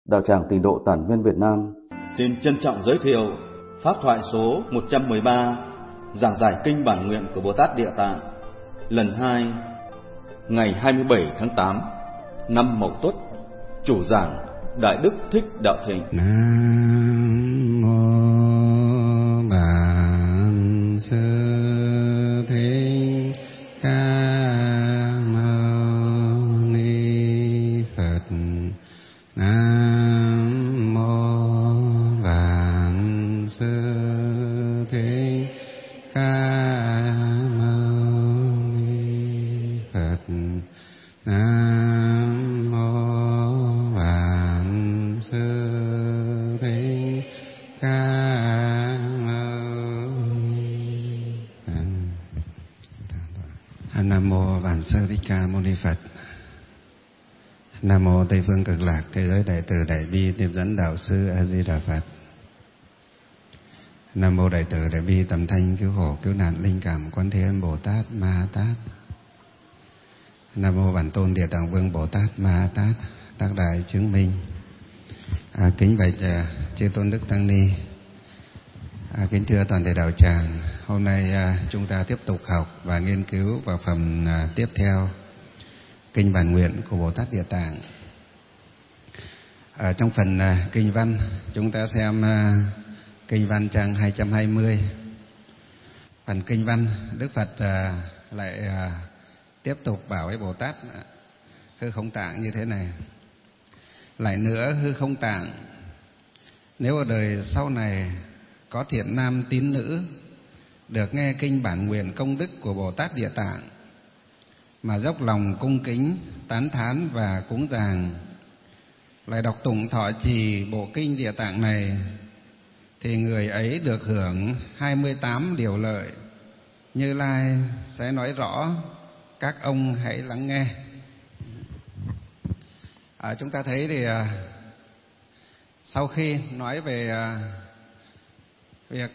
Đạo tràng Tịnh độ Tản Viên Việt Nam xin trân trọng giới thiệu pháp thoại số 113, giảng giải kinh bản nguyện của Bồ Tát Địa Tạng, lần 2, ngày 27 tháng 8 năm Mậu Tuất. Chủ giảng Đại Đức Thích Đạo Thịnh. Nam mô Bản Sư Thích Ca Mâu Ni Phật. Nam mô Bản Sư Thích Ca Mâu Ni Phật. Nam mô Bản Sư Thích Ca Mâu Ni Phật. Nam mô Bản Sư Thích Ca Mâu Ni Phật. Nam mô Tây Phương Cực Lạc Thế Giới Đại Từ Đại Bi Tiếp Dẫn Đạo Sư A Di Đà Phật. Nam mô Đại Từ Đại Bi Tầm Thanh Cứu Khổ Cứu Nạn Linh Cảm Quán Thế Âm Bồ Tát Ma Ha Tát. Nam mô Bản Tôn Địa Tạng Vương Bồ Tát Ma Ha Tát Tác Đại Chứng Minh. Kính bạch chư tôn đức tăng ni, kính thưa toàn thể đạo tràng. Hôm nay chúng ta tiếp tục học và nghiên cứu vào phần tiếp theo kinh bản nguyện của Bồ Tát Địa Tạng. Trong phần kinh văn, chúng ta xem kinh văn trang 220. Phần kinh văn, Đức Phật lại tiếp tục bảo với Bồ Tát hư không tạng như thế này: lại nữa hư không tạng, nếu ở đời sau này có thiện nam tín nữ được nghe kinh bản nguyện công đức của Bồ Tát Địa Tạng mà dốc lòng cung kính, tán thán và cúng dường, lại đọc tụng thọ trì bộ kinh Địa Tạng này, thì người ấy được hưởng 28 điều lợi. Như Lai sẽ nói rõ, các ông hãy lắng nghe. Chúng ta thấy thì sau khi nói về việc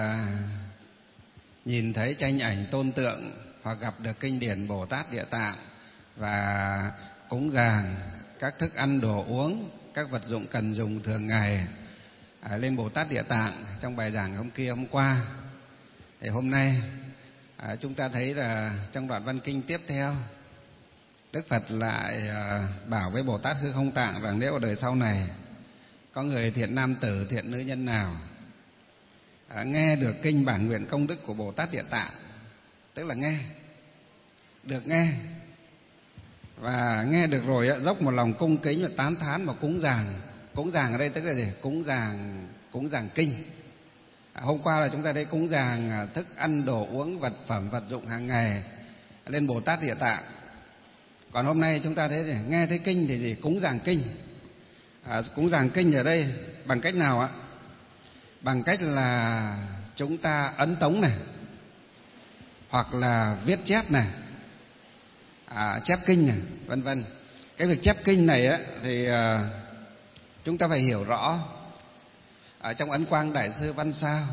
nhìn thấy tranh ảnh tôn tượng hoặc gặp được kinh điển Bồ Tát Địa Tạng và cúng dường các thức ăn đồ uống, các vật dụng cần dùng thường ngày lên Bồ Tát Địa Tạng trong bài giảng hôm qua, thì hôm nay chúng ta thấy là trong đoạn văn kinh tiếp theo, Đức Phật lại bảo với Bồ Tát hư không tạng rằng nếu ở đời sau này có người thiện nam tử, thiện nữ nhân nào nghe được kinh bản nguyện công đức của Bồ Tát Địa Tạng, tức là nghe và nghe được rồi dốc một lòng cung kính và tán thán và cúng dường ở đây tức là gì? Cúng dường kinh. Hôm qua là chúng ta thấy cúng dường thức ăn đồ uống, vật phẩm vật dụng hàng ngày lên Bồ Tát Địa Tạng. Còn hôm nay chúng ta thấy gì? Nghe thấy kinh thì gì? Cúng dường kinh. Cúng dường kinh ở đây bằng cách nào ạ? Bằng cách là chúng ta ấn tống này, hoặc là viết chép này, chép kinh này, vân vân. Cái việc chép kinh này thì chúng ta phải hiểu rõ. Ở trong Ấn Quang Đại Sư Văn Sao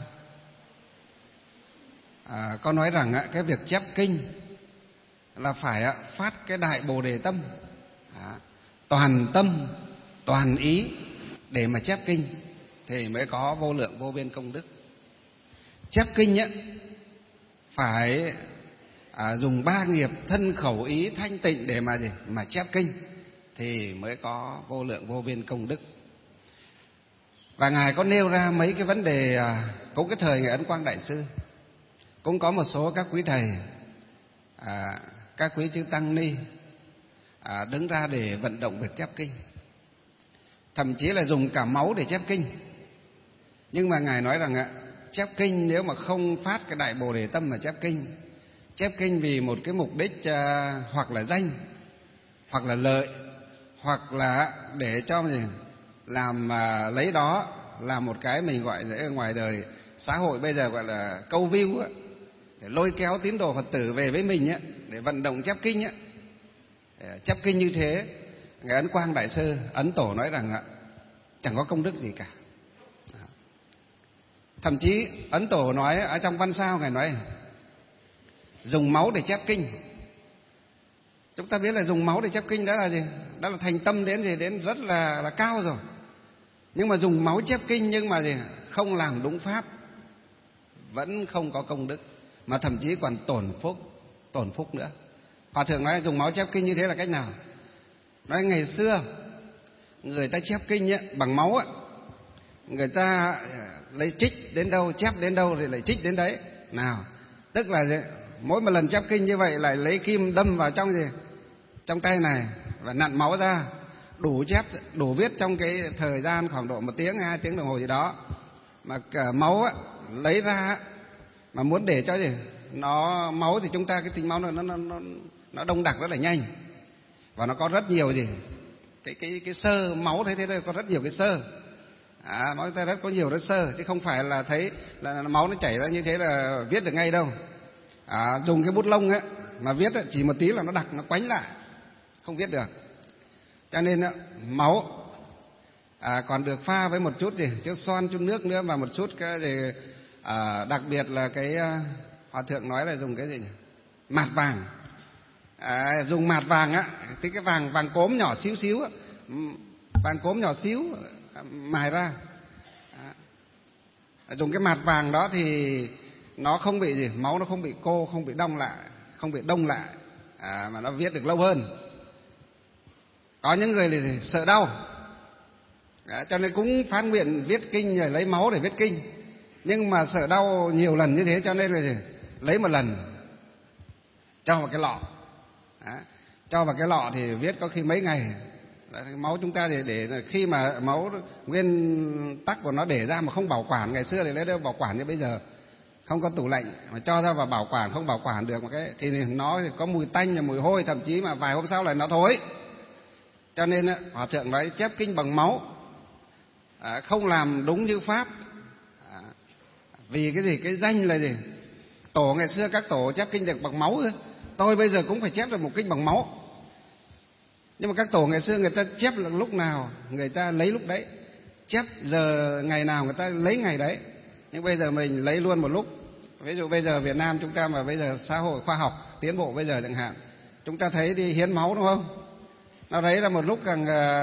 có nói rằng cái việc chép kinh là phải phát cái đại bồ đề tâm, toàn tâm toàn ý để mà chép kinh thì mới có vô lượng vô biên công đức. Chép kinh phải dùng 3 nghiệp thân khẩu ý thanh tịnh để mà gì? Mà chép kinh thì mới có vô lượng vô biên công đức. Và Ngài có nêu ra mấy cái vấn đề. Cũng cái thời Ngài Ấn Quang Đại Sư cũng có một số các quý thầy, các quý chư tăng ni đứng ra để vận động việc chép kinh, thậm chí là dùng cả máu để chép kinh. Nhưng mà Ngài nói rằng chép kinh nếu mà không phát cái đại bồ đề tâm mà chép kinh vì một cái mục đích hoặc là danh, hoặc là lợi, hoặc là để cho mình làm lấy đó là một cái mình gọi là ở ngoài đời xã hội bây giờ gọi là câu view để lôi kéo tín đồ Phật tử về với mình để vận động chép kinh chép kinh như thế, Ngài Ấn Quang Đại Sư Ấn Tổ nói rằng chẳng có công đức gì cả. Thậm chí Ấn Tổ nói ở trong Văn Sao, Ngài nói dùng máu để chép kinh. Chúng ta biết là dùng máu để chép kinh đó là gì? Đó là thành tâm đến gì? Đến rất là cao rồi. Nhưng mà dùng máu chép kinh nhưng mà gì? Không làm đúng pháp, vẫn không có công đức, mà thậm chí còn tổn phúc nữa. Hòa thượng nói dùng máu chép kinh như thế là cách nào? Nói ngày xưa người ta chép kinh ấy, bằng máu ấy, người ta lấy trích đến đâu, chép đến đâu thì lại trích đến đấy. Nào, tức là gì? Mỗi một lần chép kinh như vậy lại lấy kim đâm vào trong gì? Trong tay này và nặn máu ra, đủ chép, đủ viết trong cái thời gian khoảng độ 1 tiếng 2 tiếng đồng hồ gì đó. Mà cả máu á, lấy ra mà muốn để cho gì? Nó máu thì chúng ta cái tính máu nó đông đặc rất là nhanh, và nó có rất nhiều gì? Cái xơ máu thế thôi, có rất nhiều cái xơ. Máu ta rất có nhiều rất xơ, chứ không phải là thấy là máu nó chảy ra như thế là viết được ngay đâu. Dùng cái bút lông ấy mà viết ấy, chỉ một tí là nó đặc, nó quánh lại, không viết được. Cho nên máu còn được pha với một chút gì, chút xoan, chút nước nữa, và một chút cái gì, đặc biệt là cái hòa thượng nói là dùng cái gì nhỉ? Mạt vàng. Dùng mạt vàng á, thì cái vàng cốm nhỏ xíu xíu á, vàng cốm nhỏ xíu mài ra. Dùng cái mạt vàng đó thì nó không bị gì, máu nó không bị cô, không bị đông lại, mà nó viết được lâu hơn. Có những người thì sợ đau, cho nên cũng phát nguyện viết kinh rồi lấy máu để viết kinh, nhưng mà sợ đau nhiều lần như thế cho nên là lấy một lần cho vào cái lọ. Cho vào cái lọ thì viết có khi mấy ngày. Máu chúng ta thì để khi mà máu nguyên tắc của nó để ra mà không bảo quản, ngày xưa thì lấy đâu bảo quản như bây giờ, không có tủ lạnh mà cho ra vào bảo quản, không bảo quản được một cái thì nó có mùi tanh và mùi hôi, thậm chí mà vài hôm sau lại nó thối. Cho nên hòa thượng nói chép kinh bằng máu không làm đúng như pháp. Vì cái gì? Cái danh là gì? Tổ ngày xưa các tổ chép kinh được bằng máu, tôi bây giờ cũng phải chép được một kinh bằng máu. Nhưng mà các tổ ngày xưa người ta chép là lúc nào người ta lấy lúc đấy, chép giờ ngày nào người ta lấy ngày đấy. Nhưng bây giờ mình lấy luôn một lúc. Ví dụ bây giờ Việt Nam chúng ta mà bây giờ xã hội khoa học tiến bộ bây giờ chẳng hạn, chúng ta thấy đi hiến máu đúng không? Nó lấy ra một lúc hàng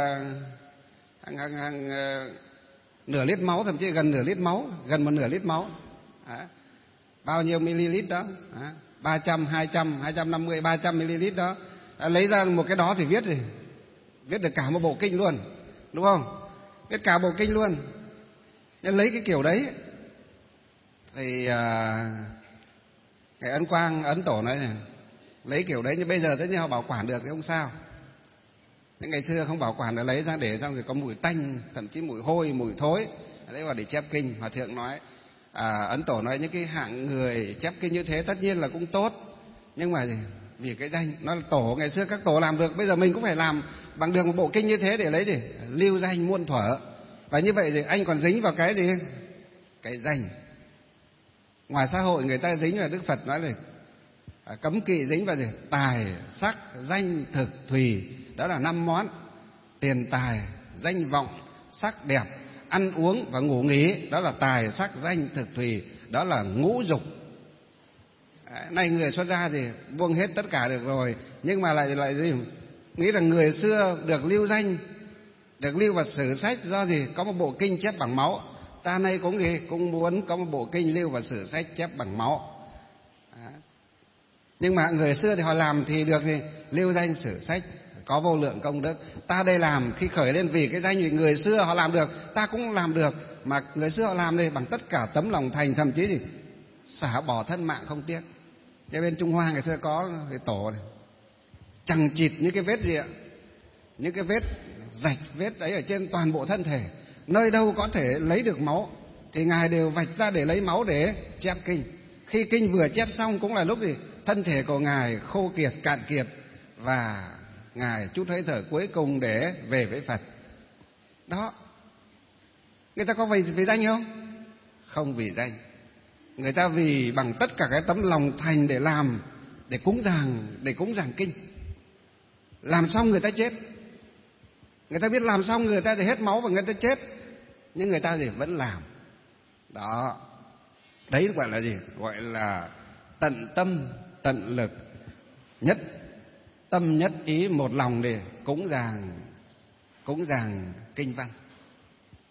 nửa lít máu, thậm chí gần nửa lít máu, gần một nửa lít máu. Bao nhiêu ml đó? 300, 200, 250, 300 ml đó. Lấy ra một cái đó thì viết gì? Viết được cả một bộ kinh luôn, đúng không? Viết cả bộ kinh luôn. Nên lấy cái kiểu đấy thì cái Ấn Quang, Ấn Tổ nói này, lấy kiểu đấy, nhưng bây giờ tất nhiên họ bảo quản được thì không sao. Nhưng ngày xưa không bảo quản, lấy ra để xong rồi có mùi tanh, thậm chí mùi hôi, mùi thối, lấy vào để chép kinh. Hòa thượng nói, Ấn Tổ nói những cái hạng người chép kinh như thế tất nhiên là cũng tốt, nhưng mà vì cái danh, nó là tổ, ngày xưa các tổ làm được, bây giờ mình cũng phải làm bằng được một bộ kinh như thế để lấy gì? Lưu danh muôn thuở. Và như vậy thì anh còn dính vào cái gì? Cái danh. Ngoài xã hội người ta dính vào, Đức Phật nói là cấm kỵ dính vào gì? Tài, sắc, danh, thực, thùy. Đó là 5 món. Tiền tài, danh vọng, sắc đẹp, ăn uống và ngủ nghỉ. Đó là tài, sắc, danh, thực, thùy. Đó là ngũ dục. Này người xuất gia thì buông hết tất cả được rồi, nhưng mà lại gì? Nghĩ rằng người xưa được lưu danh, được lưu vào sử sách do gì? Có một bộ kinh chép bằng máu. Ta nay cũng gì? Cũng muốn có một bộ kinh lưu vào sử sách chép bằng máu. Nhưng mà người xưa thì họ làm thì được gì? Lưu danh sử sách, có vô lượng công đức. Ta đây làm khi khởi lên vì cái danh, vì người xưa họ làm được, ta cũng làm được. Mà người xưa họ làm đây bằng tất cả tấm lòng thành, thậm chí gì? Xả bỏ thân mạng không tiếc. Cho bên Trung Hoa ngày xưa có cái tổ này, chằng chịt những cái vết gì ạ? Những cái vết rạch, vết ấy ở trên toàn bộ thân thể. Nơi đâu có thể lấy được máu thì Ngài đều vạch ra để lấy máu để chép kinh. Khi kinh vừa chép xong cũng là lúc gì? Thân thể của Ngài khô kiệt, cạn kiệt, và Ngài chút hơi thở cuối cùng để về với Phật. Đó. Người ta có vì danh không? Không vì danh. Người ta vì bằng tất cả cái tấm lòng thành để làm, để cúng dường kinh. Làm xong người ta chết. Người ta biết làm xong người ta thì hết máu và người ta chết, nhưng người ta thì vẫn làm. Đó. Đấy gọi là gì? Gọi là tận tâm, tận lực, nhất tâm nhất ý một lòng để cúng dường kinh văn.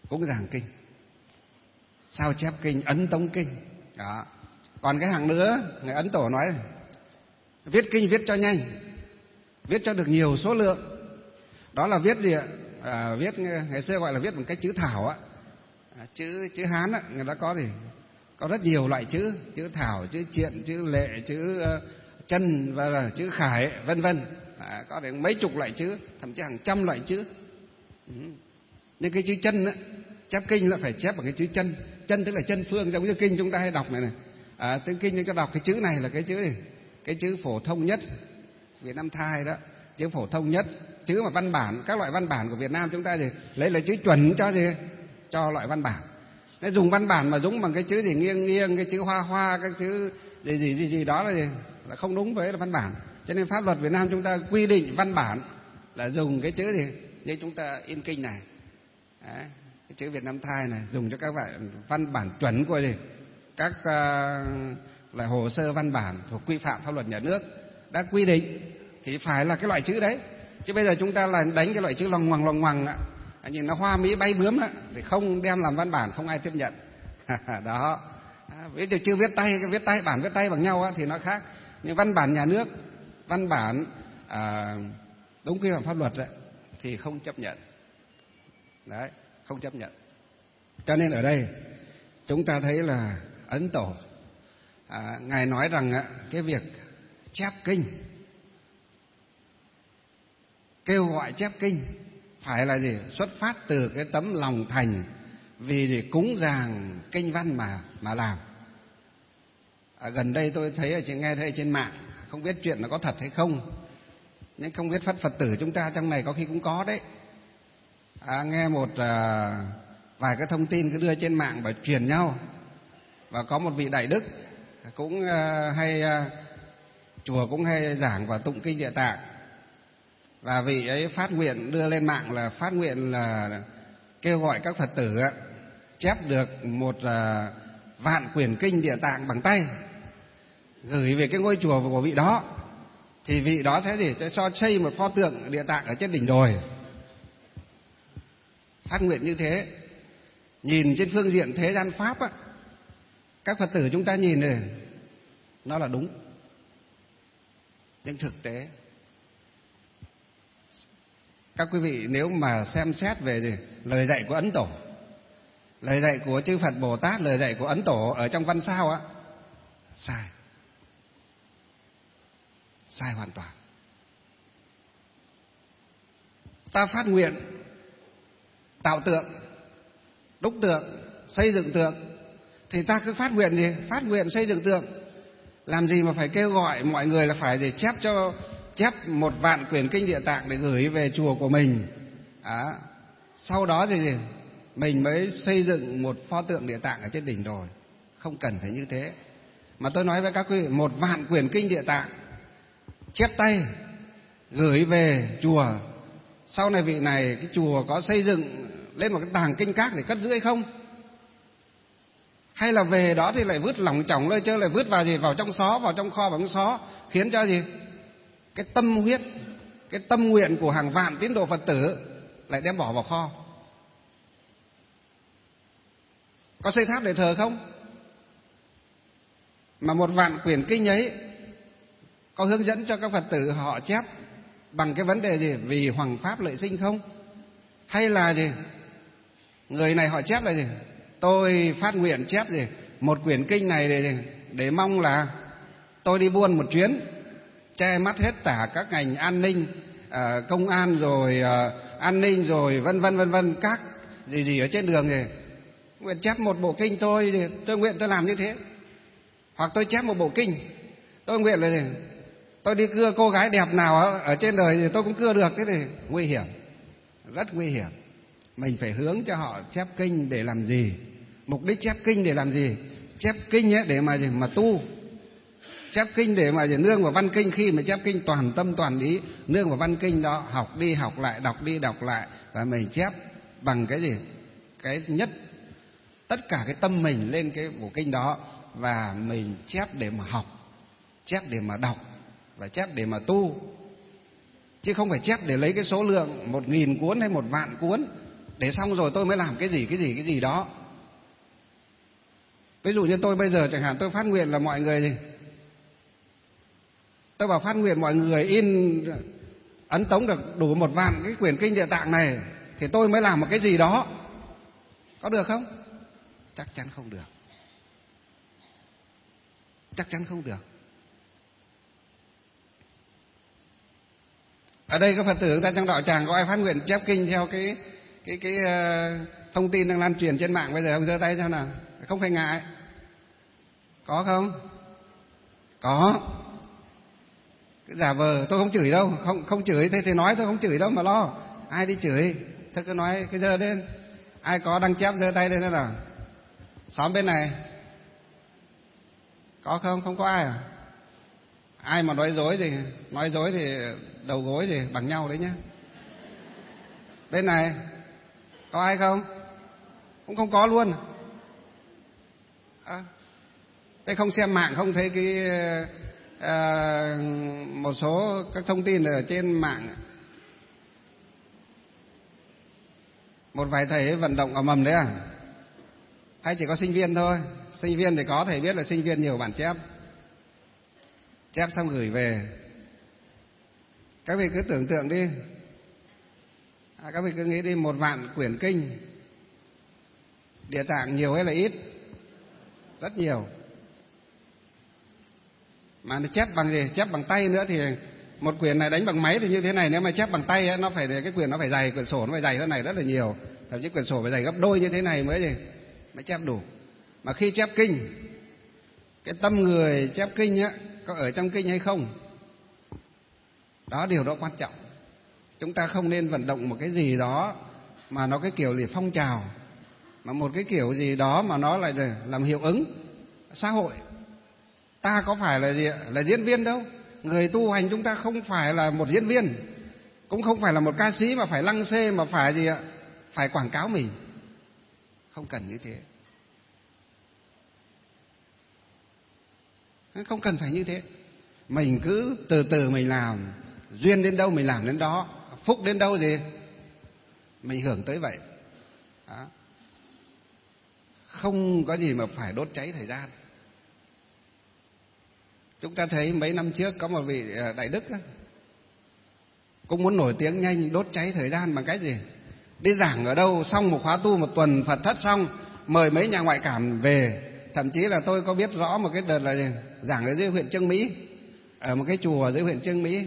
cúng dường kinh, sao chép kinh, ấn tống kinh. Đó. Còn cái hạng nữa, người Ấn Tổ nói viết kinh viết cho nhanh, viết cho được nhiều số lượng. Đó là viết gì ạ? Viết ngày xưa gọi là viết bằng cách chữ thảo á. Chữ Hán á, người ta có rất nhiều loại chữ, chữ thảo, chữ triện, chữ lệ, chữ chân và là chữ khải, vân vân. Có đến mấy chục loại chữ, thậm chí hàng trăm loại chữ. Nhưng cái chữ chân á, chép kinh là phải chép bằng cái chữ chân. Chân tức là chân phương, giống như kinh chúng ta hay đọc này. Tiếng kinh chúng ta đọc cái chữ này là cái chữ gì? Cái chữ phổ thông nhất Việt Nam Thai đó, chữ phổ thông nhất, chữ mà văn bản, các loại văn bản của Việt Nam chúng ta thì lấy là chữ chuẩn cho gì? Cho loại văn bản. Nếu dùng văn bản mà dùng bằng cái chữ gì nghiêng nghiêng, cái chữ hoa hoa, cái chữ gì đó là gì? Là không đúng với là văn bản. Cho nên pháp luật Việt Nam chúng ta quy định văn bản là dùng cái chữ gì? Như chúng ta in kinh này. Đấy, cái chữ Việt Nam Thai này dùng cho các loại văn bản chuẩn của gì? Các là hồ sơ văn bản thuộc quy phạm pháp luật nhà nước đã quy định thì phải là cái loại chữ đấy. Chứ bây giờ chúng ta là đánh cái loại chữ loằng ngoằng nhìn nó hoa mỹ bay bướm thì không đem làm văn bản, không ai tiếp nhận. Đó. Ví dụ chữ viết tay, bản viết tay bằng nhau thì nó khác. Nhưng văn bản nhà nước, văn bản đúng quy phạm pháp luật thì không chấp nhận. Đấy, không chấp nhận. Cho nên ở đây chúng ta thấy là Ấn Tổ ngài nói rằng cái việc chép kinh, kêu gọi chép kinh phải là gì? Xuất phát từ cái tấm lòng thành vì gì? Cúng dường kinh văn mà làm. Gần đây tôi thấy nghe thấy trên mạng, không biết chuyện nó có thật hay không, nhưng không biết Phật tử chúng ta trong này có khi cũng có đấy. Nghe một vài cái thông tin cứ đưa trên mạng và truyền nhau, và có một vị đại đức cũng chùa cũng hay giảng và tụng kinh Địa Tạng, và vị ấy phát nguyện đưa lên mạng là phát nguyện là kêu gọi các Phật tử chép được 1.000 quyển kinh Địa Tạng bằng tay, gửi về cái ngôi chùa của vị đó, thì vị đó sẽ gì? Sẽ cho xây một pho tượng Địa Tạng ở trên đỉnh đồi. Phát nguyện như thế. Nhìn trên phương diện thế gian pháp các Phật tử chúng ta nhìn này, nó là đúng. Nhưng thực tế, các quý vị nếu mà xem xét về lời dạy của Ấn Tổ, lời dạy của chư Phật Bồ Tát, lời dạy của Ấn Tổ ở trong văn sao sai. Sai hoàn toàn. Ta phát nguyện tạo tượng, đúc tượng, xây dựng tượng, thì ta cứ phát nguyện gì? Phát nguyện xây dựng tượng. Làm gì mà phải kêu gọi mọi người là phải để chép 1.000 quyển kinh Địa Tạng để gửi về chùa của mình. Sau đó thì mình mới xây dựng một pho tượng Địa Tạng ở trên đỉnh đồi. Không cần phải như thế. Mà tôi nói với các quý vị, 1.000 quyển kinh Địa Tạng chép tay gửi về chùa. Sau này vị này cái chùa có xây dựng lên một cái tàng kinh các để cất giữ hay không? Hay là về đó thì lại vứt lỏng chỏng lơi chơi, lại vứt vào gì? Vào trong xó, vào trong kho, vào trong xó, khiến cho gì? Cái tâm huyết, cái tâm nguyện của hàng vạn tín đồ Phật tử lại đem bỏ vào kho. Có xây tháp để thờ không? Mà 1.000 quyển kinh ấy có hướng dẫn cho các Phật tử họ chép bằng cái vấn đề gì? Vì hoằng pháp lợi sinh không? Hay là gì? Người này họ chép là gì? Tôi phát nguyện chép gì? 1 quyển kinh này để mong là tôi đi buôn một chuyến, che mắt hết cả các ngành an ninh, công an rồi an ninh rồi vân vân các gì ở trên đường thì nguyện chép 1 bộ kinh tôi nguyện tôi làm như thế. Hoặc tôi chép 1 bộ kinh, tôi nguyện là gì? Tôi đi cưa cô gái đẹp nào ở trên đời thì tôi cũng cưa được. Thế thì nguy hiểm, rất nguy hiểm. Mình phải hướng cho họ chép kinh để làm gì? Mục đích chép kinh để làm gì? Chép kinh để mà gì? Mà tu. Chép kinh để mà nương vào văn kinh. Khi mà chép kinh toàn tâm toàn ý nương vào văn kinh đó, học đi học lại, đọc đi đọc lại, và mình chép bằng cái gì? Cái nhất tất cả cái tâm mình lên cái bộ kinh đó, và mình chép để mà học, chép để mà đọc, và chép để mà tu. Chứ không phải chép để lấy cái số lượng 1.000 cuốn hay 1.000 cuốn. để xong rồi tôi mới làm cái gì đó. Ví dụ như tôi bây giờ chẳng hạn tôi phát nguyện là mọi người gì? Tôi bảo phát nguyện mọi người in ấn tống được đủ 1 vạn cái quyển kinh Địa Tạng này thì tôi mới làm một cái gì đó. Có được không? Chắc chắn không được. Chắc chắn không được. Ở đây có Phật tử ta trong đạo tràng có ai phát nguyện chép kinh theo cái thông tin đang lan truyền trên mạng bây giờ không? Giơ tay xem nào. Không phải ngại. Có không? Có. Cứ giả vờ, tôi không chửi đâu, không chửi thế thì nói, tôi không chửi đâu mà lo. Ai đi chửi? Thôi cứ nói, cứ giơ lên. Ai có đăng chép giơ tay lên thế nào. Xóm bên này có không? Không có ai à? Ai mà nói dối thì đầu gối thì bằng nhau đấy nhá. Bên này có ai không? Cũng không có luôn. Thế không xem mạng, không thấy cái một số các thông tin ở trên mạng, một vài thầy vận động ầm ầm đấy à? Hay chỉ có sinh viên thôi? Sinh viên thì có, thầy biết là sinh viên nhiều bản chép xong gửi về. Các vị cứ tưởng tượng đi, các vị cứ nghĩ đi, 1 vạn quyển kinh Địa Tạng nhiều hay là ít? Rất nhiều. Mà nó chép bằng gì? Chép bằng tay nữa thì một quyển này đánh bằng máy thì như thế này, nếu mà chép bằng tay ấy, cái quyển nó phải dày, quyển sổ nó phải dày hơn này rất là nhiều, thậm chí quyển sổ phải dày gấp đôi như thế này mới chép đủ. Mà khi chép kinh, cái tâm người chép kinh á có ở trong kinh hay không, đó điều đó quan trọng. Chúng ta không nên vận động một cái gì đó mà nó cái kiểu gì phong trào, mà một cái kiểu gì đó mà nó lại làm hiệu ứng xã hội. Ta có phải là gì ạ? Là diễn viên đâu. Người tu hành chúng ta không phải là một diễn viên, cũng không phải là một ca sĩ mà phải lăng xê, mà phải gì ạ? Phải quảng cáo mình. Không cần như thế. Không cần phải như thế. Mình cứ từ từ mình làm, duyên đến đâu mình làm đến đó, phúc đến đâu gì mình hưởng tới vậy. Đó. Không có gì mà phải đốt cháy thời gian. Chúng ta thấy mấy năm trước có một vị đại đức đó, cũng muốn nổi tiếng nhanh, đốt cháy thời gian bằng cách gì? Đi giảng ở đâu, xong một khóa tu 1 tuần Phật thất xong, mời mấy nhà ngoại cảm về. Thậm chí là tôi có biết rõ một cái đợt là gì? Giảng ở dưới huyện Chương Mỹ, ở một cái chùa dưới huyện Chương Mỹ,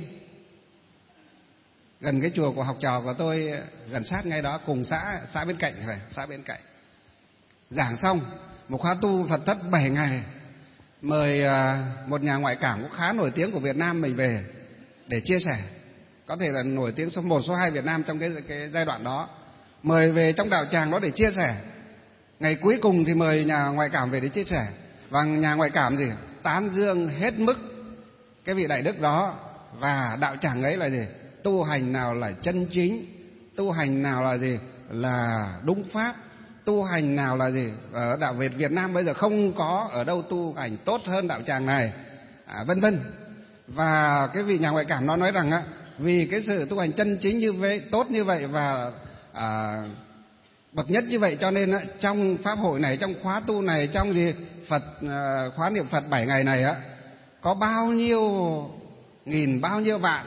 gần cái chùa của học trò của tôi, gần sát ngay đó, cùng xã bên cạnh này, xã bên cạnh. Giảng xong một khóa tu Phật thất 7 ngày, mời một nhà ngoại cảm cũng khá nổi tiếng của Việt Nam mình về để chia sẻ, có thể là nổi tiếng số 1, số 2 Việt Nam trong cái giai đoạn đó. Mời về trong đạo tràng đó để chia sẻ. Ngày cuối cùng thì mời nhà ngoại cảm về để chia sẻ, và nhà ngoại cảm gì? Tán dương hết mức cái vị đại đức đó, và đạo tràng ấy là gì? Tu hành nào là chân chính, tu hành nào là gì? Là đúng pháp, tu hành nào là gì? Ở đạo Việt Nam bây giờ không có ở đâu tu hành tốt hơn đạo tràng này, vân vân. Và cái vị nhà ngoại cảm nó nói rằng á, vì cái sự tu hành chân chính như vậy, tốt như vậy và bậc nhất như vậy, cho nên á, trong pháp hội này, trong khóa tu này, trong gì Phật khóa niệm Phật 7 ngày này á, có bao nhiêu nghìn, bao nhiêu vạn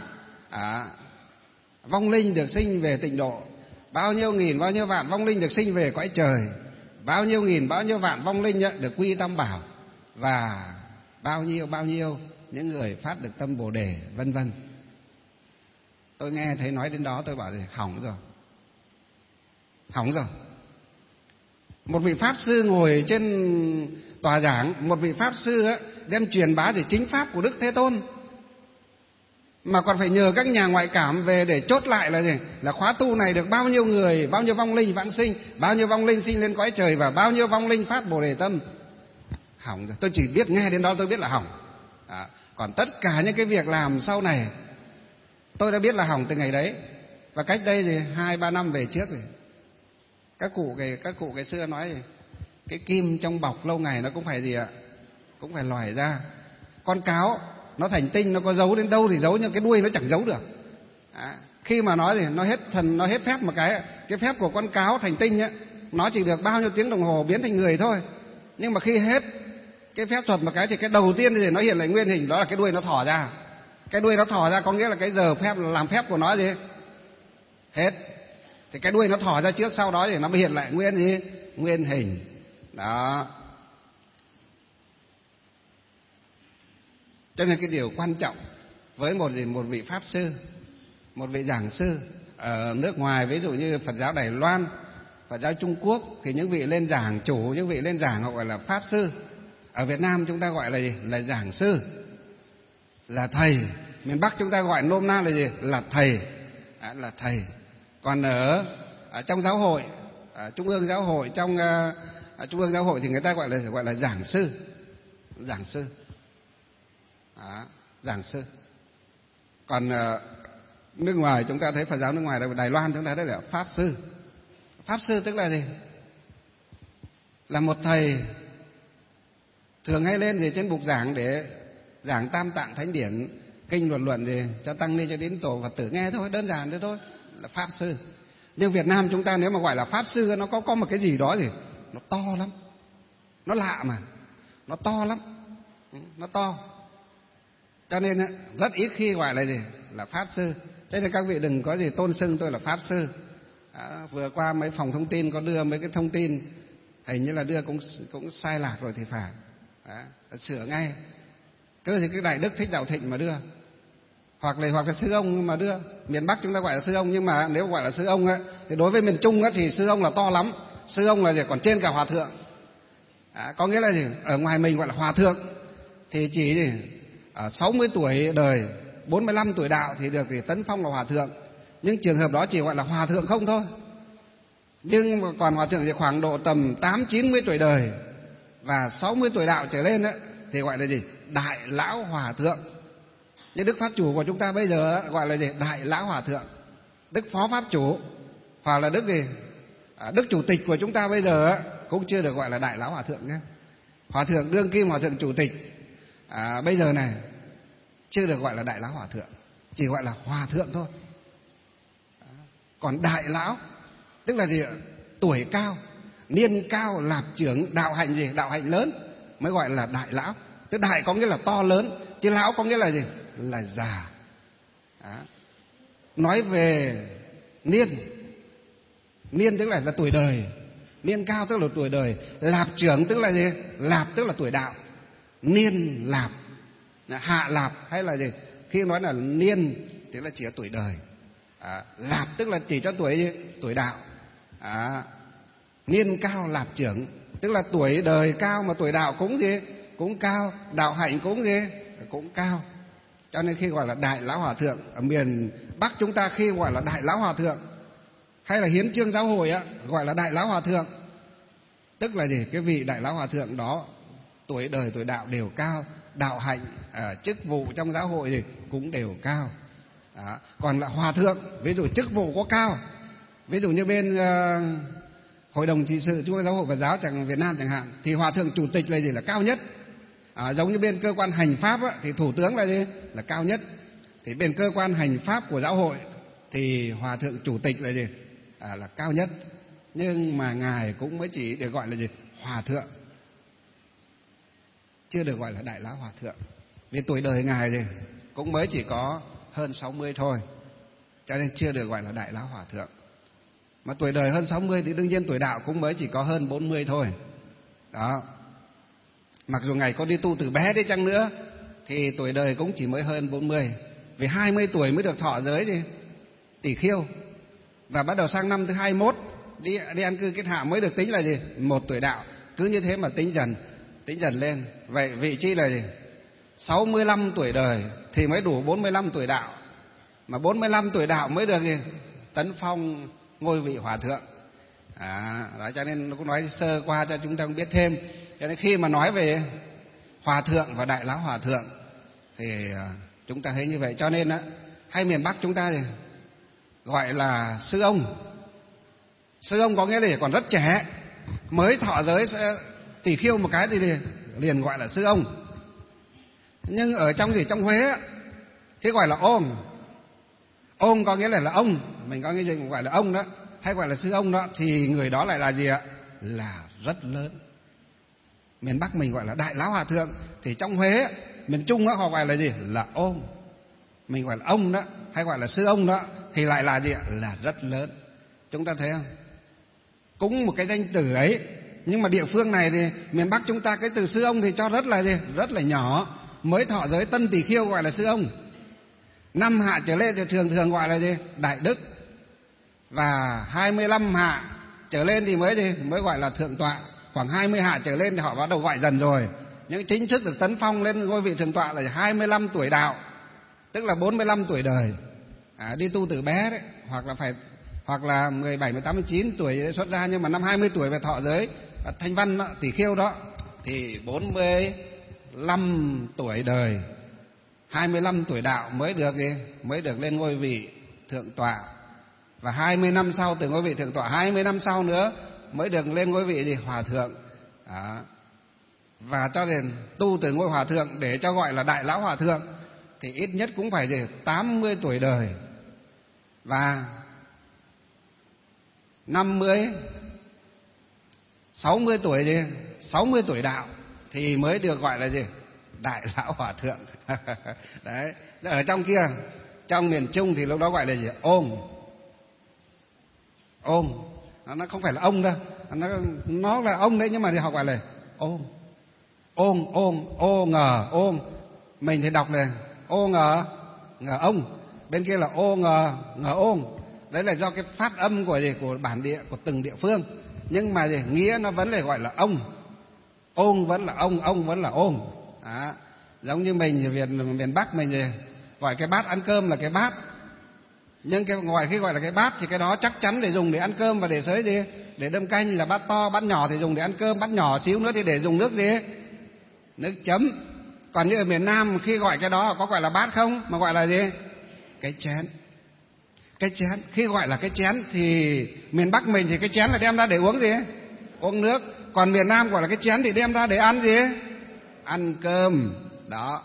vong linh được sinh về tịnh độ, bao nhiêu nghìn, bao nhiêu vạn vong linh được sinh về cõi trời, bao nhiêu nghìn, bao nhiêu vạn vong linh được quy tam bảo, và bao nhiêu những người phát được tâm Bồ Đề, vân vân. Tôi nghe thấy nói đến đó tôi bảo thì hỏng rồi. Một vị pháp sư ngồi trên tòa giảng, một vị pháp sư đem truyền bá về chính pháp của Đức Thế Tôn, mà còn phải nhờ các nhà ngoại cảm về để chốt lại là gì? Là khóa tu này được bao nhiêu người, bao nhiêu vong linh vãng sinh, bao nhiêu vong linh sinh lên cõi trời, và bao nhiêu vong linh phát Bồ Đề tâm. Hỏng rồi. Tôi chỉ biết nghe đến đó tôi biết là hỏng. Còn tất cả những cái việc làm sau này tôi đã biết là hỏng từ ngày đấy. Và cách đây thì 2-3 năm về trước rồi, các cụ ngày xưa nói gì? Cái kim trong bọc lâu ngày nó cũng phải gì ạ? Cũng phải lòi ra. Con cáo nó thành tinh, nó có giấu đến đâu thì giấu, nhưng cái đuôi nó chẳng giấu được. Khi mà nói thì nó hết thần, nó hết phép một cái cái phép của con cáo thành tinh ấy, nó chỉ được bao nhiêu tiếng đồng hồ biến thành người thôi. Nhưng mà khi hết cái phép thuật một cái thì cái đầu tiên thì nó hiện lại nguyên hình, đó là cái đuôi nó thỏ ra. Cái đuôi nó thỏ ra có nghĩa là cái giờ phép làm phép của nó gì hết, thì cái đuôi nó thỏ ra trước, sau đó thì nó mới hiện lại nguyên gì, nguyên hình. Đó. Cho nên cái điều quan trọng với một vị pháp sư, một vị giảng sư ở nước ngoài, ví dụ như Phật giáo Đài Loan, Phật giáo Trung Quốc, thì những vị lên giảng chủ, những vị lên giảng họ gọi là pháp sư. Ở Việt Nam chúng ta gọi là gì? Là giảng sư, là thầy. Miền Bắc chúng ta gọi nôm na là gì? Là thầy. Là thầy. Còn ở trong giáo hội, trung ương giáo hội, trong trung ương giáo hội thì người ta gọi là giảng sư. Giảng sư. Giảng sư. Còn nước ngoài chúng ta thấy Phật giáo nước ngoài, Đài Loan chúng ta thấy là pháp sư. Pháp sư tức là gì? Là một thầy thường hay lên gì trên bục giảng để giảng tam tạng thánh điển, kinh luận gì cho tăng ni cho tín tổ Phật tử nghe thôi, đơn giản thế thôi, là pháp sư. Nhưng Việt Nam chúng ta nếu mà gọi là pháp sư, nó có một cái gì đó gì nó to lắm, nó lạ mà, nó to lắm, nó to. Cho nên rất ít khi gọi là gì là pháp sư. Thế nên các vị đừng có gì tôn xưng tôi là pháp sư. Vừa qua mấy phòng thông tin có đưa mấy cái thông tin, hình như là đưa cũng sai lạc rồi thì phải. Sửa ngay. Cứ thì cái Đại Đức Thích Đạo Thịnh mà đưa, hoặc là sư ông mà đưa. Miền Bắc chúng ta gọi là sư ông, nhưng mà nếu gọi là sư ông ấy, thì đối với miền Trung ấy, thì sư ông là to lắm. Sư ông là gì còn trên cả hòa thượng. Có nghĩa là gì? Ở ngoài mình gọi là hòa thượng thì chỉ gì 60 tuổi đời, 45 tuổi đạo thì được thì tấn phong là hòa thượng. Nhưng trường hợp đó chỉ gọi là hòa thượng không thôi. Nhưng mà còn hòa thượng thì khoảng độ tầm 80-90 tuổi đời và 60 tuổi đạo trở lên ấy, thì gọi là gì? Đại lão hòa thượng. Như Đức Pháp Chủ của chúng ta bây giờ gọi là gì? Đại lão hòa thượng. Đức Phó Pháp Chủ hoặc là Đức gì? Đức Chủ tịch của chúng ta bây giờ cũng chưa được gọi là đại lão hòa thượng nhé. Hòa thượng đương kim, hòa thượng chủ tịch bây giờ này chưa được gọi là đại lão hòa thượng, chỉ gọi là hòa thượng thôi. Còn đại lão tức là gì? Tuổi cao, niên cao, lạp trưởng, đạo hạnh gì? Đạo hạnh lớn mới gọi là đại lão. Tức đại có nghĩa là to lớn, chứ lão có nghĩa là gì? Là già. Nói về niên, niên tức là tuổi đời, niên cao tức là tuổi đời, lạp trưởng tức là gì? Lạp tức là tuổi đạo, niên lạp, hạ lạp hay là gì? Khi nói là niên tức là chỉ là tuổi đời, lạp tức là chỉ cho tuổi gì? Tuổi đạo. Niên cao lạp trưởng tức là tuổi đời cao mà tuổi đạo cũng gì? Cũng cao, đạo hạnh cũng gì? Cũng cao. Cho nên khi gọi là đại lão hòa thượng ở miền Bắc chúng ta, khi gọi là đại lão hòa thượng hay là hiến chương giáo hội gọi là đại lão hòa thượng, tức là gì? Cái vị đại lão hòa thượng đó tuổi đời tuổi đạo đều cao, đạo hạnh chức vụ trong giáo hội gì cũng đều cao. Còn là hòa thượng, ví dụ chức vụ có cao, ví dụ như bên hội đồng trị sự Trung ương Giáo hội Phật giáo chẳng Việt Nam chẳng hạn, thì hòa thượng chủ tịch là gì? Là cao nhất. Giống như bên cơ quan hành pháp thì thủ tướng là gì? Là cao nhất. Thì bên cơ quan hành pháp của giáo hội thì hòa thượng chủ tịch là gì? Là cao nhất. Nhưng mà ngài cũng mới chỉ được gọi là gì? Hòa thượng, chưa được gọi là đại lão hòa thượng. Vì tuổi đời ngài thì cũng mới chỉ có hơn 60 thôi, cho nên chưa được gọi là đại lão hòa thượng. Mà tuổi đời hơn 60 thì đương nhiên tuổi đạo cũng mới chỉ có hơn 40 thôi. Đó. Mặc dù ngài có đi tu từ bé đi chăng nữa thì tuổi đời cũng chỉ mới hơn 40. Vì 20 tuổi mới được thọ giới gì? Tỷ Khiêu. Và bắt đầu sang năm thứ 21 đi an cư kết hạ mới được tính là gì? 1 tuổi đạo. Cứ như thế mà tính dần lên. Vậy vị trí là gì? 65 tuổi đời thì mới đủ 45 tuổi đạo. Mà 45 tuổi đạo mới được gì? Tấn phong ngôi vị hòa thượng. Đó, cho nên nó cũng nói sơ qua cho chúng ta cũng biết thêm. Cho nên khi mà nói về hòa thượng và đại lão hòa thượng thì chúng ta thấy như vậy. Cho nên hay miền Bắc chúng ta thì gọi là sư ông. Sư ông có nghĩa là còn rất trẻ, mới thọ giới sẽ tỷ khiêu một cái thì liền gọi là sư ông. Nhưng ở trong Huế thì gọi là ôm. Ôm có nghĩa là ông, mình có cái gì cũng gọi là ông đó. hay gọi là sư ông đó, thì người đó lại là gì ạ? Là rất lớn. Miền Bắc mình gọi là đại lão hòa thượng, thì trong Huế, miền Trung đó, họ gọi là gì? Là ôm. Mình gọi là ông đó, hay gọi là sư ông đó, thì lại là gì ạ? Là rất lớn. Chúng ta thấy không? Cũng một cái danh từ ấy, nhưng mà địa phương này thì miền Bắc chúng ta cái từ sư ông thì cho rất là gì? Rất là nhỏ. Mới thọ giới Tân Tỳ Khưu gọi là sư ông. 5 hạ trở lên thì thường gọi là gì? Đại đức. Và 25 hạ trở lên thì mới gọi là thượng tọa. Khoảng 20 hạ trở lên thì họ bắt đầu gọi dần rồi. Những chính thức được tấn phong lên ngôi vị thượng tọa là 25 tuổi đạo, tức là 45 tuổi đời. Đi tu từ bé đấy, hoặc là 17, 18, 19 tuổi xuất gia, nhưng mà năm 20 tuổi về thọ giới Thanh Văn đó, Tỳ Khưu đó, thì 45 tuổi đời, 25 tuổi đạo mới được lên ngôi vị thượng tọa. Và 20 năm sau từ ngôi vị thượng tọa, 20 năm sau nữa mới được lên ngôi vị hòa thượng. Và cho đến tu từ ngôi hòa thượng để cho gọi là đại lão hòa thượng thì ít nhất cũng phải 80 tuổi đời và 60 tuổi 60 tuổi đạo thì mới được gọi là đại lão hòa thượng. Đấy, ở trong kia, trong miền Trung thì lúc đó gọi là ôm. Nó không phải là ông đâu, nó là ông đấy, nhưng mà thì họ gọi là ôm. Ô ngờ ôm. Mình thì đọc là ô ngờ ông, bên kia là ô ngờ ôm. Đấy là do cái phát âm của bản địa, của từng địa phương, nhưng mà nghĩa nó vẫn là gọi là ông. Ôn vẫn là ông vẫn là ôm. Giống như mình miền Bắc mình gọi cái bát ăn cơm là cái bát, nhưng khi gọi là cái bát thì cái đó chắc chắn để dùng để ăn cơm và để xới để đâm canh là bát to, bát nhỏ thì dùng để ăn cơm, bát nhỏ xíu nữa thì để dùng nước nước chấm. Còn như ở miền Nam khi gọi cái đó có gọi là bát không, mà gọi là cái chén. Khi gọi là cái chén thì miền Bắc mình thì cái chén là đem ra để uống uống nước, còn miền Nam gọi là cái chén thì đem ra để ăn ăn cơm. Đó,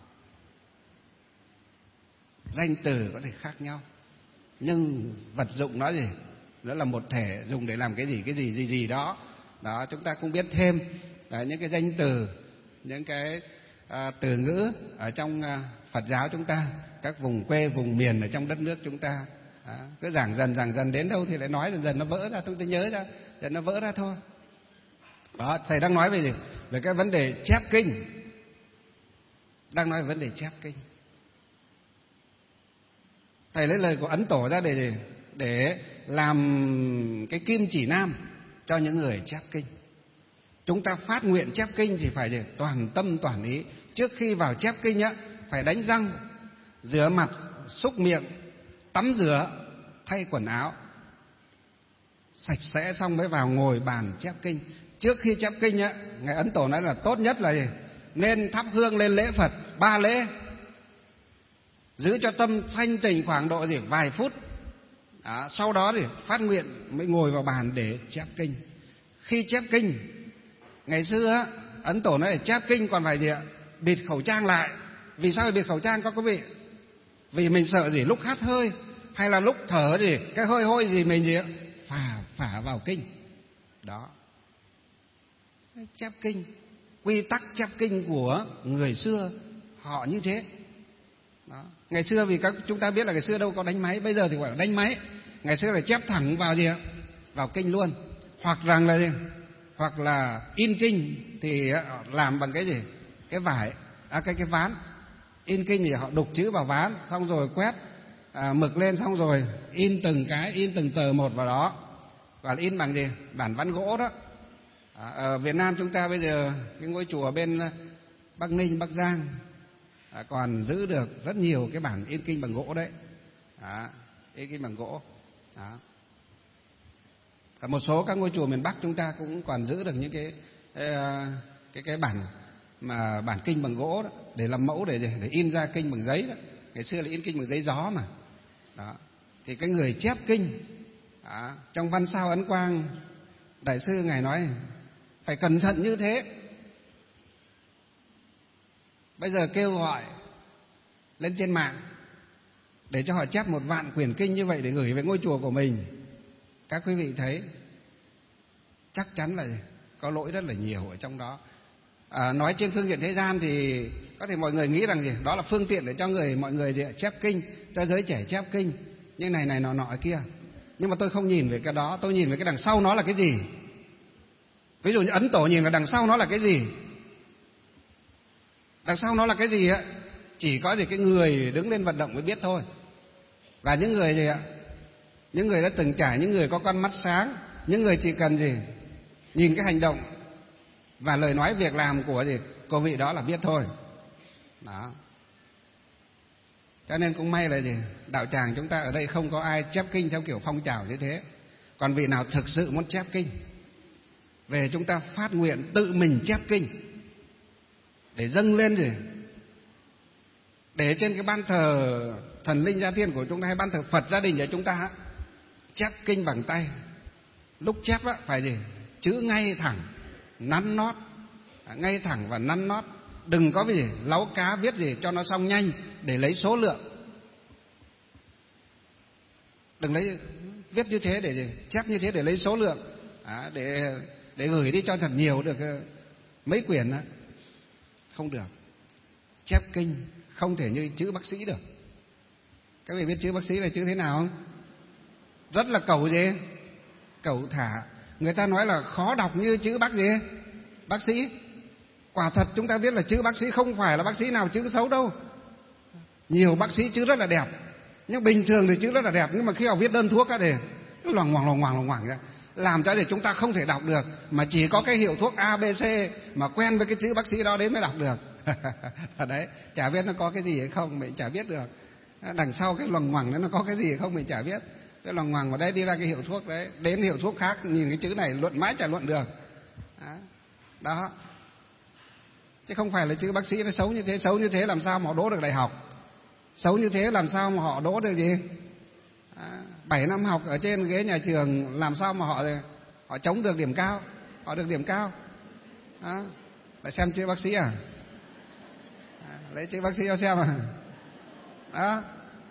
danh từ có thể khác nhau nhưng vật dụng nó nó là một thể, dùng để làm cái gì đó. Đó, chúng ta cũng biết thêm những cái danh từ, những cái từ ngữ ở trong Phật giáo chúng ta, các vùng quê vùng miền ở trong đất nước chúng ta. Cứ giảng dần đến đâu thì lại nói dần nó vỡ ra, chúng ta nhớ ra, dần nó vỡ ra thôi. Đó, thầy đang nói về về cái vấn đề chép kinh, đang nói về vấn đề chép kinh. Thầy lấy lời của Ấn Tổ ra để làm cái kim chỉ nam cho những người chép kinh. Chúng ta phát nguyện chép kinh thì phải toàn tâm toàn ý. Trước khi vào chép kinh phải đánh răng, rửa mặt, xúc miệng, tắm rửa, thay quần áo sạch sẽ xong mới vào ngồi bàn chép kinh. Trước khi chép kinh ngài Ấn Tổ nói là tốt nhất là nên thắp hương lên lễ Phật 3 lễ, giữ cho tâm thanh tịnh khoảng độ vài phút. Sau đó thì phát nguyện mới ngồi vào bàn để chép kinh. Khi chép kinh, ngày xưa Ấn Tổ nói là chép kinh còn phải bịt khẩu trang lại. Vì sao phải bịt khẩu trang các quý vị? Vì mình sợ lúc hắt hơi hay là lúc thở cái hơi hôi mình phả vào kinh. Đó, chép kinh, quy tắc chép kinh của người xưa họ như thế. Đó. Ngày xưa vì chúng ta biết là ngày xưa đâu có đánh máy, bây giờ thì gọi là đánh máy. Ngày xưa là chép thẳng vào vào kinh luôn, hoặc là in kinh thì làm bằng cái cái vải, cái ván. In kinh thì họ đục chữ vào ván, xong rồi quét mực lên, xong rồi in từng tờ một vào đó. Còn in bằng bản ván gỗ đó. Ở Việt Nam chúng ta bây giờ cái ngôi chùa bên Bắc Ninh, Bắc Giang còn giữ được rất nhiều cái bản in kinh bằng gỗ đấy. In kinh bằng gỗ. Ở một số các ngôi chùa miền Bắc chúng ta cũng còn giữ được những cái bản kinh bằng gỗ đó, để làm mẫu để in ra kinh bằng giấy đó. Ngày xưa là in kinh bằng giấy gió mà. Đó. Thì cái người chép kinh trong Văn Sao Ấn Quang đại sư ngài nói phải cẩn thận như thế. Bây giờ kêu gọi lên trên mạng để cho họ chép 1 vạn quyển kinh như vậy để gửi về ngôi chùa của mình. các quý vị thấy chắc chắn là có lỗi rất là nhiều ở trong đó. Nói trên phương diện thế gian thì có thể mọi người nghĩ rằng gì đó là phương tiện để cho mọi người chép kinh, cho giới trẻ chép kinh, như này nọ kia. Nhưng mà tôi không nhìn về cái đó, tôi nhìn về cái đằng sau nó là cái gì. Ví dụ như Ấn Tổ nhìn vào đằng sau nó là cái gì. Đằng sau nó là cái gì á, chỉ có gì cái người đứng lên vận động mới biết thôi. Và những người gì ạ, những người đã từng trải, những người có con mắt sáng, những người chỉ cần gì nhìn cái hành động và lời nói việc làm của vị đó là biết thôi. Đó. Cho nên cũng may là gì, đạo tràng chúng ta ở đây không có ai chép kinh theo kiểu phong trào như thế. Còn vị nào thực sự muốn chép kinh, về chúng ta phát nguyện tự mình chép kinh để dâng lên gì, để trên cái ban thờ thần linh gia tiên của chúng ta hay ban thờ Phật gia đình của chúng ta chép kinh bằng tay. Lúc chép á, phải gì, chữ ngay thẳng, nắn nót, ngay thẳng và nắn nót. Đừng có cái gì láu cá viết gì cho nó xong nhanh để lấy số lượng. Đừng lấy viết như thế để chép như thế để lấy số lượng, để gửi đi cho thật nhiều được mấy quyển đó. Không được. Chép kinh không thể như chữ bác sĩ được. Các vị biết chữ bác sĩ là chữ thế nào không? Rất là cẩu thả. Người ta nói là khó đọc như chữ bác sĩ. Quả thật chúng ta biết là chữ bác sĩ không phải là bác sĩ nào chữ xấu đâu. Nhiều bác sĩ chữ rất là đẹp, nhưng bình thường thì chữ rất là đẹp, nhưng mà khi họ viết đơn thuốc á thì loằng ngoằng ra, làm cho để chúng ta không thể đọc được, mà chỉ có cái hiệu thuốc ABC mà quen với cái chữ bác sĩ đó đến mới đọc được. Đấy, chả biết nó có cái gì hay không mình chả biết được. Đằng sau cái loằng ngoằng đó nó có cái gì hay không mình chả biết. Cái loằng ngoằng vào đây đi ra cái hiệu thuốc đấy, đến hiệu thuốc khác nhìn cái chữ này luận mãi chả luận được. Đó. Chứ không phải là chữ bác sĩ nó xấu như thế làm sao mà họ đỗ được đại học, xấu như thế làm sao mà họ đỗ được gì 7 năm học ở trên ghế nhà trường, làm sao mà họ chống được điểm cao, họ được điểm cao. Đó. Lại xem chữ bác sĩ lấy chữ bác sĩ cho xem đó.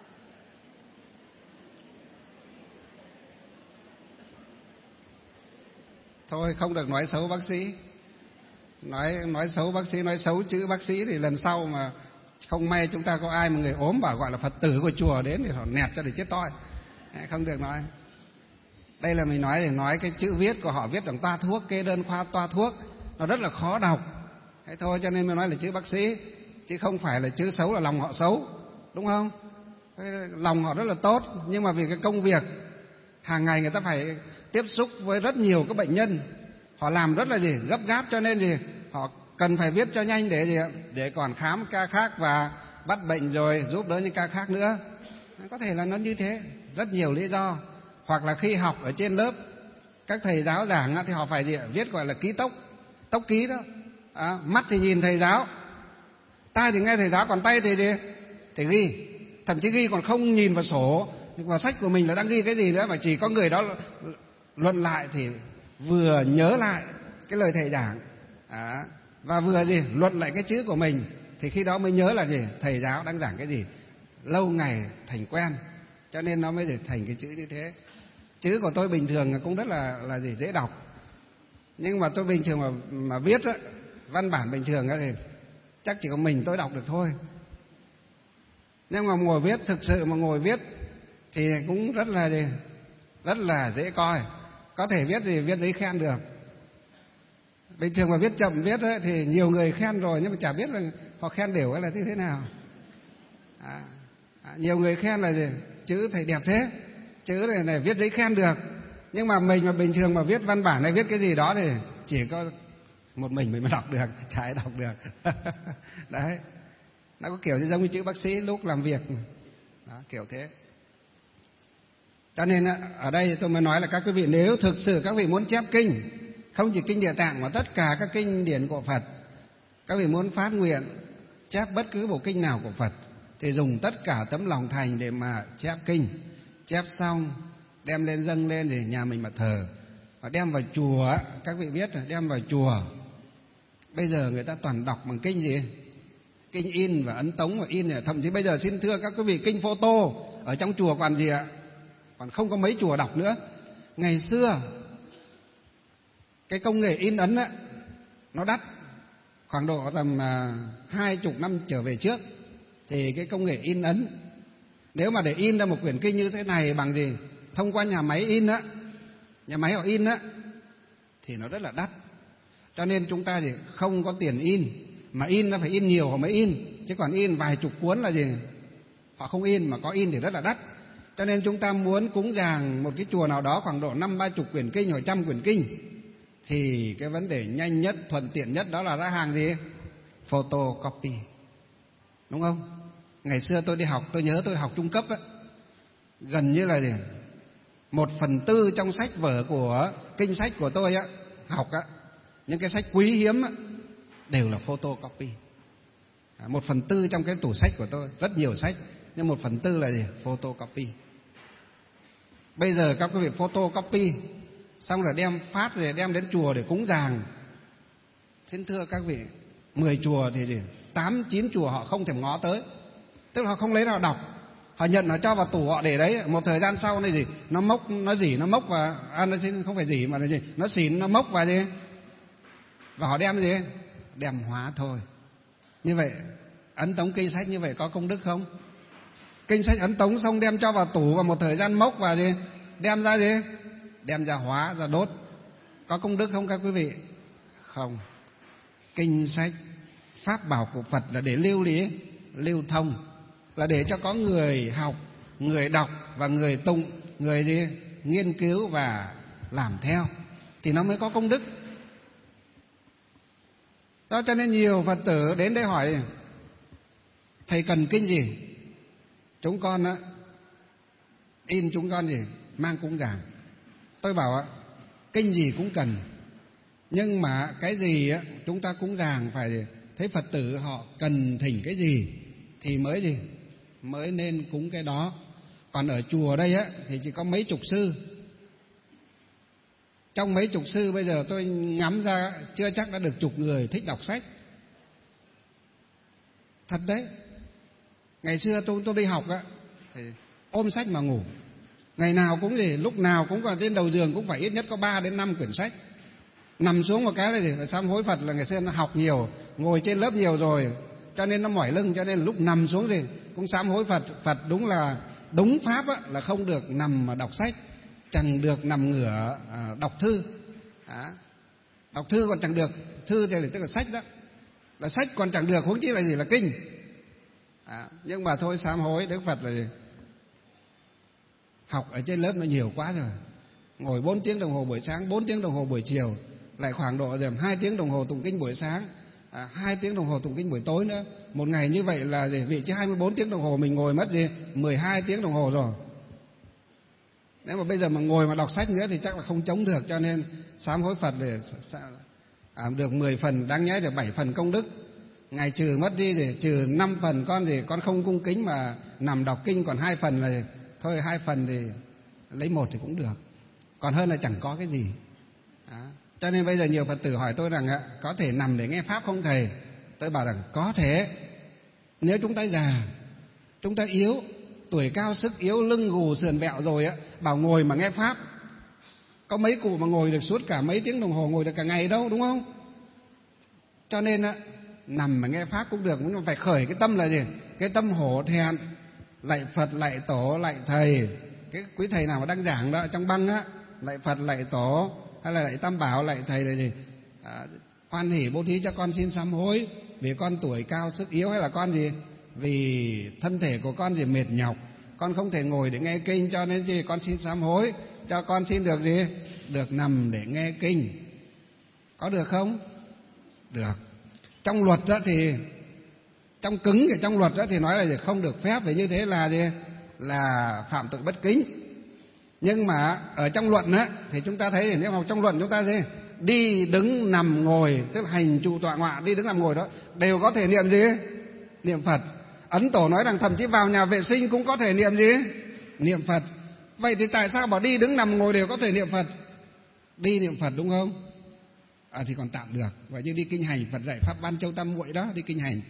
Thôi không được nói xấu bác sĩ. Nói xấu bác sĩ, nói xấu chữ bác sĩ thì lần sau mà không may chúng ta có ai mà người ốm bảo gọi là Phật tử của chùa đến thì họ nẹt cho để chết toi. Không được nói. Đây là mình nói để nói cái chữ viết của họ, viết bằng toa thuốc, kê đơn khoa toa thuốc, nó rất là khó đọc. Thế thôi cho nên mình nói là chữ bác sĩ, chứ không phải là chữ xấu là lòng họ xấu, đúng không? Lòng họ rất là tốt, nhưng mà vì cái công việc hàng ngày người ta phải tiếp xúc với rất nhiều các bệnh nhân, họ làm rất là gấp gáp, cho nên họ cần phải viết cho nhanh để còn khám ca khác và bắt bệnh rồi giúp đỡ những ca khác nữa. Có thể là nó như thế, rất nhiều lý do. Hoặc là khi học ở trên lớp, các thầy giáo giảng thì họ phải viết gọi là ký tốc ký đó. Mắt thì nhìn thầy giáo, tai thì nghe thầy giáo, còn tay thì ghi. Thậm chí ghi còn không nhìn vào sổ, vào sách của mình là đang ghi cái gì nữa, mà chỉ có người đó luận lại thì vừa nhớ lại cái lời thầy giảng và vừa luận lại cái chữ của mình, thì khi đó mới nhớ là thầy giáo đang giảng cái gì. Lâu ngày thành quen, cho nên nó mới thành cái chữ như thế. Chữ của tôi bình thường cũng rất là dễ đọc, nhưng mà tôi bình thường mà viết văn bản bình thường thì chắc chỉ có mình tôi đọc được thôi. Nhưng mà ngồi viết, thực sự mà ngồi viết thì cũng rất là dễ coi. Có thể viết giấy khen được. Bình thường mà viết chậm viết thì nhiều người khen rồi, nhưng mà chả biết là họ khen đều hay là thế nào. Nhiều người khen là chữ thầy đẹp thế, chữ này viết giấy khen được. Nhưng mà mình mà bình thường mà viết văn bản hay viết cái gì đó thì chỉ có một mình mới đọc được, chả ai đọc được. Đấy, nó có kiểu như giống như chữ bác sĩ lúc làm việc đó, kiểu thế. Cho nên ở đây tôi mới nói là các quý vị, nếu thực sự các vị muốn chép kinh, không chỉ kinh Địa Tạng mà tất cả các kinh điển của Phật, các vị muốn phát nguyện chép bất cứ bộ kinh nào của Phật, thì dùng tất cả tấm lòng thành để mà chép kinh. Chép xong đem lên dâng lên để nhà mình mà thờ, và đem vào chùa. Các vị biết rồi, đem vào chùa bây giờ người ta toàn đọc bằng kinh kinh in và ấn tống và in. Thậm chí bây giờ xin thưa các quý vị, kinh photo ở trong chùa còn còn không có mấy chùa đọc nữa. Ngày xưa cái công nghệ in ấn á, nó đắt. Khoảng độ tầm 20 năm trở về trước thì cái công nghệ in ấn, nếu mà để in ra một quyển kinh như thế này bằng gì thông qua nhà máy in á, nhà máy họ in á, thì nó rất là đắt. Cho nên chúng ta thì không có tiền in, mà in nó phải in nhiều họ mới in, chứ còn in vài chục cuốn là gì họ không in, mà có in thì rất là đắt. Cho nên chúng ta muốn cúng dường một cái chùa nào đó khoảng độ 50-30 quyển kinh hoặc 100 quyển kinh, thì cái vấn đề nhanh nhất, thuận tiện nhất đó là ra hàng gì? Photocopy. Đúng không? Ngày xưa tôi đi học, tôi nhớ tôi học trung cấp á, gần như là gì? 1/4 trong sách vở của kinh sách của tôi á, học á, những cái sách quý hiếm á, đều là photocopy. 1/4 trong cái tủ sách của tôi, rất nhiều sách, nhưng 1/4 là gì? Photocopy. Bây giờ các quý vị photocopy xong rồi đem phát, rồi đem đến chùa để cúng dường. Xin thưa các vị, 10 chùa thì 8-9 chùa họ không thèm ngó tới, tức là họ không lấy nào đọc, họ nhận, họ cho vào tủ họ để đấy. Một thời gian sau này gì nó mốc, nó dỉ, nó mốc và nó không phải dỉ mà là gì, nó xỉn, nó mốc và gì, và họ đem gì, đem hóa thôi. Như vậy ấn tống kinh sách như vậy có công đức không? Kinh sách ấn tống xong đem cho vào tủ và một thời gian mốc và gì, đem ra gì, đem ra hóa, ra đốt, có công đức không các quý vị? Không. Kinh sách pháp bảo của Phật là để lưu lý, lưu thông, là để cho có người học, người đọc và người tụng, người gì, nghiên cứu và làm theo, thì nó mới có công đức. Đó, cho nên nhiều Phật tử đến đây hỏi thầy cần kinh gì, chúng con á in, chúng con gì mang cúng dường. Tôi bảo á, kinh gì cũng cần, nhưng mà cái gì á chúng ta cúng dường phải thấy Phật tử họ cần thỉnh cái gì thì mới gì, mới nên cúng cái đó. Còn ở chùa đây á thì chỉ có mấy chục sư. Trong mấy chục sư bây giờ tôi ngắm ra chưa chắc đã được chục người thích đọc sách. Thật đấy. Ngày xưa tôi đi học á thì ôm sách mà ngủ. Ngày nào cũng gì, lúc nào cũng còn trên đầu giường cũng phải ít nhất có 3-5 quyển sách. Nằm xuống một cái là gì, sám hối Phật, là ngày xưa nó học nhiều, ngồi trên lớp nhiều rồi, cho nên nó mỏi lưng, cho nên lúc nằm xuống gì cũng sám hối Phật. Phật đúng là đúng pháp á, là không được nằm mà đọc sách, chẳng được nằm ngửa đọc thư. Đọc thư còn chẳng được, thư thì tức là sách đó, là sách còn chẳng được, huống chi là gì, là kinh. Nhưng mà thôi, sám hối Đức Phật là gì? Học ở trên lớp nó nhiều quá rồi, ngồi 4 tiếng đồng hồ buổi sáng, 4 tiếng đồng hồ buổi chiều, lại khoảng độ 2 tiếng đồng hồ tụng kinh buổi sáng, 2 tiếng đồng hồ tụng kinh buổi tối nữa. Một ngày như vậy là gì? Vị chứ 24 tiếng đồng hồ mình ngồi mất gì 12 tiếng đồng hồ rồi. Nếu mà bây giờ mà ngồi mà đọc sách nữa thì chắc là không chống được. Cho nên sám hối Phật để được 10 phần, đáng nhẽ được 7 phần công đức. Ngày trừ mất đi để trừ 5 phần con gì, con không cung kính mà nằm đọc kinh, còn 2 phần là thôi, 2 phần thì lấy 1 thì cũng được, còn hơn là chẳng có cái gì. Cho nên bây giờ nhiều Phật tử hỏi tôi rằng có thể nằm để nghe pháp không thầy? Tôi bảo rằng có thể, nếu chúng ta già, chúng ta yếu, tuổi cao sức yếu, lưng gù sườn bẹo rồi á, bảo ngồi mà nghe pháp, có mấy cụ mà ngồi được suốt cả mấy tiếng đồng hồ, ngồi được cả ngày đâu, đúng không? Cho nên nằm mà nghe pháp cũng được, nhưng mà phải khởi cái tâm là gì? Cái tâm hổ thẹn, lạy Phật, lạy Tổ, lạy Thầy. Cái quý thầy nào mà đang giảng đó trong băng á, lạy Phật, lạy Tổ, hay là lạy Tam Bảo, lạy Thầy là gì? Hoan hỉ bố thí cho con xin sám hối vì con tuổi cao sức yếu, hay là con gì? Vì thân thể của con gì mệt nhọc, con không thể ngồi để nghe kinh, cho nên gì con xin sám hối cho con xin được gì? Được nằm để nghe kinh. Có được không? Được. Trong luật đó thì, trong cứng thì trong luật đó thì nói là gì? Không được phép, vì như thế là gì? Là phạm tội bất kính. Nhưng mà ở trong luận á thì chúng ta thấy thì nếu học trong luận chúng ta thấy đi đứng nằm ngồi, tức là hành trụ tọa ngọa, đi đứng nằm ngồi đó đều có thể niệm gì? Niệm Phật. Ấn Tổ nói rằng thậm chí vào nhà vệ sinh cũng có thể niệm gì? Niệm Phật. Vậy thì tại sao bảo đi đứng nằm ngồi đều có thể niệm Phật? Đi niệm Phật đúng không? Thì còn tạm được. Vậy như đi kinh hành, Phật dạy pháp Ban Châu Tam Muội đó, đi kinh hành.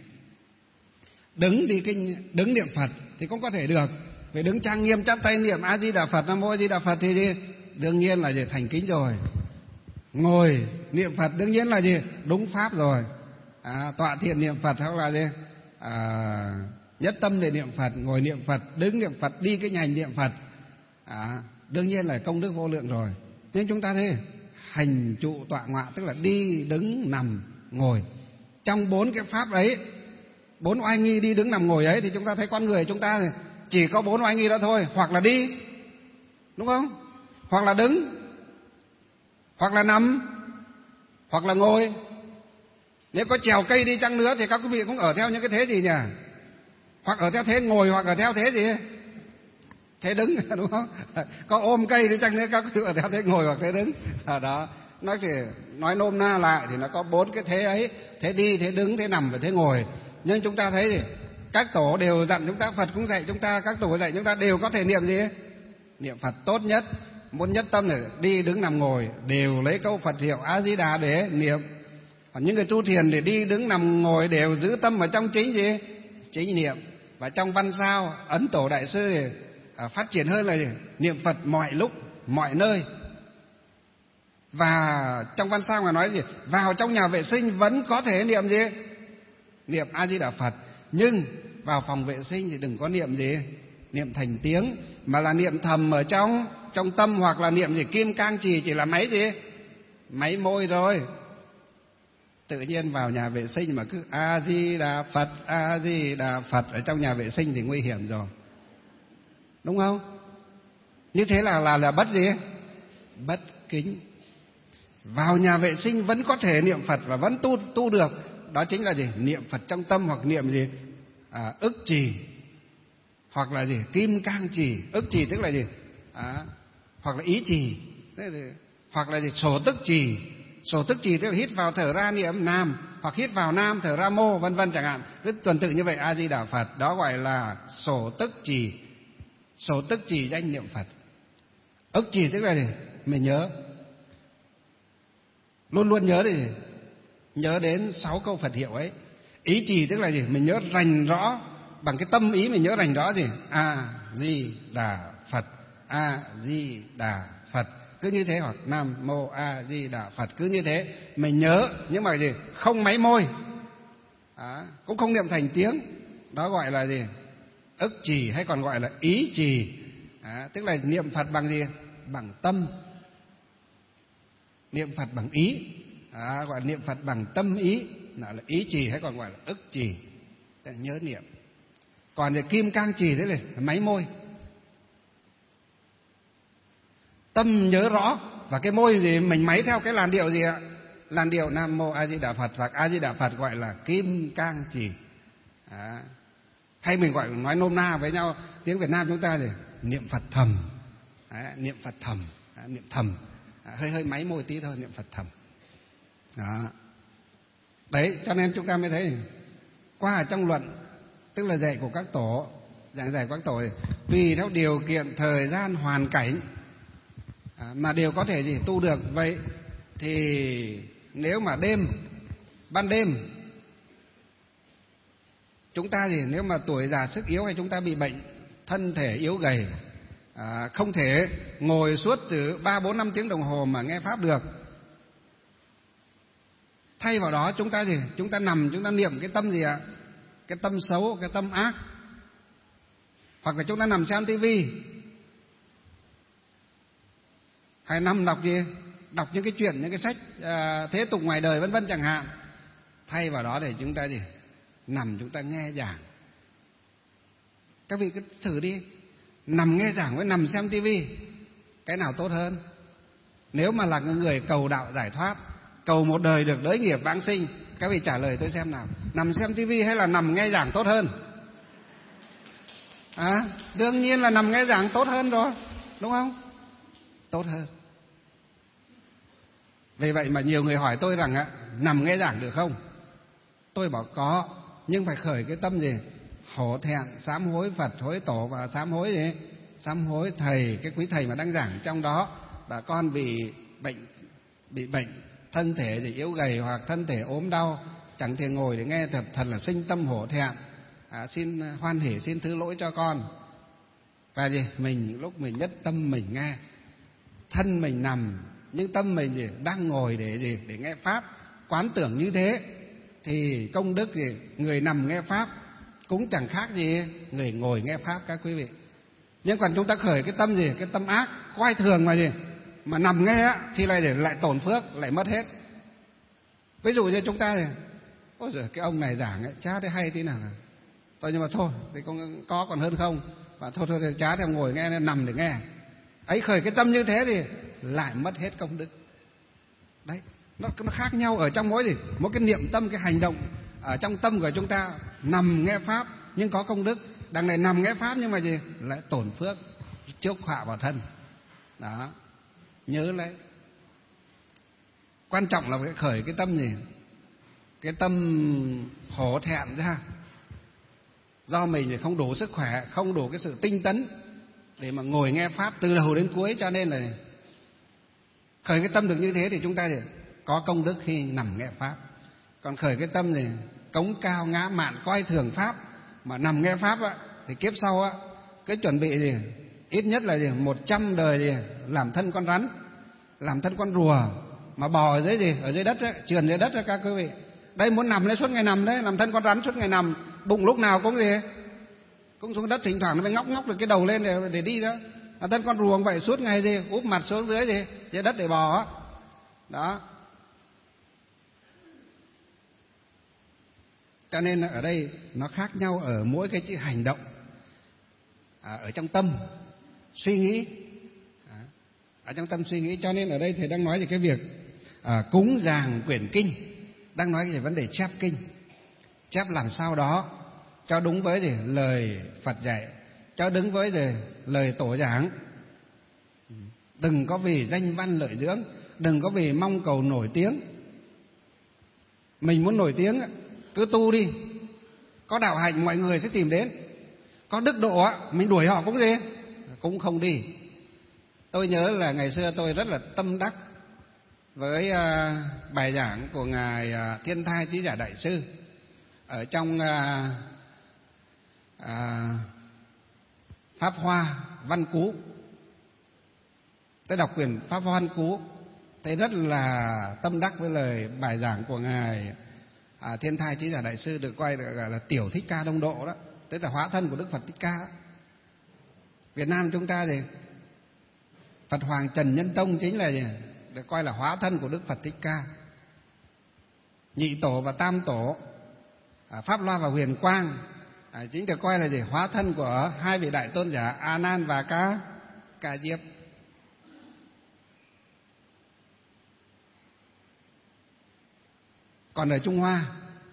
Đứng đi kinh, đứng niệm Phật thì cũng có thể được. Phải đứng trang nghiêm chắp tay niệm A Di Đà Phật, Nam Mô A Di Đà Phật thì đi đương nhiên là gì? Thành kính rồi. Ngồi niệm Phật đương nhiên là gì? Đúng pháp rồi. Tọa thiền niệm Phật hoặc là gì? Nhất tâm để niệm Phật, ngồi niệm Phật, đứng niệm Phật, đi cái nhành niệm Phật. Đương nhiên là công đức vô lượng rồi. Nên chúng ta thấy hành trụ tọa ngọa, tức là đi đứng nằm ngồi. Trong 4 cái pháp ấy, 4 oai nghi đi đứng nằm ngồi ấy, thì chúng ta thấy con người chúng ta chỉ có 4 oai nghi đó thôi. Hoặc là đi, đúng không? Hoặc là đứng, hoặc là nằm, hoặc là ngồi. Nếu có trèo cây đi chăng nữa thì các quý vị cũng ở theo những cái thế gì nhỉ? Hoặc ở theo thế ngồi, hoặc ở theo thế gì? Thế đứng, đúng không? Có ôm cây đi chăng nữa các quý vị ở theo thế ngồi hoặc thế đứng. Đó, nó chỉ nói nôm na lại thì nó có 4 cái thế ấy: thế đi, thế đứng, thế nằm và thế ngồi. Nhưng chúng ta thấy thì các tổ đều dặn chúng ta, Phật cũng dạy chúng ta, các tổ dạy chúng ta đều có thể niệm gì? Niệm Phật tốt nhất. Muốn nhất tâm để đi đứng nằm ngồi đều lấy câu Phật hiệu A Di Đà để niệm. Còn những người tu thiền để đi đứng nằm ngồi đều giữ tâm ở trong chính gì? Chính niệm. Và trong văn sao Ấn Tổ Đại Sư thì phát triển hơn là gì? Niệm Phật mọi lúc mọi nơi. Và trong văn sao mà nói gì? Vào trong nhà vệ sinh vẫn có thể niệm gì? Niệm A Di Đà Phật. Nhưng vào phòng vệ sinh thì đừng có niệm gì? Niệm thành tiếng, mà là niệm thầm ở trong tâm, hoặc là niệm gì? Kim cang trì, chỉ là máy gì? Máy môi rồi. Tự nhiên vào nhà vệ sinh mà cứ A Di Đà Phật, A Di Đà Phật ở trong nhà vệ sinh thì nguy hiểm rồi, đúng không? Như thế là bất gì? Bất kính. Vào nhà vệ sinh vẫn có thể niệm Phật và vẫn tu được. Đó chính là gì? Niệm Phật trong tâm, hoặc niệm gì? Ức trì, hoặc là gì? Kim cang trì. Ức trì tức là gì? Hoặc là ý trì, hoặc là gì? Sổ tức trì. Sổ tức trì tức là hít vào thở ra niệm nam, hoặc hít vào nam thở ra mô, vân vân chẳng hạn. Cứ tuần tự như vậy A Di Đà Phật, đó gọi là sổ tức trì. Sổ tức trì danh niệm Phật. Ức trì tức là gì? Mình nhớ, luôn luôn nhớ thì nhớ đến 6 câu Phật hiệu ấy. Ý trì tức là gì? Mình nhớ rành rõ, bằng cái tâm ý mình nhớ rành rõ gì? A Di Đà Phật, A Di Đà Phật. Cứ như thế, hoặc Nam Mô A Di Đà Phật, cứ như thế mình nhớ. Nhưng mà gì? Không máy môi, cũng không niệm thành tiếng. Đó gọi là gì? Ức trì, hay còn gọi là ý trì. Tức là niệm Phật bằng gì? Bằng tâm. Niệm Phật bằng ý, gọi là niệm Phật bằng tâm ý, là ý trì, hay còn gọi là ức trì, tức là nhớ niệm. Còn về kim cang trì thế này máy môi, tâm nhớ rõ, và cái môi gì mình máy theo cái làn điệu gì ạ? Làn điệu Nam Mô A Di Đà Phật, hoặc A Di Đà Phật gọi là kim cang trì. Hay mình gọi nói nôm na với nhau tiếng Việt Nam chúng ta thì niệm Phật thầm. Niệm Phật thầm, niệm thầm, hơi máy môi tí thôi, niệm Phật thầm. Đấy, cho nên chúng ta mới thấy qua ở trong luận, tức là dạy của các tổ, giảng giải của các tổ, tùy theo điều kiện thời gian hoàn cảnh mà đều có thể gì tu được. Vậy thì nếu mà ban đêm chúng ta gì, nếu mà tuổi già sức yếu, hay chúng ta bị bệnh, thân thể yếu gầy, không thể ngồi suốt từ 3, 4, 5 tiếng đồng hồ mà nghe pháp được, thay vào đó chúng ta gì? Chúng ta nằm, chúng ta niệm cái tâm gì ạ? Cái tâm xấu, cái tâm ác. Hoặc là chúng ta nằm xem tivi, hay nằm đọc gì? Đọc những cái chuyện, những cái sách thế tục ngoài đời vân vân chẳng hạn. Thay vào đó để chúng ta gì? Nằm chúng ta nghe giảng. Các vị cứ thử đi, nằm nghe giảng với nằm xem tivi, cái nào tốt hơn? Nếu mà là người cầu đạo giải thoát, cầu một đời được đới nghiệp vãng sinh, các vị trả lời tôi xem nào, nằm xem tivi hay là nằm nghe giảng tốt hơn? Đương nhiên là nằm nghe giảng tốt hơn rồi, đúng không? Tốt hơn. Vì vậy mà nhiều người hỏi tôi rằng nằm nghe giảng được không? Tôi bảo có, nhưng phải khởi cái tâm gì? Hổ thẹn, sám hối Phật, hối Tổ, và sám hối gì? Sám hối thầy, cái quý thầy mà đang giảng trong đó, và con bị bệnh, thân thể thì yếu gầy, hoặc thân thể ốm đau, chẳng thể ngồi để nghe, thật là sinh tâm hổ thẹn, xin hoan hỉ, xin thứ lỗi cho con. Và gì? Lúc mình nhất tâm mình nghe, thân mình nằm nhưng tâm mình gì đang ngồi để gì, để nghe pháp, quán tưởng như thế thì công đức gì, người nằm nghe pháp cũng chẳng khác gì người ngồi nghe pháp các quý vị. Nhưng còn chúng ta khởi cái tâm gì, cái tâm ác, coi thường mà gì, mà nằm nghe á, thì lại tổn phước, lại mất hết. Ví dụ như chúng ta thì ôi giời, cái ông này giảng ấy, chả thấy hay tí nào. Tôi nhưng mà thôi, thì có còn hơn không. Và thôi chả thì ngồi nghe, nằm để nghe. Ấy khởi cái tâm như thế thì lại mất hết công đức. Đấy, nó khác nhau ở trong mỗi cái niệm tâm, cái hành động ở trong tâm của chúng ta. Nằm nghe pháp nhưng có công đức, đằng này nằm nghe pháp nhưng mà gì, lại tổn phước, chuốc họa vào thân. Đó, nhớ lấy. Quan trọng là phải khởi cái tâm gì, cái tâm hổ thẹn ra, do mình thì không đủ sức khỏe, không đủ cái sự tinh tấn để mà ngồi nghe pháp từ đầu đến cuối, cho nên là khởi cái tâm được như thế thì chúng ta thì có công đức khi nằm nghe pháp. Còn khởi cái tâm thì cống cao ngã mạn, coi thường pháp mà nằm nghe pháp á, thì kiếp sau á, cái chuẩn bị gì ít nhất là 100 đời gì làm thân con rắn, làm thân con rùa, mà bò ở dưới ở dưới đất ấy, trườn dưới đất ấy, các quý vị. Đây muốn nằm đấy, suốt ngày nằm đấy, làm thân con rắn suốt ngày nằm, bụng lúc nào cũng cũng xuống đất, thỉnh thoảng nó mới ngóc được cái đầu lên để đi đó. Làm thân con rùa vậy, suốt ngày úp mặt xuống dưới dưới đất để bò đó. Cho nên ở đây nó khác nhau ở mỗi cái chữ hành động, ở trong tâm suy nghĩ, ở trong tâm suy nghĩ. Cho nên ở đây thầy đang nói về cái việc cúng dường quyển kinh, đang nói về vấn đề chép kinh, chép làm sao đó cho đúng với lời Phật dạy, cho đúng với lời tổ giảng. Đừng có vì danh văn lợi dưỡng, đừng có vì mong cầu nổi tiếng. Mình muốn nổi tiếng cứ tu đi, có đạo hạnh mọi người sẽ tìm đến, có đức độ mình đuổi họ cũng không đi. Tôi nhớ là ngày xưa tôi rất là tâm đắc với bài giảng của ngài Thiên Thai Trí Giả Đại Sư ở trong Pháp Hoa Văn Cú. Tôi đọc quyển Pháp Hoa Văn Cú, tôi rất là tâm đắc với lời bài giảng của ngài Thiên Thai Trí Giả Đại Sư, được coi là Tiểu Thích Ca Đông Độ đó, tức là hóa thân của Đức Phật Thích Ca. Việt Nam chúng ta thì Phật Hoàng Trần Nhân Tông chính là được coi là hóa thân của Đức Phật Thích Ca. Nhị Tổ và Tam Tổ, Pháp Loa và Huyền Quang chính được coi là hóa thân của hai vị đại tôn giả A Nan và Ca Diếp. Còn ở Trung Hoa,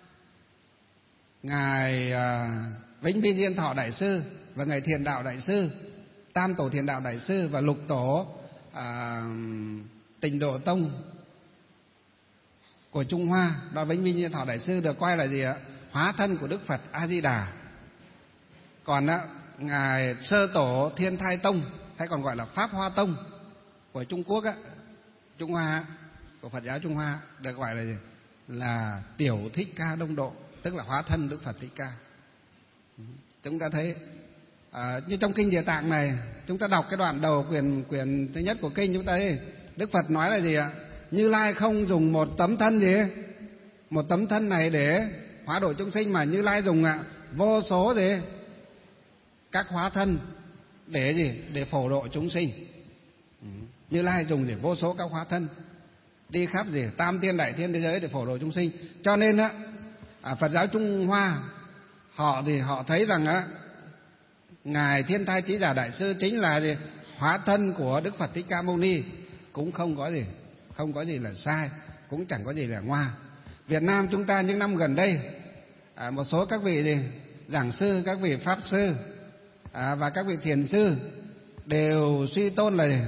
ngài Vĩnh Vi Diên Thọ Đại Sư và ngài Thiền Đạo Đại Sư, Tam Tổ Thiền Đạo Đại Sư và Lục Tổ Tịnh Độ Tông của Trung Hoa, đó Vĩnh Vi Diên Thọ Đại Sư được coi là hóa thân của Đức Phật A Di Đà. Còn ngài Sơ Tổ Thiên Thai Tông, hay còn gọi là Pháp Hoa Tông của Trung Quốc Trung Hoa, của Phật giáo Trung Hoa, được gọi là Tiểu Thích Ca Đông Độ, tức là hóa thân Đức Phật Thích Ca. Chúng ta thấy như trong kinh Địa Tạng này, chúng ta đọc cái đoạn đầu quyển thứ nhất của kinh, chúng ta thấy Đức Phật nói là gì ạ? Như Lai không dùng một tấm thân một tấm thân này để hóa độ chúng sinh, mà Như Lai dùng vô số các hóa thân để phổ độ chúng sinh. Như Lai dùng vô số các hóa thân đi khắp tam thiên đại thiên thế giới để phổ độ chúng sinh. Cho nên Phật giáo Trung Hoa họ thấy rằng ngài Thiên Thai Trí Giả Đại Sư chính là hóa thân của Đức Phật Thích Ca Mâu Ni, cũng không có gì là sai, cũng chẳng có gì là ngoa. Việt Nam chúng ta những năm gần đây, một số các vị giảng sư, các vị pháp sư và các vị thiền sư đều suy tôn là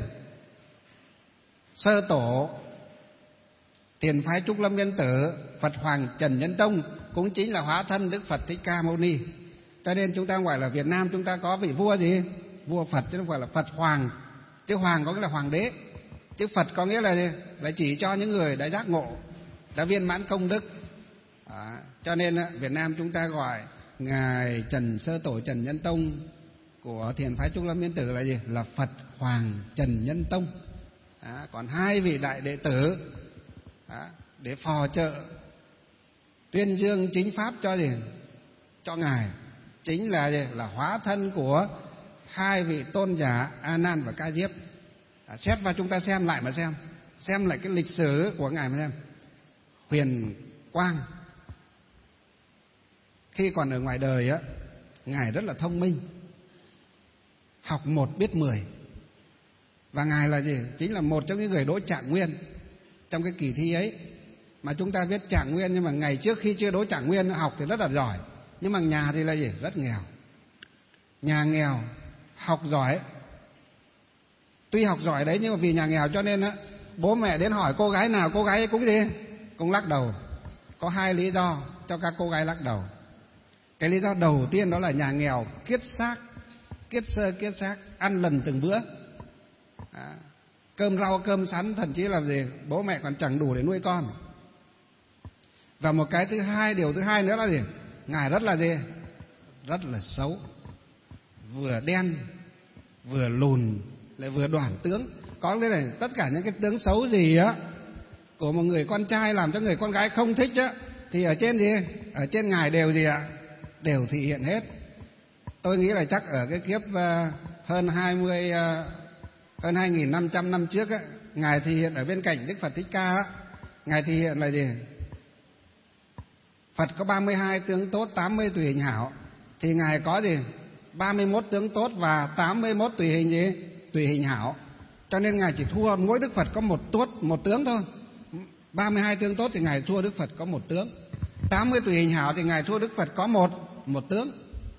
Sơ Tổ Thiền phái Trúc Lâm Nguyên Tử Phật Hoàng Trần Nhân Tông cũng chính là hóa thân Đức Phật Thích Ca Mâu Ni. Cho nên chúng ta gọi là Việt Nam chúng ta có vị vua vua Phật, chứ không phải là Phật Hoàng. Chứ Hoàng có nghĩa là Hoàng đế, chứ Phật có nghĩa là chỉ cho những người đã giác ngộ, đã viên mãn công đức. Cho nên Việt Nam chúng ta gọi ngài Sơ Tổ Trần Nhân Tông của Thiền phái Trúc Lâm Nguyên Tử là Là Phật Hoàng Trần Nhân Tông. Còn 2 vị đại đệ tử để phò trợ tuyên dương chính pháp cho gì? Cho ngài. Chính là gì? Là hóa thân của 2 vị tôn giả A Nan và Ca Diếp. Xét vào chúng ta xem lại mà xem lại cái lịch sử của ngài mà xem. Huyền Quang khi còn ở ngoài đời á, ngài rất là thông minh, học 1 biết 10. Và ngài là gì? Chính là một trong những người đối Trạng Nguyên trong cái kỳ thi ấy. Mà chúng ta biết Trạng Nguyên, nhưng mà ngày trước khi chưa đối Trạng Nguyên học thì rất là giỏi, nhưng mà nhà thì là gì? Rất nghèo. Nhà nghèo, học giỏi. Tuy học giỏi đấy, nhưng mà vì nhà nghèo cho nên á, bố mẹ đến hỏi cô gái nào, cô gái ấy cũng gì? Cũng lắc đầu. Có 2 lý do cho các cô gái lắc đầu. Cái lý do đầu tiên đó là nhà nghèo kiết xác, kiết sơ kiết xác, ăn lần từng bữa. Cơm rau cơm sắn, thậm chí là gì? Bố mẹ còn chẳng đủ để nuôi con. Và một cái thứ hai, điều thứ hai nữa là gì? Ngài rất là gì? Rất là xấu. Vừa đen, vừa lùn, lại vừa đoản tướng. Có cái này, tất cả những cái tướng xấu gì á của một người con trai làm cho người con gái không thích á, thì ở trên gì? Ở trên ngài đều gì ạ? Đều thị hiện hết. Tôi nghĩ là chắc ở cái kiếp hơn 2.500 năm trước á, ngài thị hiện ở bên cạnh Đức Phật Thích Ca á, ngài thị hiện là gì? Phật có 32 tướng tốt, 80 tùy hình hảo, thì ngài có gì? 31 tướng tốt và 81 tùy hình gì? Tùy hình hảo. Cho nên ngài chỉ thua mỗi Đức Phật có một tướng thôi. 32 tướng tốt thì ngài thua Đức Phật có 1 tướng. 80 tùy hình hảo thì ngài thua Đức Phật có một tướng.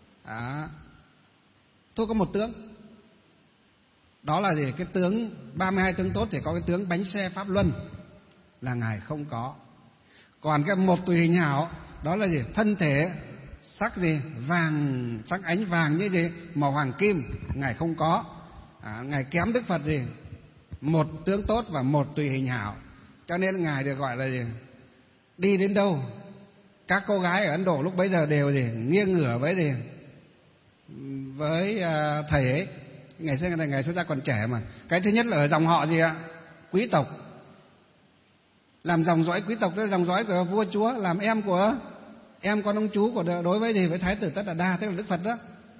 Thua có 1 tướng. Đó là gì? Cái tướng 32 tướng tốt thì có cái tướng bánh xe pháp luân là ngài không có. Còn cái 1 tùy hình hảo đó là gì? Thân thể sắc gì? Vàng, sắc ánh vàng như gì? Màu hoàng kim, ngài không có. Ngài kém Đức Phật gì? 1 tướng tốt và 1 tùy hình hảo. Cho nên ngài được gọi là gì? Đi đến đâu các cô gái ở Ấn Độ lúc bấy giờ đều gì? Nghiêng ngửa với gì? Với thầy ấy. Ngày xưa ngày xuất gia còn trẻ mà. Cái thứ nhất là ở dòng họ gì ạ? Quý tộc. Làm dòng dõi quý tộc, dòng dõi của vua chúa, làm em con ông chú của đối với gì? Với Thái tử Tất Đạt Đa, tức là Đức Phật đó.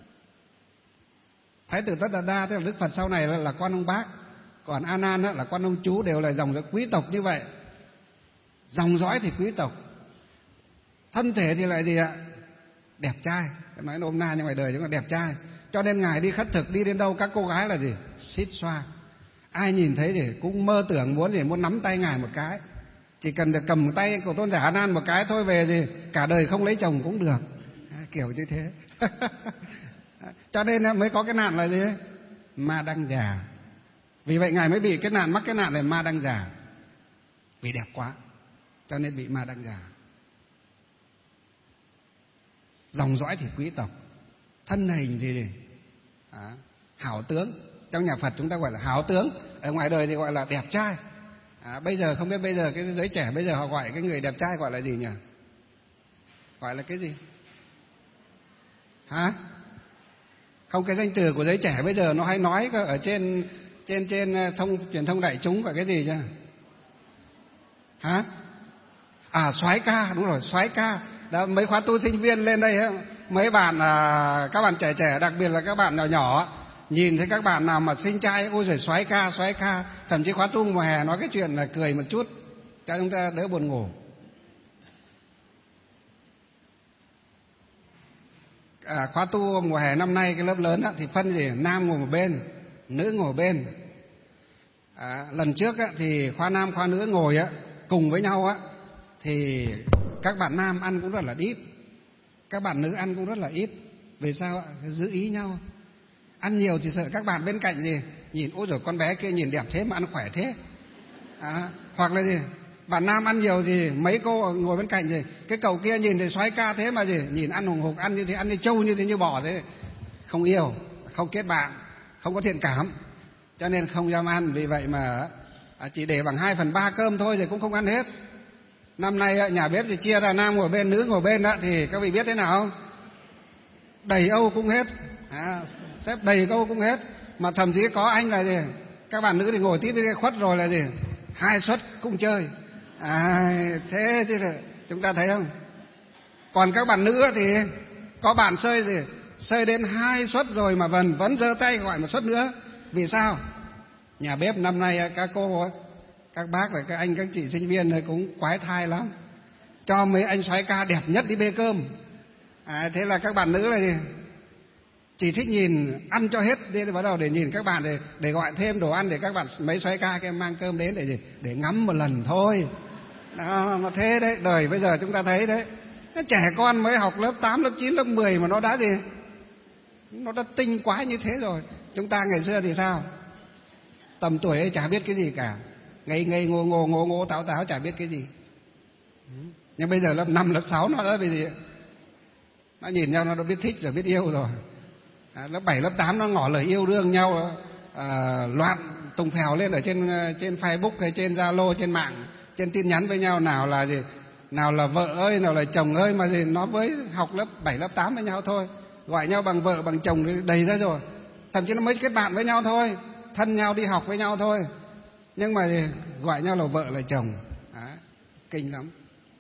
Thái tử Tất Đạt Đa tức là Đức Phật sau này là con ông bác. Còn A Nan là con ông chú, đều là dòng dõi quý tộc như vậy. Dòng dõi thì quý tộc. Thân thể thì lại gì ạ? Đẹp trai. Nói nôm na như ngoài đời chúng là đẹp trai. Cho nên ngài đi khất thực, đi đến đâu các cô gái là gì? Xít xoa. Ai nhìn thấy thì cũng mơ tưởng muốn nắm tay ngài một cái. Chỉ cần được cầm tay của tôn giả A Nan một cái thôi, về gì cả đời không lấy chồng cũng được. Kiểu như thế. Cho nên mới có cái nạn là gì? Ma đăng già. Vì vậy ngài mới bị cái nạn, mắc cái nạn là ma đăng già. Vì đẹp quá cho nên bị ma đăng già. Dòng dõi thì quý tộc, thân hình thì hảo tướng. Trong nhà Phật chúng ta gọi là hảo tướng, ở ngoài đời thì gọi là đẹp trai. Bây giờ không biết bây giờ cái giới trẻ bây giờ họ gọi cái người đẹp trai gọi là gì nhỉ? Gọi là cái gì? Không, cái danh từ của giới trẻ bây giờ nó hay nói ở trên truyền thông đại chúng gọi cái gì chứ? Soái ca, đúng rồi, soái ca. Đó, mấy khóa tu sinh viên lên đây ấy, mấy bạn các bạn trẻ trẻ, đặc biệt là các bạn nhỏ nhỏ, nhìn thấy các bạn nào mà xinh trai, ôi giời soái ca. Thậm chí khóa tu mùa hè nói cái chuyện là cười một chút cho chúng ta đỡ buồn ngủ. Khóa tu mùa hè năm nay cái lớp lớn đó, thì phân gì? Nam ngồi một bên, nữ ngồi một bên. Lần trước á, thì khoa nam khoa nữ ngồi á, cùng với nhau á, thì các bạn nam ăn cũng rất là ít, các bạn nữ ăn cũng rất là ít. Vì sao ạ? Giữ ý nhau. Ăn nhiều thì sợ các bạn bên cạnh gì nhìn, ôi giời con bé kia nhìn đẹp thế mà ăn khỏe thế. Hoặc là gì, bạn nam ăn nhiều thì mấy cô ngồi bên cạnh gì, cái cậu kia nhìn thì soái ca thế mà gì, nhìn ăn hùng hục, ăn như thế, ăn như trâu như thế, như bò thế, không yêu, không kết bạn, không có thiện cảm, cho nên không dám ăn. Vì vậy mà chỉ để bằng 2/3 cơm thôi thì cũng không ăn hết. Năm nay nhà bếp thì chia ra nam ngồi bên, nữ ngồi bên đó, thì các vị biết thế nào không? Đầy âu cũng hết, xếp đầy câu cũng hết. Mà thậm chí có anh là gì, Các bạn nữ thì ngồi tít cái khuất rồi là gì? 2 suất cũng chơi. Thế chứ là chúng ta thấy không? Còn các bạn nữ thì có bạn sơi gì? Sơi đến 2 suất rồi mà vẫn giơ tay gọi một suất nữa. Vì sao? Nhà bếp năm nay các cô, các bác và các anh, các chị sinh viên cũng quái thai lắm. Cho mấy anh soái ca đẹp nhất đi bê cơm. Thế là các bạn nữ là gì? Chỉ thích nhìn ăn cho hết, đi bắt đầu để nhìn các bạn để gọi thêm đồ ăn để các bạn mấy soái ca kia mang cơm đến để gì? Để ngắm một lần thôi. Nó thế đấy, đời bây giờ chúng ta thấy đấy. Trẻ con mới học lớp 8, lớp 9, lớp 10 mà nó đã gì? Nó đã tinh quá như thế rồi. Chúng ta ngày xưa thì sao? Tầm tuổi ấy chả biết cái gì cả, ngây ngây ngô táo chả biết cái gì. Nhưng bây giờ lớp 5, lớp 6 nó đã vì gì? Nó nhìn nhau nó đã biết thích rồi, biết yêu rồi. Lớp 7, lớp 8 nó ngỏ lời yêu đương nhau, loạn tùng phèo lên ở trên Facebook hay trên Zalo, trên mạng, trên tin nhắn với nhau. Nào là gì? Nào là vợ ơi, nào là chồng ơi, mà gì nó mới học lớp 7, lớp 8 với nhau thôi, gọi nhau bằng vợ bằng chồng thì đầy ra rồi. Thậm chí nó mới kết bạn với nhau thôi, thân nhau đi học với nhau thôi, nhưng mà gì? Gọi nhau là vợ là chồng. Kinh lắm.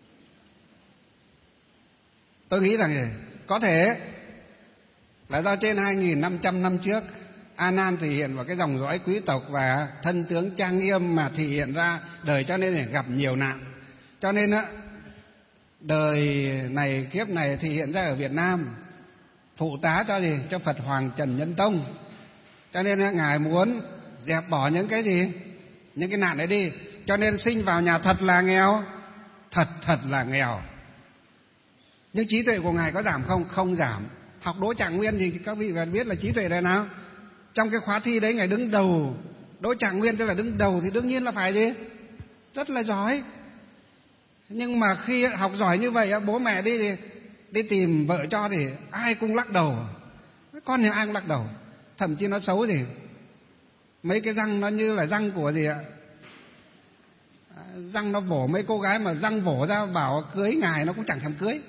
Tôi nghĩ rằng có thể là do trên 2.500 năm trước A Nan thể hiện vào cái dòng dõi quý tộc và thân tướng trang nghiêm mà thể hiện ra đời, cho nên gặp nhiều nạn. Cho nên đời này kiếp này thể hiện ra ở Việt Nam phụ tá cho gì? Cho Phật Hoàng Trần Nhân Tông. Cho nên Ngài muốn dẹp bỏ những cái gì? Những cái nạn đấy đi. Cho nên sinh vào nhà thật là nghèo, thật là nghèo. Nhưng trí tuệ của Ngài có giảm không? Không giảm. Học Đỗ Trạng Nguyên thì các vị biết là trí tuệ là nào? Trong cái khóa thi đấy Ngài đứng đầu. Đỗ Trạng Nguyên tức là đứng đầu thì đương nhiên là phải gì? Rất là giỏi. Nhưng mà khi học giỏi như vậy, bố mẹ đi tìm vợ cho thì ai cũng lắc đầu. Con nhà ai cũng lắc đầu. Thậm chí nó xấu gì? Mấy cái răng nó như là răng của gì ạ? Răng nó vỗ mấy cô gái mà răng vỗ ra bảo cưới Ngài nó cũng chẳng thèm cưới.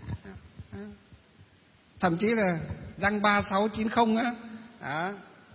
Thậm chí là răng 3690 á,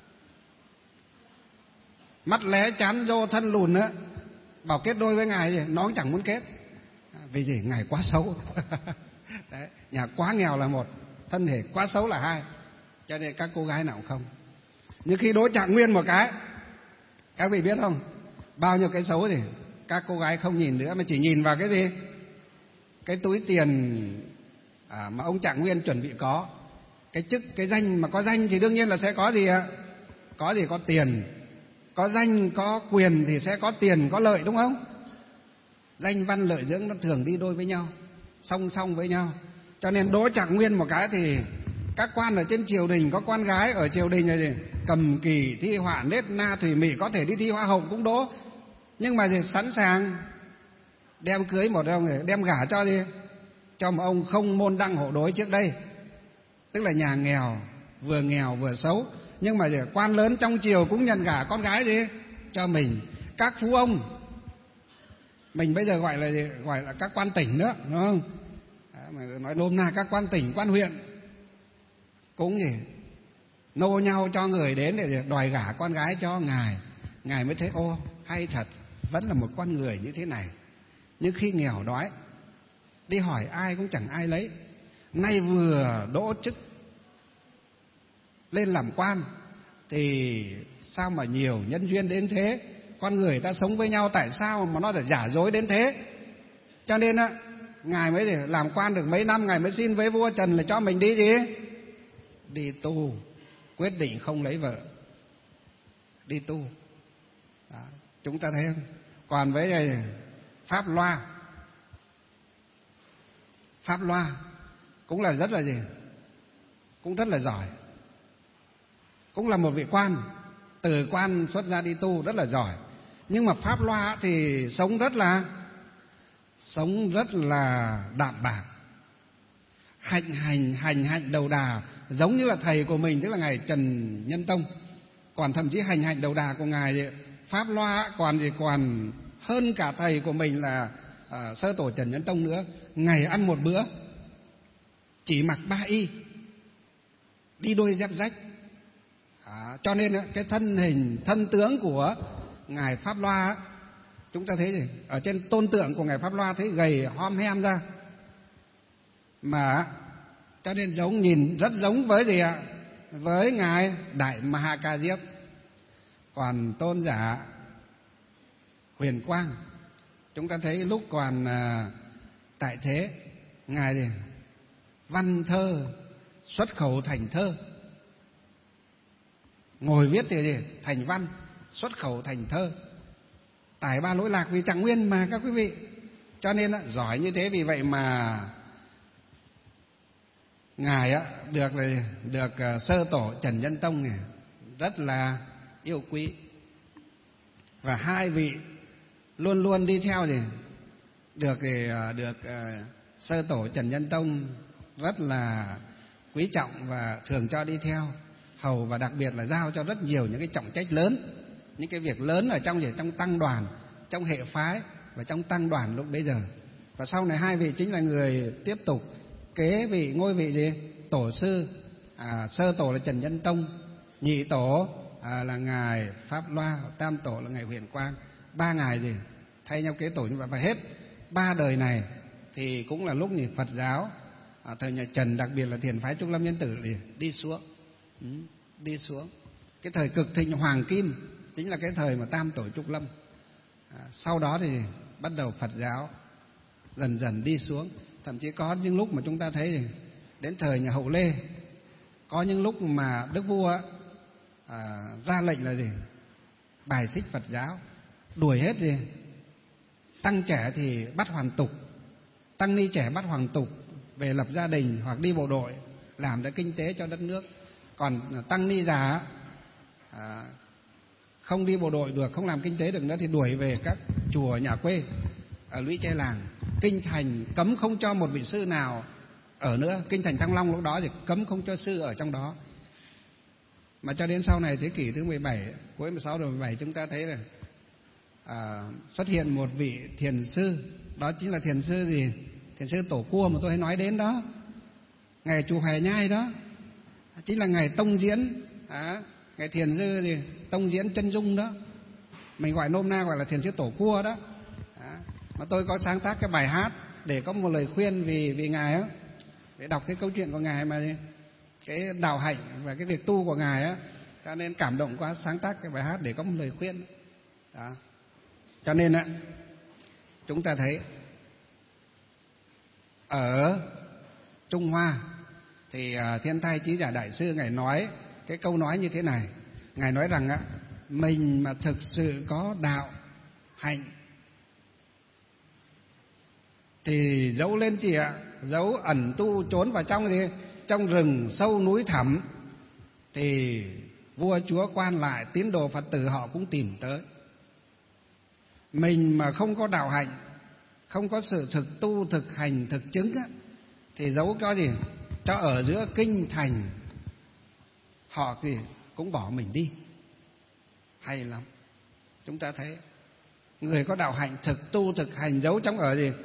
mắt lé chán rô thân lùn á, bảo kết đôi với Ngài gì nó cũng chẳng muốn kết. Vì gì? Ngài quá xấu. Đấy, nhà quá nghèo là một, thân thể quá xấu là hai, cho nên các cô gái nào cũng không. Nhưng khi Đỗ Trạng Nguyên một cái, các vị biết không, bao nhiêu cái xấu thì các cô gái không nhìn nữa mà chỉ nhìn vào cái gì? Cái túi tiền mà ông Trạng Nguyên chuẩn bị có, cái chức, cái danh. Mà có danh thì đương nhiên là sẽ có gì ạ? Có gì? Có tiền. Có danh, có quyền thì sẽ có tiền, có lợi, đúng không? Danh văn lợi dưỡng nó thường đi đôi với nhau, song song với nhau. Cho nên Đỗ Trạng Nguyên một cái thì các quan ở trên triều đình, có quan gái ở triều đình này cầm kỳ, thi họa, nết na, thủy mỹ, có thể đi thi hoa hậu cũng đỗ. Nhưng mà gì? Sẵn sàng đem cưới một ông, đem gả cho gì? Cho một ông không môn đăng hộ đối trước đây. Tức là nhà nghèo vừa xấu, nhưng mà quan lớn trong triều cũng nhận gả con gái gì? Cho mình. Các phú ông, mình bây giờ gọi là gì? Gọi là các quan tỉnh nữa, đúng không? Mà nói nôm na các quan tỉnh, quan huyện cũng gì? Nô nhau cho người đến để đòi gả con gái cho Ngài. Ngài mới thấy ô hay thật, vẫn là một con người như thế này. Nhưng khi nghèo đói, đi hỏi ai cũng chẳng ai lấy. Nay vừa đỗ chức lên làm quan thì sao mà nhiều nhân duyên đến thế? Con người ta sống với nhau tại sao mà nó lại giả dối đến thế? Cho nên Ngài mới để làm quan được mấy năm, Ngài mới xin với vua Trần là cho mình đi gì? Đi tu. Quyết định không lấy vợ, đi tu. Đó, chúng ta thấy không? Còn với Pháp Loa cũng là rất là gì? Cũng rất là giỏi. Cũng là một vị quan, từ quan xuất ra đi tu, rất là giỏi. Nhưng mà Pháp Loa thì sống rất là đạm bạc, hành đầu đà, giống như là thầy của mình, tức là ngài Trần Nhân Tông. Còn thậm chí hành đầu đà của ngài Pháp Loa còn hơn cả thầy của mình là sơ tổ Trần Nhân Tông nữa. Ngày ăn một bữa chỉ mặc 3 y, đi đôi dép rách, Cho nên cái thân hình, thân tướng của Ngài Pháp Loa, chúng ta thấy gì? Ở trên tôn tượng của Ngài Pháp Loa thấy gầy hom hem ra, mà cho nên giống, nhìn rất giống với gì ạ? Với Ngài Đại Maha Diếp. Còn tôn giả Huyền Quang, chúng ta thấy lúc còn tại thế, Ngài gì? Văn thơ, xuất khẩu thành thơ. Ngồi viết thì gì? Thành văn, xuất khẩu thành thơ. Tài ba lỗi lạc vì Trạng Nguyên mà các quý vị. Cho nên giỏi như thế, vì vậy mà Ngài được sơ tổ Trần Nhân Tông này rất là yêu quý. Và hai vị luôn luôn đi theo gì? Được sơ tổ Trần Nhân Tông rất là quý trọng và thường cho đi theo hầu, và đặc biệt là giao cho rất nhiều những cái trọng trách lớn, những cái việc lớn ở trong tăng đoàn, trong hệ phái và trong tăng đoàn lúc bấy giờ. Và sau này hai vị chính là người tiếp tục kế ngôi vị gì? Tổ sư. Sơ tổ là Trần Nhân Tông, nhị tổ là Ngài Pháp Loa, tam tổ là Ngài Huyền Quang. Ba ngài gì? Thay nhau kế tổ như vậy. Và hết ba đời này thì cũng là lúc Phật giáo thời nhà Trần, đặc biệt là thiền phái Trúc Lâm Nhân Tử đi xuống. Cái thời cực thịnh hoàng kim chính là cái thời mà tam tổ Trúc Lâm. Sau đó thì bắt đầu Phật giáo dần dần đi xuống. Thậm chí có những lúc mà chúng ta thấy thì đến thời nhà Hậu Lê, có những lúc mà Đức Vua ra lệnh là gì? Bài xích Phật giáo, đuổi hết gì? Tăng trẻ thì bắt hoàn tục, tăng ni trẻ bắt hoàn tục về lập gia đình hoặc đi bộ đội làm ra kinh tế cho đất nước. Còn tăng ni già không đi bộ đội được, không làm kinh tế được nữa thì đuổi về các chùa nhà quê ở lũy tre làng. Kinh thành cấm không cho một vị sư nào ở nữa. Kinh thành Thăng Long lúc đó thì cấm không cho sư ở trong đó. Mà cho đến sau này thế kỷ thứ 17, cuối 16 đầu 17, chúng ta thấy là xuất hiện một vị thiền sư. Đó chính là thiền sư gì? Thiền sư Tổ Cua mà tôi hay nói đến đó, ngày chùa Hoè Nhai đó, chính là ngày tông diễn, ngày thiền sư gì? Tông diễn Chân Dung đó, mình gọi nôm na gọi là thiền sư Tổ Cua đó. Mà tôi có sáng tác cái bài hát để có một lời khuyên vì ngài á, để đọc cái câu chuyện của ngài mà cái đạo hạnh và cái việc tu của ngài á, cho nên cảm động quá, sáng tác cái bài hát để có một lời khuyên đó. Cho nên á, chúng ta thấy ở Trung Hoa thì Thiên Thai Chí Giả Đại Sư ngài nói cái câu nói như thế này. Ngài nói rằng á, mình mà thực sự có đạo hạnh thì dẫu lên chị ạ, dẫu ẩn tu trốn vào trong gì? Trong rừng sâu núi thẳm thì vua chúa quan lại, tín đồ Phật tử họ cũng tìm tới. Mình mà không có đạo hạnh, không có sự thực tu, thực hành, thực chứng á, thì dẫu cho gì? Cho ở giữa kinh thành họ thì cũng bỏ mình đi. Hay lắm. Chúng ta thấy người có đạo hạnh, thực tu, thực hành, dẫu trong ở gì?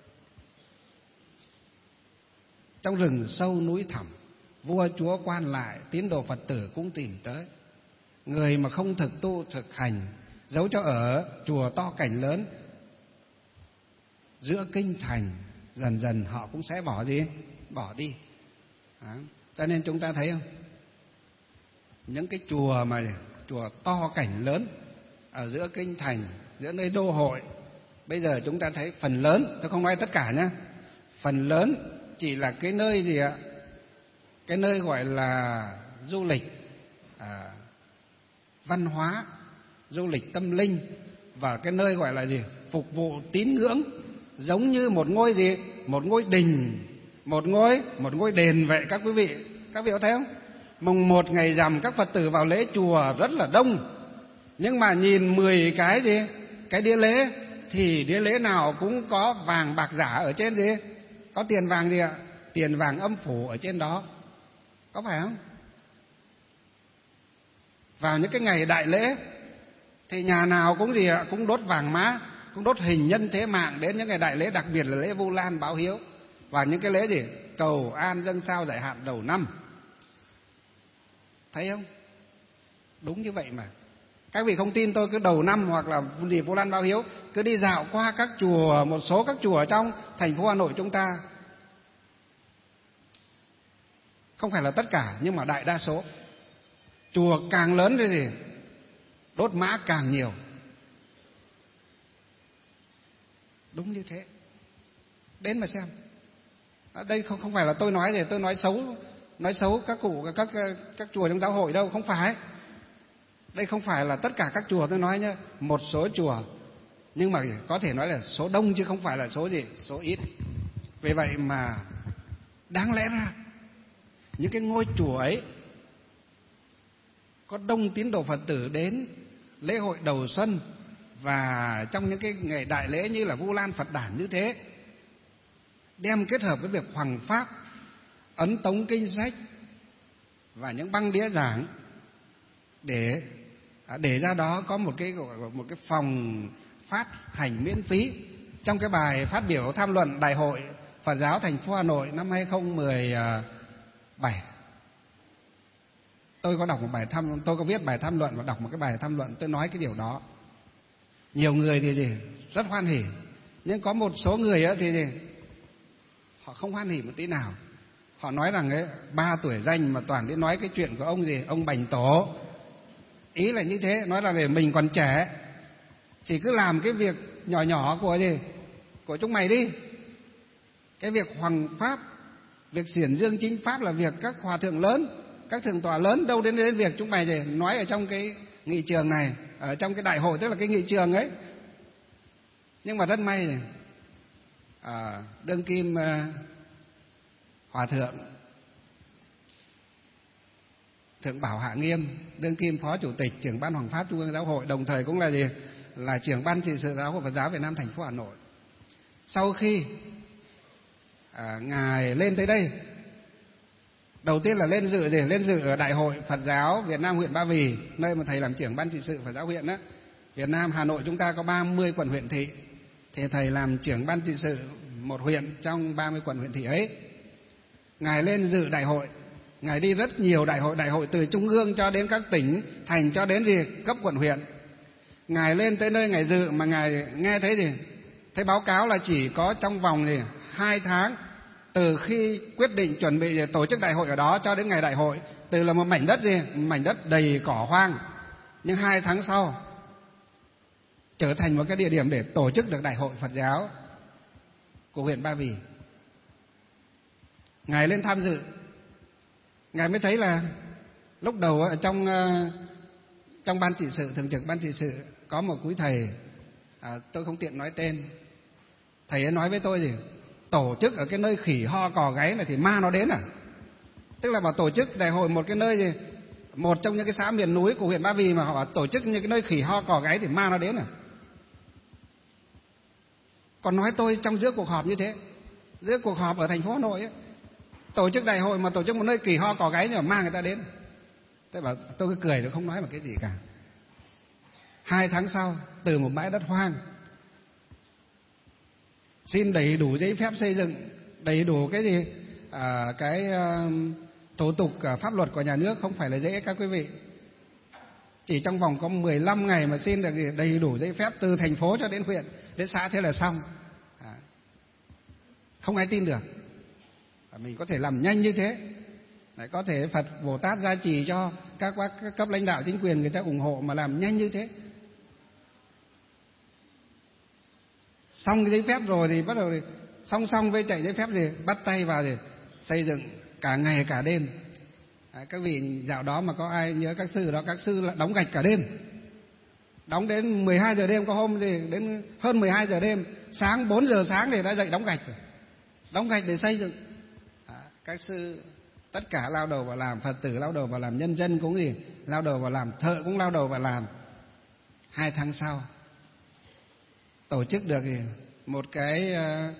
Trong rừng sâu núi thẳm, vua chúa quan lại, tín đồ Phật tử cũng tìm tới. Người mà không thực tu, thực hành, dẫu cho ở chùa to cảnh lớn, giữa kinh thành, dần dần họ cũng sẽ bỏ gì? Bỏ đi. Cho nên chúng ta thấy không? Những cái chùa mà chùa to cảnh lớn ở giữa kinh thành, giữa nơi đô hội, bây giờ chúng ta thấy phần lớn, tôi không nói tất cả nhé, phần lớn chỉ là cái nơi gì ạ? Cái nơi gọi là du lịch văn hóa, du lịch tâm linh, và cái nơi gọi là gì? Phục vụ tín ngưỡng, giống như một ngôi gì? Một ngôi đình, một ngôi đền vậy các quý vị. Các vị có thấy không? Mùng 1 ngày rằm các Phật tử vào lễ chùa rất là đông, nhưng mà nhìn 10 cái gì? Cái đĩa lễ thì đĩa lễ nào cũng có vàng bạc giả ở trên gì? Có tiền vàng gì ạ? Tiền vàng âm phủ ở trên đó. Có phải không? Vào những cái ngày đại lễ thì nhà nào cũng gì ạ? Cũng đốt vàng mã, cũng đốt hình nhân thế mạng. Đến những ngày đại lễ, đặc biệt là lễ Vu Lan báo hiếu, và những cái lễ gì? Cầu an dâng sao giải hạn đầu năm. Thấy không? Đúng như vậy mà. Các vị không tin tôi cứ đầu năm hoặc là dịp Vu Lan báo hiếu cứ đi dạo qua các chùa, một số các chùa ở trong thành phố Hà Nội chúng ta, không phải là tất cả nhưng mà đại đa số, chùa càng lớn thì đốt mã càng nhiều. Đúng như thế. Đến mà xem. Đây không phải là tôi nói gì, tôi nói xấu các cụ các chùa trong giáo hội đâu, không phải. Đây không phải là tất cả các chùa tôi nói nhá, một số chùa, nhưng mà có thể nói là số đông chứ không phải là số gì, số ít. Vì vậy mà đáng lẽ ra những cái ngôi chùa ấy có đông tín đồ Phật tử đến lễ hội đầu xuân và trong những cái ngày đại lễ như là Vu Lan Phật đản như thế, đem kết hợp với việc hoằng pháp, ấn tống kinh sách và những băng đĩa giảng để ra đó có một cái phòng phát hành miễn phí. Trong cái bài phát biểu tham luận Đại hội Phật giáo thành phố Hà Nội năm 2017, tôi có đọc một bài tôi có viết bài tham luận và đọc một cái bài tham luận, tôi nói cái điều đó. Nhiều người thì rất hoan hỉ, nhưng có một số người thì họ không hoan hỉ một tí nào. Họ nói rằng ấy, 3 tuổi danh mà toàn đi nói cái chuyện của ông Bành Tổ. Ý là như thế, nói là để mình còn trẻ thì cứ làm cái việc nhỏ nhỏ của chúng mày đi. Cái việc hoằng pháp, việc xiển dương chính pháp là việc các hòa thượng lớn, các thượng tọa lớn, đâu đến việc chúng mày nói ở trong cái nghị trường này, ở trong cái đại hội, tức là cái nghị trường ấy. Nhưng mà rất may đương kim hòa thượng Thượng Bảo Hạ Nghiêm, đương kim phó chủ tịch trưởng ban hoằng pháp Trung ương Giáo hội, đồng thời cũng là trưởng ban trị sự giáo hội Phật giáo Việt Nam thành phố Hà Nội. Sau khi ngài lên tới đây, đầu tiên là lên dự ở Đại hội Phật giáo Việt Nam huyện Ba Vì, nơi mà thầy làm trưởng ban trị sự Phật giáo huyện đó. Việt Nam Hà Nội chúng ta có 30 quận huyện thị, thì thầy làm trưởng ban trị sự một huyện trong 30 quận huyện thị ấy. Ngài lên dự đại hội, ngài đi rất nhiều đại hội từ trung ương cho đến các tỉnh thành cho đến cấp quận huyện. Ngài lên tới nơi ngài dự mà ngài nghe thấy thấy báo cáo là chỉ có trong vòng 2 tháng từ khi quyết định chuẩn bị tổ chức đại hội ở đó cho đến ngày đại hội, từ là một mảnh đất đầy cỏ hoang, nhưng 2 tháng sau trở thành một cái địa điểm để tổ chức được đại hội Phật giáo của huyện Ba Vì. Ngài lên tham dự, ngài mới thấy là lúc đầu trong ban trị sự, thường trực ban trị sự có một quý thầy, tôi không tiện nói tên. Thầy ấy nói với tôi tổ chức ở cái nơi khỉ ho cò gáy này thì ma nó đến à? Tức là bảo tổ chức đại hội một cái nơi một trong những cái xã miền núi của huyện Ba Vì mà họ bảo tổ chức những cái nơi khỉ ho cò gáy thì ma nó đến à? Còn nói tôi trong giữa cuộc họp như thế, giữa cuộc họp ở thành phố Hà Nội ấy, tổ chức đại hội mà tổ chức một nơi khỉ ho cò gáy mà ma người ta đến. Tôi bảo tôi cứ cười, tôi không nói một cái gì cả. 2 tháng sau, từ một bãi đất hoang, xin đầy đủ giấy phép xây dựng, đầy đủ cái thủ tục pháp luật của nhà nước, không phải là dễ các quý vị. Chỉ trong vòng có 15 ngày mà xin được đầy đủ giấy phép từ thành phố cho đến huyện, đến xã, thế là xong. Không ai tin được mình có thể làm nhanh như thế. Lại có thể Phật Bồ Tát gia trì cho các cấp lãnh đạo chính quyền người ta ủng hộ mà làm nhanh như thế. Xong cái giấy phép rồi thì bắt đầu song với chạy giấy phép bắt tay vào xây dựng cả ngày cả đêm. Các vị dạo đó mà có ai nhớ các sư đó, các sư là đóng gạch cả đêm, đóng đến 12 giờ đêm, có hôm đến hơn 12 giờ đêm, sáng 4 giờ sáng thì đã dậy đóng gạch rồi. Đóng gạch để xây dựng. Các sư tất cả lao đầu vào làm, Phật tử lao đầu vào làm, nhân dân cũng lao đầu vào làm, thợ cũng lao đầu vào làm. 2 tháng sau tổ chức được một cái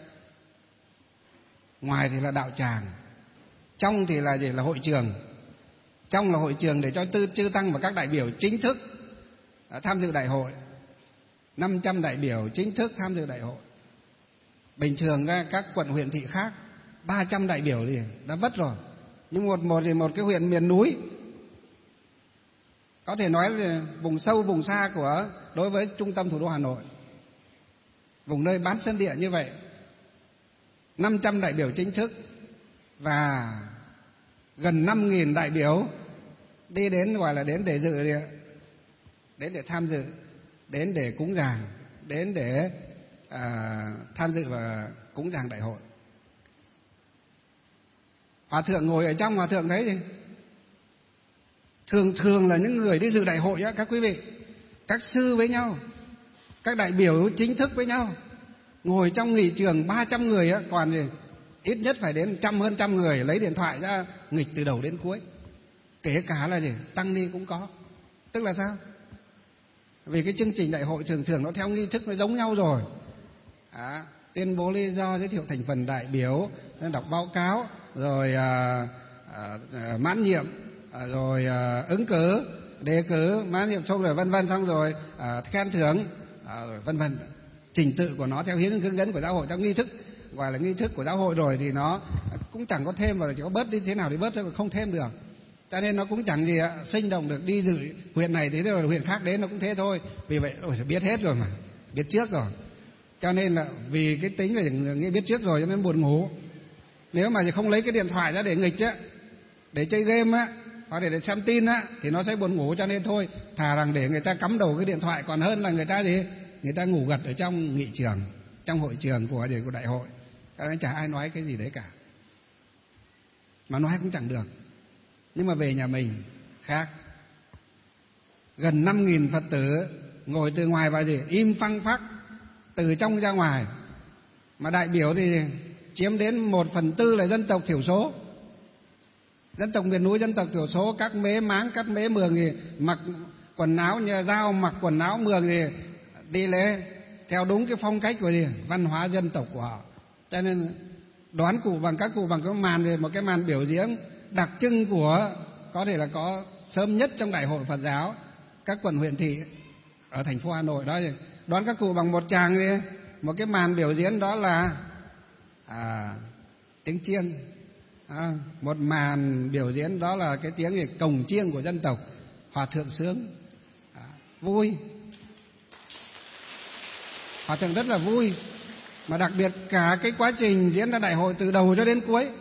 ngoài thì là đạo tràng, trong thì là hội trường. Trong là hội trường để cho chư tăng và các đại biểu chính thức tham dự đại hội. 500 đại biểu chính thức tham dự đại hội. Bình thường các quận huyện thị khác 300 đại biểu thì đã vất rồi. Nhưng một cái huyện miền núi có thể nói là vùng sâu vùng xa của đối với trung tâm thủ đô Hà Nội, vùng nơi bán sân địa như vậy, 500 đại biểu chính thức và gần 5.000 đại biểu đi đến, gọi là đến để dự, đến để tham dự, đến để cúng dường, đến để tham dự và cúng dường đại hội. Hòa thượng ngồi ở trong, hòa thượng thấy gì? Thường là những người đi dự đại hội á, các quý vị, các sư với nhau, các đại biểu chính thức với nhau, ngồi trong nghị trường 300 người á, còn gì ít nhất phải đến hơn trăm người lấy điện thoại ra nghịch từ đầu đến cuối. Kể cả là gì tăng ni cũng có. Tức là sao? Vì cái chương trình đại hội thường nó theo nghi thức nó giống nhau rồi. Tuyên bố lý do, giới thiệu thành phần đại biểu, đọc báo cáo, rồi mãn nhiệm, rồi ứng cử, đề cử, mãn nhiệm xong rồi vân vân, xong rồi khen thưởng, rồi vân vân. Trình tự của nó theo hướng dẫn của giáo hội, theo nghi thức, gọi là nghi thức của giáo hội rồi thì nó cũng chẳng có thêm, và chỉ có bớt đi thế nào thì bớt thôi, không thêm được. Cho nên nó cũng chẳng gì sinh động được. Đi dự huyện này thế rồi huyện khác đến nó cũng thế thôi. Vì vậy biết hết rồi mà, biết trước rồi. Cho nên là vì cái tính là nghĩ biết trước rồi cho nên buồn ngủ. Nếu mà không lấy cái điện thoại ra để nghịch á, để chơi game á, hoặc để xem tin á, thì nó sẽ buồn ngủ. Cho nên thôi, thà rằng để người ta cắm đầu cái điện thoại còn hơn là người ta gì, người ta ngủ gật ở trong nghị trường, trong hội trường của đại hội. Cho nên chả ai nói cái gì đấy cả, mà nói cũng chẳng được. Nhưng mà về nhà mình khác. Gần 5.000 Phật tử ngồi từ ngoài vào gì, im phăng phắc, từ trong ra ngoài. Mà đại biểu thì chiếm đến 1/4 là dân tộc thiểu số, dân tộc miền núi, dân tộc thiểu số. Các mế máng, các mế mường thì mặc quần áo nhà Dao, mặc quần áo mường thì đi lễ theo đúng cái phong cách của gì, văn hóa dân tộc của họ. Cho nên đoán cụ bằng các cụ bằng cái màn thì một cái màn biểu diễn đặc trưng của, có thể là có sớm nhất trong đại hội Phật giáo các quận huyện thị ở thành phố Hà Nội đó. Đoán các cụ bằng một tràng đi, một cái màn biểu diễn đó là tiếng chiêng. Một màn biểu diễn đó là cái tiếng cồng chiêng của dân tộc. Hòa thượng sướng, vui, hòa thượng rất là vui. Mà đặc biệt cả cái quá trình diễn ra đại hội từ đầu cho đến cuối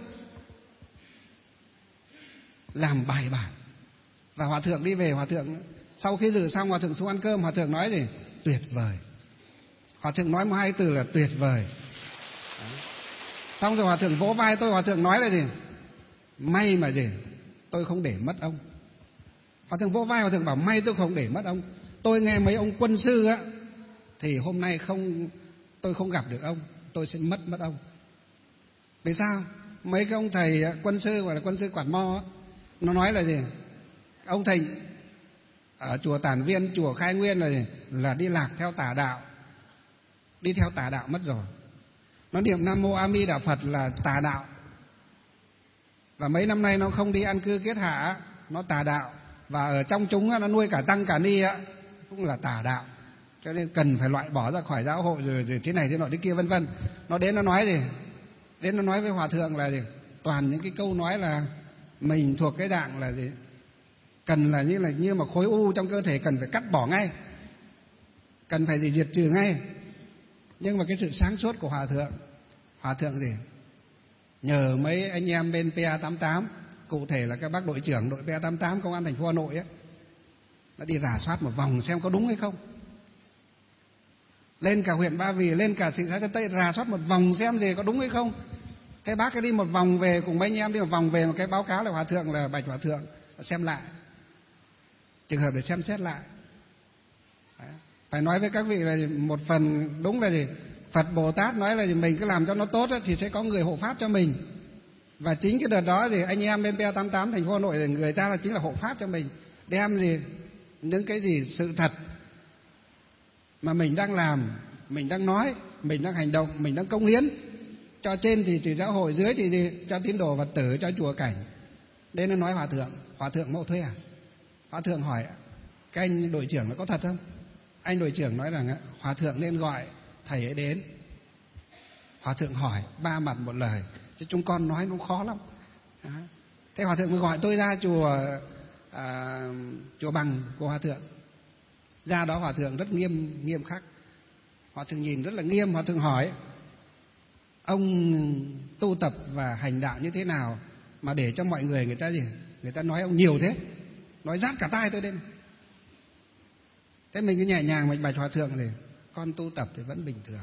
làm bài bản. Và hòa thượng đi về, hòa thượng sau khi dự xong, hòa thượng xuống ăn cơm, hòa thượng nói gì? Tuyệt vời. Hòa thượng nói một hai từ là tuyệt vời. Xong rồi hòa thượng vỗ vai tôi, hòa thượng nói là gì? May mà gì, tôi không để mất ông. Hòa thượng vỗ vai, hòa thượng bảo may tôi không để mất ông. Tôi nghe mấy ông quân sư á, thì hôm nay tôi không gặp được ông, tôi sẽ mất ông. Vì sao? Mấy cái ông thầy quân sư, gọi là quân sư Quạt Mo á, nó nói là gì? Ông Thịnh ở chùa Tản Viên, chùa Khai Nguyên là đi lạc theo tà đạo, đi theo tà đạo mất rồi. Nó niệm Nam Mô A Di Đà Phật là tà đạo. Và mấy năm nay nó không đi ăn cư kiết hạ, nó tà đạo. Và ở trong chúng nó nuôi cả tăng cả ni cũng là tà đạo. Cho nên cần phải loại bỏ ra khỏi giáo hội, rồi thế này thế nọ thế kia vân vân. Nó đến nó nói gì? Đến nó nói với hòa thượng là gì? Toàn những cái câu nói là mình thuộc cái dạng là gì? Cần là như mà khối u trong cơ thể cần phải cắt bỏ ngay, cần phải gì diệt trừ ngay. Nhưng mà cái sự sáng suốt của hòa thượng gì? Nhờ mấy anh em bên PA88, cụ thể là các bác đội trưởng đội PA88 công an thành phố Hà Nội ấy, đã đi rà soát một vòng xem có đúng hay không. Lên cả huyện Ba Vì, lên cả thị xã Sơn Tây rà soát một vòng xem gì có đúng hay không. Cái bác ấy đi một vòng về, cùng mấy anh em đi một vòng về, một cái báo cáo là hòa thượng là bạch hòa thượng xem lại, trường hợp để xem xét lại. Đấy. Phải nói với các vị là một phần đúng là gì? Phật Bồ Tát nói là gì? Mình cứ làm cho nó tốt thì sẽ có người hộ pháp cho mình. Và chính cái đợt đó thì anh em bên PA88 thành phố Hà Nội, người ta là chính là hộ pháp cho mình, đem gì những cái gì sự thật mà mình đang làm, mình đang nói, mình đang hành động, mình đang cống hiến cho trên thì giáo hội, dưới thì cho tín đồ Phật tử, cho chùa cảnh. Đến nó nói hòa thượng mộ thuê à? Hòa thượng hỏi cái anh đội trưởng nó có thật không? Anh đội trưởng nói rằng hòa thượng nên gọi thầy ấy đến. Hòa thượng hỏi 3 mặt một lời, chứ chúng con nói nó khó lắm. Thế hòa thượng mới gọi tôi ra chùa chùa Bằng của hòa thượng. Ra đó hòa thượng rất nghiêm khắc. Hòa thượng nhìn rất là nghiêm, hòa thượng hỏi: ông tu tập và hành đạo như thế nào mà để cho mọi người người ta nói ông nhiều thế, nói rát cả tai tôi đây này. Thế mình cứ nhẹ nhàng mình bạch hòa thượng thì con tu tập thì vẫn bình thường.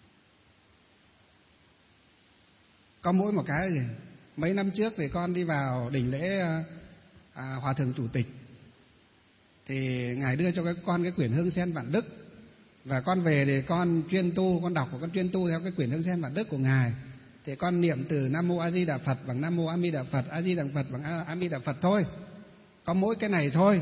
Có mỗi một cái gì, mấy năm trước thì con đi vào đỉnh lễ hòa thượng chủ tịch, thì ngài đưa cho con cái quyển Hương Sen Vạn Đức, và con về thì con chuyên tu, con đọc và con chuyên tu theo cái quyển Hương Sen Vạn Đức của ngài. Thì con niệm từ Nam Mô A Di Đà Phật bằng Nam Mô A Di Đà Phật, A Di Đà Phật bằng A Di Đà Phật thôi. Có mỗi cái này thôi,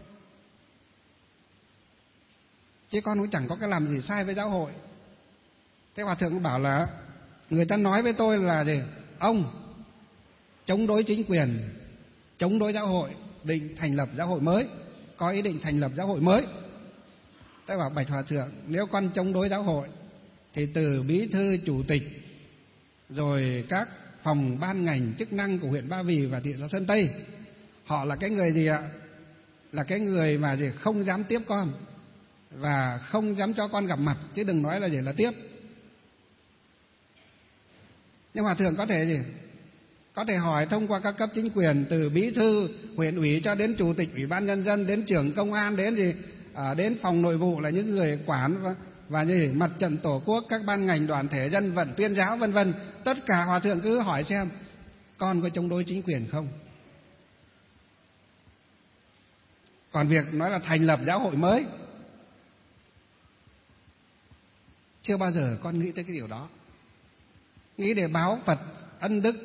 chứ con cũng chẳng có cái làm gì sai với giáo hội. Thế hòa thượng cũng bảo là người ta nói với tôi là gì? Ông chống đối chính quyền, chống đối giáo hội, định thành lập giáo hội mới, có ý định thành lập giáo hội mới. Tôi bảo bạch hòa thượng, nếu con chống đối giáo hội thì từ bí thư chủ tịch rồi các phòng ban ngành chức năng của huyện Ba Vì và thị xã Sơn Tây, họ là cái người gì ạ? Là cái người mà gì không dám tiếp con và không dám cho con gặp mặt, chứ đừng nói là gì là tiếp. Nhưng hòa thượng có thể gì? Có thể hỏi thông qua các cấp chính quyền, từ bí thư huyện ủy cho đến chủ tịch ủy ban nhân dân, đến trưởng công an, đến gì đến phòng nội vụ là những người quản và gì mặt trận tổ quốc, các ban ngành đoàn thể dân vận tuyên giáo vân vân. Tất cả hòa thượng cứ hỏi xem con có chống đối chính quyền không. Còn việc nói là thành lập giáo hội mới, chưa bao giờ con nghĩ tới cái điều đó. Nghĩ để báo Phật ân đức,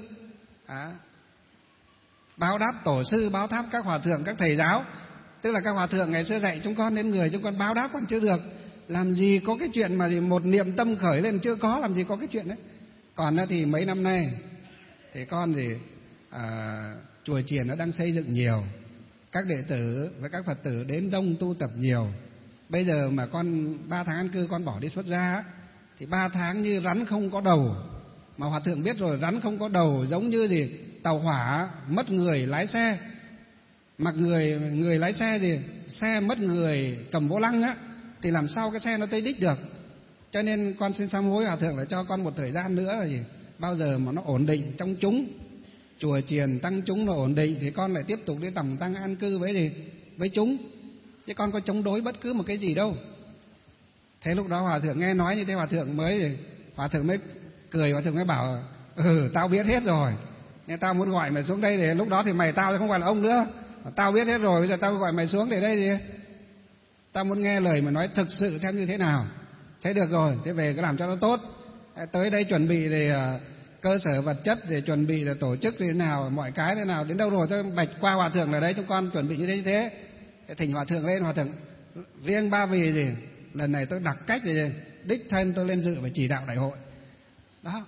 báo đáp tổ sư, báo đáp các hòa thượng, các thầy giáo. Tức là các hòa thượng ngày xưa dạy chúng con đến người, chúng con báo đáp còn chưa được. Làm gì có cái chuyện mà một niệm tâm khởi lên, chưa có, làm gì có cái chuyện đấy. Còn thì mấy năm nay thì con thì chùa chiền nó đang xây dựng nhiều, các đệ tử và các Phật tử đến đông tu tập nhiều. Bây giờ mà con 3 tháng an cư con bỏ đi xuất gia thì 3 tháng như rắn không có đầu. Mà hòa thượng biết rồi, rắn không có đầu giống như gì tàu hỏa mất người lái xe, mặc người lái xe gì xe mất người cầm vô lăng á, thì làm sao cái xe nó tới đích được. Cho nên con xin sám hối hòa thượng là cho con một thời gian nữa là gì, bao giờ mà nó ổn định trong chúng, chùa chiền tăng chúng nó ổn định thì con lại tiếp tục đi tầm tăng an cư với gì, với chúng, chứ con có chống đối bất cứ một cái gì đâu. Thế lúc đó hòa thượng nghe nói như thế, hòa thượng mới cười, hòa thượng mới bảo tao biết hết rồi, nên tao muốn gọi mày xuống đây để lúc đó thì tao không phải là ông nữa, tao biết hết rồi, bây giờ tao gọi mày xuống để đây thì tao muốn nghe lời mà nói thực sự xem như thế nào. Thế được rồi, thế về cứ làm cho nó tốt. Tới đây chuẩn bị để cơ sở vật chất, để chuẩn bị để tổ chức thế nào, mọi cái thế nào đến đâu rồi tôi bạch qua hòa thượng là đấy chúng con chuẩn bị như thế. Thỉnh hòa thượng lên, hòa thượng riêng Ba Vì gì lần này tôi đặc cách gì đích thân tôi lên dự và chỉ đạo đại hội đó.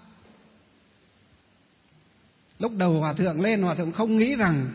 Lúc đầu hòa thượng lên, hòa thượng không nghĩ rằng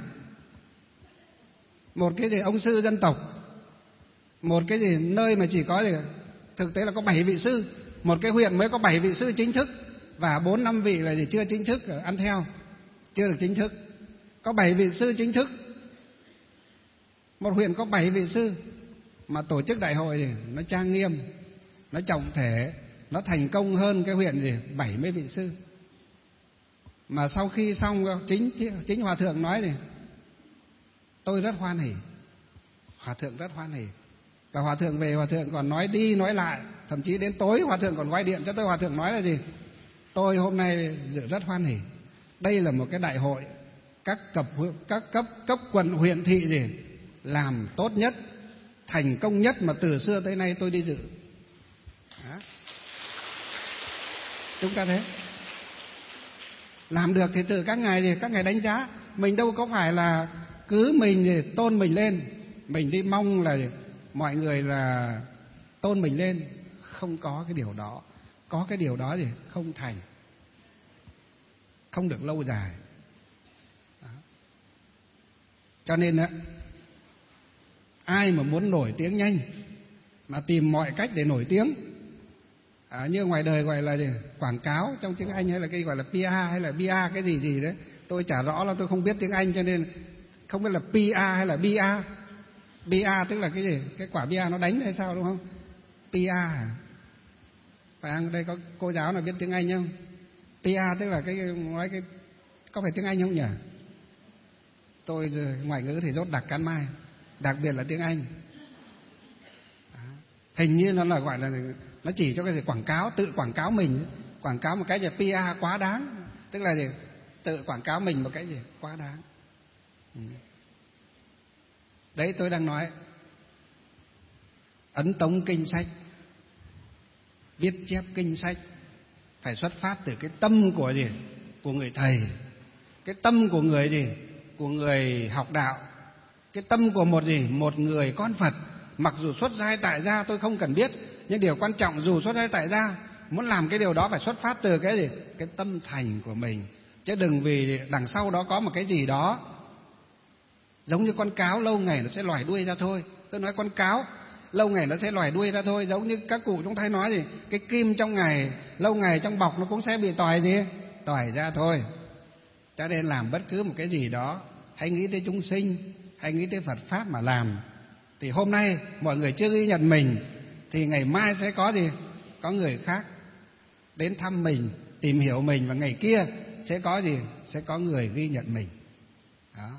một cái gì ông sư dân tộc, một cái gì nơi mà chỉ có gì thực tế là có 7 vị sư, một cái huyện mới có 7 vị sư chính thức và 4-5 vị là gì chưa chính thức, ăn theo chưa được chính thức, có 7 vị sư chính thức, một huyện có 7 vị sư mà tổ chức đại hội thì nó trang nghiêm, nó trọng thể, nó thành công hơn cái huyện gì 70 vị sư. Mà sau khi xong chính hòa thượng nói thì tôi rất hoan hỉ, hòa thượng rất hoan hỉ. Và hòa thượng về, hòa thượng còn nói đi nói lại, thậm chí đến tối hòa thượng còn gọi điện cho tôi, hòa thượng nói là gì, tôi hôm nay dự rất hoan hỉ. Đây là một cái đại hội các cấp quận huyện thị gì làm tốt nhất, thành công nhất mà từ xưa tới nay tôi đi dự đó. Chúng ta thế làm được thì từ các ngài đánh giá. Mình đâu có phải là cứ mình thì tôn mình lên, mình đi mong là mọi người là tôn mình lên, không có cái điều đó. Có cái điều đó thì không thành, không được lâu dài đó. Cho nên á, ai mà muốn nổi tiếng nhanh mà tìm mọi cách để nổi tiếng, như ngoài đời gọi là gì? Quảng cáo trong tiếng Anh hay là cái gọi là PR hay là PR cái gì đấy, tôi chả rõ, là tôi không biết tiếng Anh cho nên không biết là PA hay là BA. BA tức là cái gì? Cái quả bia nó đánh hay sao đúng không? PA hả? Phải không? Đây có cô giáo nào biết tiếng Anh không? PA tức là cái nói cái có phải tiếng Anh không nhỉ? Tôi ngoại ngữ thì dốt đặc cán mai, đặc biệt là tiếng Anh. Hình như nó là gọi là nó chỉ cho cái gì quảng cáo, tự quảng cáo mình, quảng cáo một cái gì PA quá đáng, tức là gì? Tự quảng cáo mình một cái gì quá đáng. Đấy tôi đang nói ấn tống kinh sách, viết chép kinh sách phải xuất phát từ cái tâm của gì? Của người thầy, cái tâm của người gì? Của người học đạo, cái tâm của một gì? Một người con Phật. Mặc dù xuất gia hay tại gia tôi không cần biết, nhưng điều quan trọng dù xuất gia hay tại gia, muốn làm cái điều đó phải xuất phát từ cái gì? Cái tâm thành của mình, chứ đừng vì đằng sau đó có một cái gì đó. Giống như con cáo lâu ngày nó sẽ lòi đuôi ra thôi. Tôi nói con cáo lâu ngày nó sẽ lòi đuôi ra thôi. Giống như các cụ chúng ta hay nói gì? Cái kim trong ngày lâu ngày trong bọc nó cũng sẽ bị tòi gì? Tòi ra thôi. Cho nên làm bất cứ một cái gì đó hãy nghĩ tới chúng sinh, hãy nghĩ tới Phật Pháp mà làm. Thì hôm nay mọi người chưa ghi nhận mình, thì ngày mai sẽ có gì? Có người khác đến thăm mình, tìm hiểu mình, và ngày kia sẽ có gì? Sẽ có người ghi nhận mình. Đó.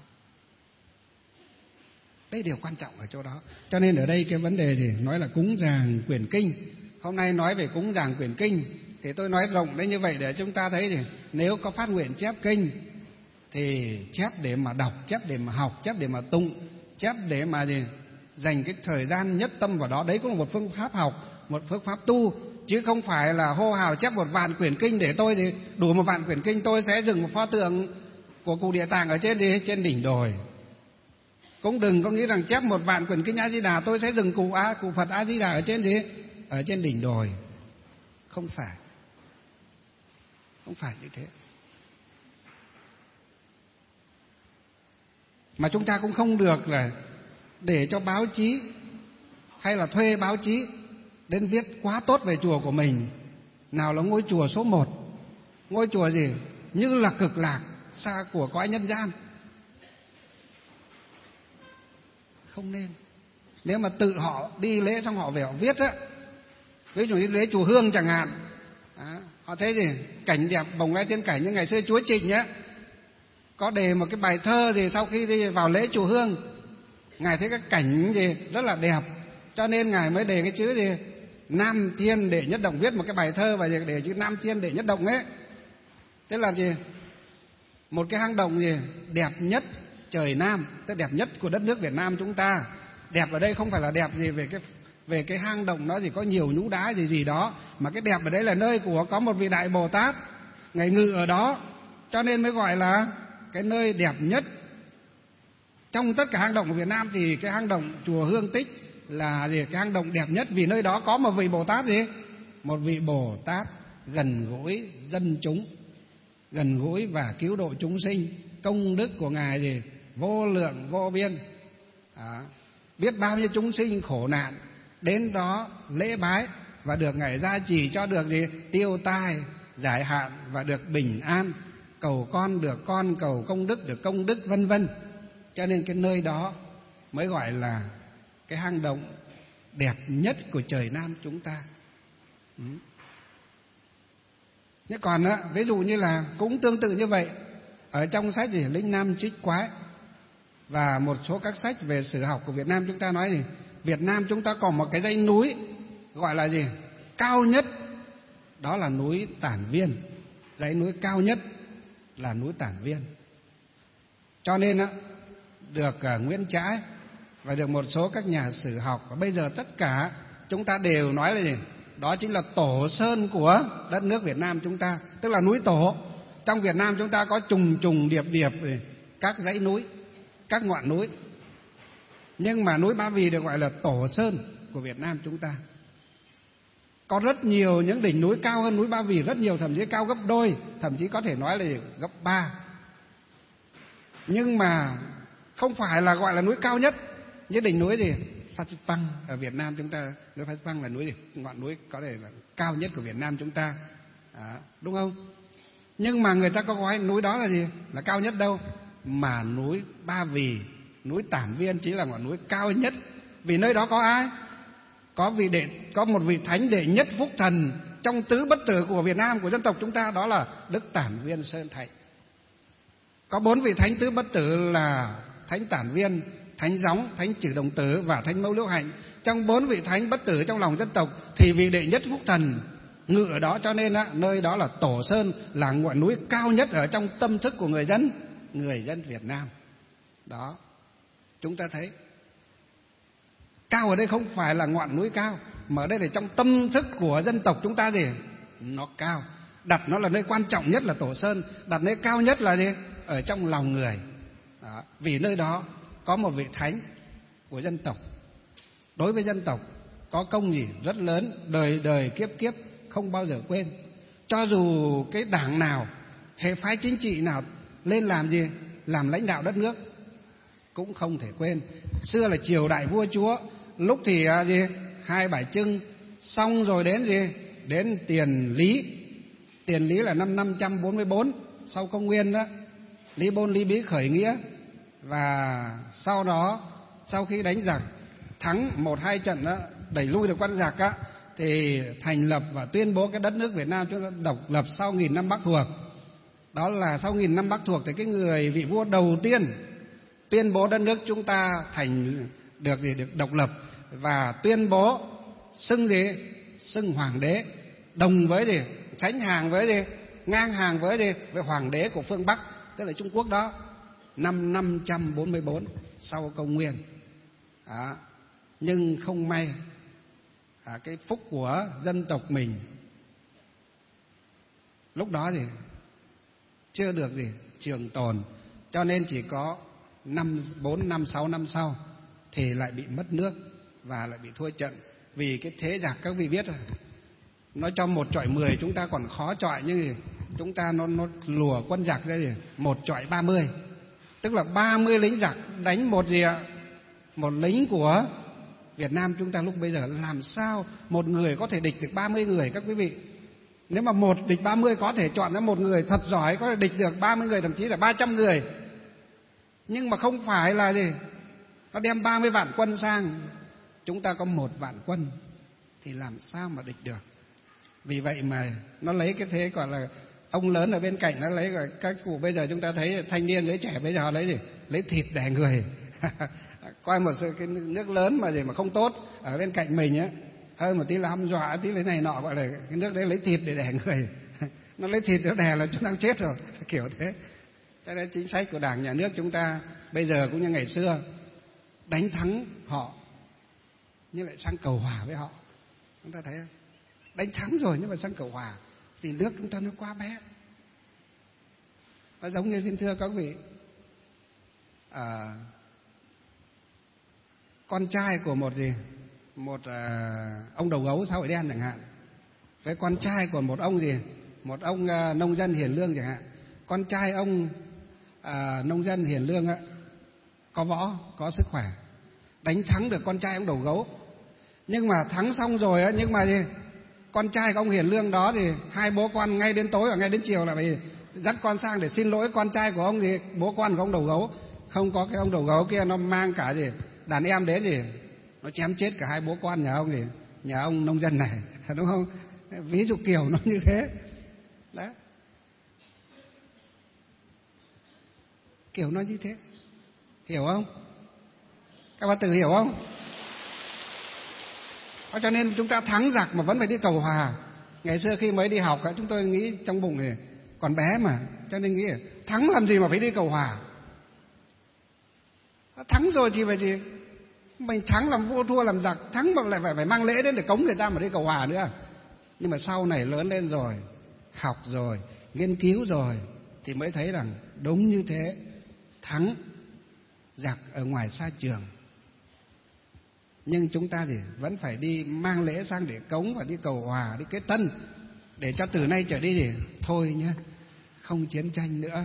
Đấy điều quan trọng ở chỗ đó. Cho nên ở đây cái vấn đề gì? Nói là cúng dường quyển kinh. Hôm nay nói về cúng dường quyển kinh thì tôi nói rộng đến như vậy để chúng ta thấy thì nếu có phát nguyện chép kinh thì chép để mà đọc, chép để mà học, chép để mà tụng, chép để mà gì? Dành cái thời gian nhất tâm vào đó. Đấy cũng là một phương pháp học, một phương pháp tu, chứ không phải là hô hào chép 1.000 quyển kinh để tôi thì đủ 1.000 quyển kinh tôi sẽ dựng một pho tượng của cụ Địa Tạng ở trên gì? Trên đỉnh đồi. Cũng đừng có nghĩ rằng chép 1.000 quyển kinh A Di Đà tôi sẽ dừng cụ Phật A Di Đà ở trên gì? Ở trên đỉnh đồi. Không phải. Không phải như thế. Mà chúng ta cũng không được là để cho báo chí hay là thuê báo chí đến viết quá tốt về chùa của mình. Nào là ngôi chùa số 1, ngôi chùa gì? Như là cực lạc, xa của cõi nhân gian. Không nên. Nếu mà tự họ đi lễ xong họ về họ viết á, ví dụ như lễ chùa Hương chẳng hạn, họ thấy gì? Cảnh đẹp bồng lai tiên cảnh như ngày xưa Chúa Trịnh nhá, có đề một cái bài thơ gì sau khi đi vào lễ chùa Hương, ngài thấy cái cảnh gì rất là đẹp, cho nên ngài mới đề cái chữ gì? Nam Thiên Đệ Nhất Động, viết một cái bài thơ và đề chữ Nam Thiên Đệ Nhất Động ấy. Tức là gì? Một cái hang động gì? Đẹp nhất trời Nam, tức đẹp nhất của đất nước Việt Nam chúng ta. Đẹp ở đây không phải là đẹp gì về cái hang động nó gì có nhiều nhũ đá gì đó, mà cái đẹp ở đây là nơi của có một vị Đại Bồ Tát ngài ngự ở đó, cho nên mới gọi là cái nơi đẹp nhất. Trong tất cả hang động của Việt Nam thì cái hang động chùa Hương Tích là gì? Cái hang động đẹp nhất, vì nơi đó có một vị Bồ Tát gì? Một vị Bồ Tát gần gũi dân chúng, gần gũi và cứu độ chúng sinh. Công đức của ngài gì? Vô lượng vô biên. Biết bao nhiêu chúng sinh khổ nạn đến đó lễ bái và được ngài gia trì cho được gì? Tiêu tai giải hạn và được bình an, cầu con được con, cầu công đức được công đức, vân vân. Cho nên cái nơi đó mới gọi là cái hang động đẹp nhất của trời Nam chúng ta. Nhưng còn ví dụ như là cũng tương tự như vậy, ở trong sách gì Linh Nam Trích Quái và một số các sách về sử học của Việt Nam chúng ta nói gì? Việt Nam chúng ta có một cái dãy núi gọi là gì? Cao nhất, đó là núi Tản Viên. Dãy núi cao nhất là núi Tản Viên. Cho nên được Nguyễn Trãi và được một số các nhà sử học, và bây giờ tất cả chúng ta đều nói là gì? Đó chính là tổ sơn của đất nước Việt Nam chúng ta, tức là núi tổ. Trong Việt Nam chúng ta có trùng trùng điệp điệp các dãy núi, các ngọn núi, nhưng mà núi Ba Vì được gọi là tổ sơn của Việt Nam chúng ta. Có rất nhiều những đỉnh núi cao hơn núi Ba Vì rất nhiều, thậm chí cao gấp đôi, thậm chí có thể nói là gấp 3. Nhưng mà không phải là gọi là núi cao nhất. Như đỉnh núi gì? Phan Xipang ở Việt Nam chúng ta, núi Phan Xipang là núi gì? Ngọn núi có thể là cao nhất của Việt Nam chúng ta, đúng không? Nhưng mà người ta có nói núi đó là gì? Là cao nhất đâu? mà núi Ba Vì, núi Tản Viên chỉ là ngọn núi cao nhất. Vì nơi đó có ai? Có một vị thánh đệ nhất phúc thần trong tứ bất tử của Việt Nam, của dân tộc chúng ta, đó là Đức Tản Viên Sơn Thạnh. Có 4 vị thánh tứ bất tử là Thánh Tản Viên, Thánh Gióng, Thánh Trừ Đồng Tử và Thánh Mẫu Liễu Hạnh. Trong 4 vị thánh bất tử trong lòng dân tộc thì vị đệ nhất phúc thần ngự ở đó, cho nên nơi đó là Tổ Sơn, là ngọn núi cao nhất ở trong tâm thức của người dân Việt Nam. Đó, chúng ta thấy cao ở đây không phải là ngọn núi cao, mà ở đây là trong tâm thức của dân tộc chúng ta gì? Nó cao. Đặt nó là nơi quan trọng nhất là Tổ Sơn, đặt nơi cao nhất là gì? Ở trong lòng người. Đó. Vì nơi đó có một vị thánh của dân tộc, đối với dân tộc có công gì rất lớn, đời đời kiếp kiếp không bao giờ quên. Cho dù cái đảng nào, hệ phái chính trị nào lên làm gì, làm lãnh đạo đất nước cũng không thể quên. Xưa là triều đại vua chúa, lúc thì Hai Bà Trưng, xong rồi đến đến Tiền Lý. Tiền Lý là năm 544 sau công nguyên đó. Lý Bôn Lý Bí khởi nghĩa, và sau đó sau khi đánh giặc thắng 1-2 trận đó, đẩy lui được quân giặc á, thì thành lập và tuyên bố cái đất nước Việt Nam chúng ta độc lập sau 1000 năm Bắc thuộc. Đó là sau 1000 năm Bắc thuộc thì cái người vị vua đầu tiên tuyên bố đất nước chúng ta được độc lập, và tuyên bố xưng hoàng đế, đồng với sánh hàng với ngang hàng với hoàng đế của phương Bắc, tức là Trung Quốc đó, năm 544 sau công nguyên. Nhưng không may cái phúc của dân tộc mình lúc đó thì chưa được trường tồn, cho nên chỉ có 4 năm 6 năm sau thì lại bị mất nước và lại bị thua trận. Vì cái thế giặc, các vị biết rồi, nó cho 1 chọi 10 chúng ta còn khó chọi, nhưng chúng ta nó lùa quân giặc ra 1 chọi 30, tức là 30 lính giặc đánh một lính của Việt Nam chúng ta lúc bây giờ. Làm sao một người có thể địch được 30 người các quý vị? Nếu mà 1 địch 30 có thể chọn ra một người thật giỏi có thể địch được 30 người, thậm chí là 300 người. Nhưng mà không phải là nó đem 30 vạn quân sang, chúng ta có 1 vạn quân thì làm sao mà địch được. Vì vậy mà nó lấy cái thế gọi là ông lớn ở bên cạnh, nó lấy rồi các cụ bây giờ chúng ta thấy thanh niên giới trẻ bây giờ lấy thịt đè người. Coi một cái nước lớn mà không tốt ở bên cạnh mình á, hơn một tí là hăm dọa, tí lấy này nọ, gọi là cái nước đấy lấy thịt để đè người. Nó lấy thịt để đè là chúng ta chết rồi, kiểu thế. Cho nên chính sách của Đảng, Nhà nước chúng ta bây giờ cũng như ngày xưa, đánh thắng họ nhưng lại sang cầu hòa với họ. Chúng ta thấy không? Đánh thắng rồi nhưng mà sang cầu hòa thì nước chúng ta nó quá bé. Nó giống như, xin thưa các vị, con trai của một ông đầu gấu xã hội đen chẳng hạn, với con trai của một ông nông dân hiền lương chẳng hạn. Con trai ông nông dân hiền lương á, có võ, có sức khỏe, đánh thắng được con trai ông đầu gấu. Nhưng mà thắng xong rồi á, nhưng mà con trai của ông hiền lương đó thì hai bố con ngay đến tối và ngay đến chiều là phải dắt con sang để xin lỗi con trai của ông bố con của ông đầu gấu. Không có cái ông đầu gấu kia nó mang cả đàn em đến nó chém chết cả hai bố con nhà ông nông dân này, đúng không? Ví dụ kiểu nó như thế đó, kiểu nó như thế, hiểu không? Các bạn tự hiểu không? Cho nên chúng ta thắng giặc mà vẫn phải đi cầu hòa. Ngày xưa khi mới đi học chúng tôi nghĩ trong bụng này còn bé mà, cho nên nghĩ thắng làm gì mà phải đi cầu hòa. Thắng rồi thì phải mình thắng làm vua thua làm giặc, thắng mà lại phải mang lễ đến để cống người ta mà đi cầu hòa nữa. Nhưng mà sau này lớn lên rồi, học rồi, nghiên cứu rồi thì mới thấy rằng đúng như thế. Thắng giặc ở ngoài xa trường, nhưng chúng ta thì vẫn phải đi mang lễ sang để cống và đi cầu hòa, đi kết tân, để cho từ nay trở đi thôi nhé, không chiến tranh nữa,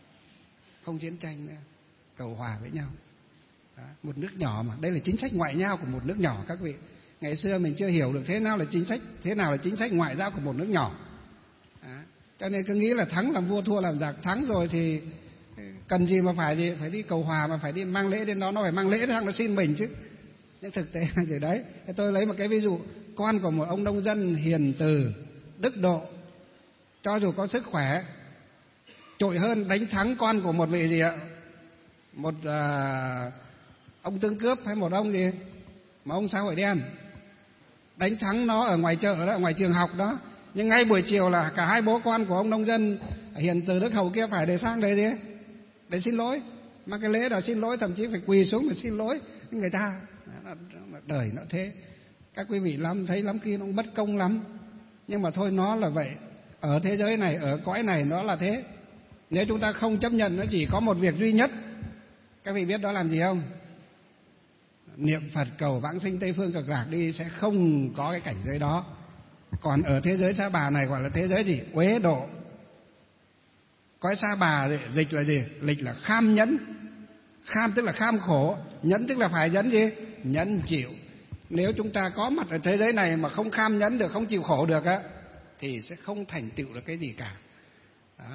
cầu hòa với nhau. Đó, một nước nhỏ mà, đây là chính sách ngoại giao của một nước nhỏ các vị. Ngày xưa mình chưa hiểu được thế nào là chính sách ngoại giao của một nước nhỏ. Đó, cho nên cứ nghĩ là thắng làm vua thua làm giặc, thắng rồi thì Cần gì mà phải đi cầu hòa, mà phải đi mang lễ đến đó, nó phải mang lễ sang nó xin mình chứ. Nhưng thực tế là gì đấy. Tôi lấy một cái ví dụ, con của một ông nông dân hiền từ, đức độ, cho dù có sức khỏe, trội hơn đánh thắng con của một vị gì ạ, một ông tướng cướp hay một ông gì, mà ông xã hội đen, đánh thắng nó ở ngoài chợ đó, ở ngoài trường học đó. Nhưng ngay buổi chiều là cả hai bố con của ông nông dân hiền từ đức hậu kia phải để sang đây đi, để xin lỗi, mang cái lễ đó xin lỗi, thậm chí phải quỳ xuống để xin lỗi người ta. Đời nó thế, các quý vị thấy lắm kia nó bất công lắm, nhưng mà thôi, nó là vậy. Ở thế giới này, ở cõi này nó là thế. Nếu chúng ta không chấp nhận, nó chỉ có một việc duy nhất, các vị biết đó làm gì không? Niệm Phật cầu vãng sinh Tây Phương Cực Lạc đi, sẽ không có cái cảnh giới đó. Còn ở thế giới Sa Bà này gọi là thế giới gì? Uế độ. Cõi Sa Bà dịch là gì? Lịch là kham nhẫn. Kham tức là kham khổ, nhẫn tức là phải nhẫn gì? Nhẫn chịu. Nếu chúng ta có mặt ở thế giới này mà không kham nhẫn được, không chịu khổ được á, thì sẽ không thành tựu được cái gì cả. Đó.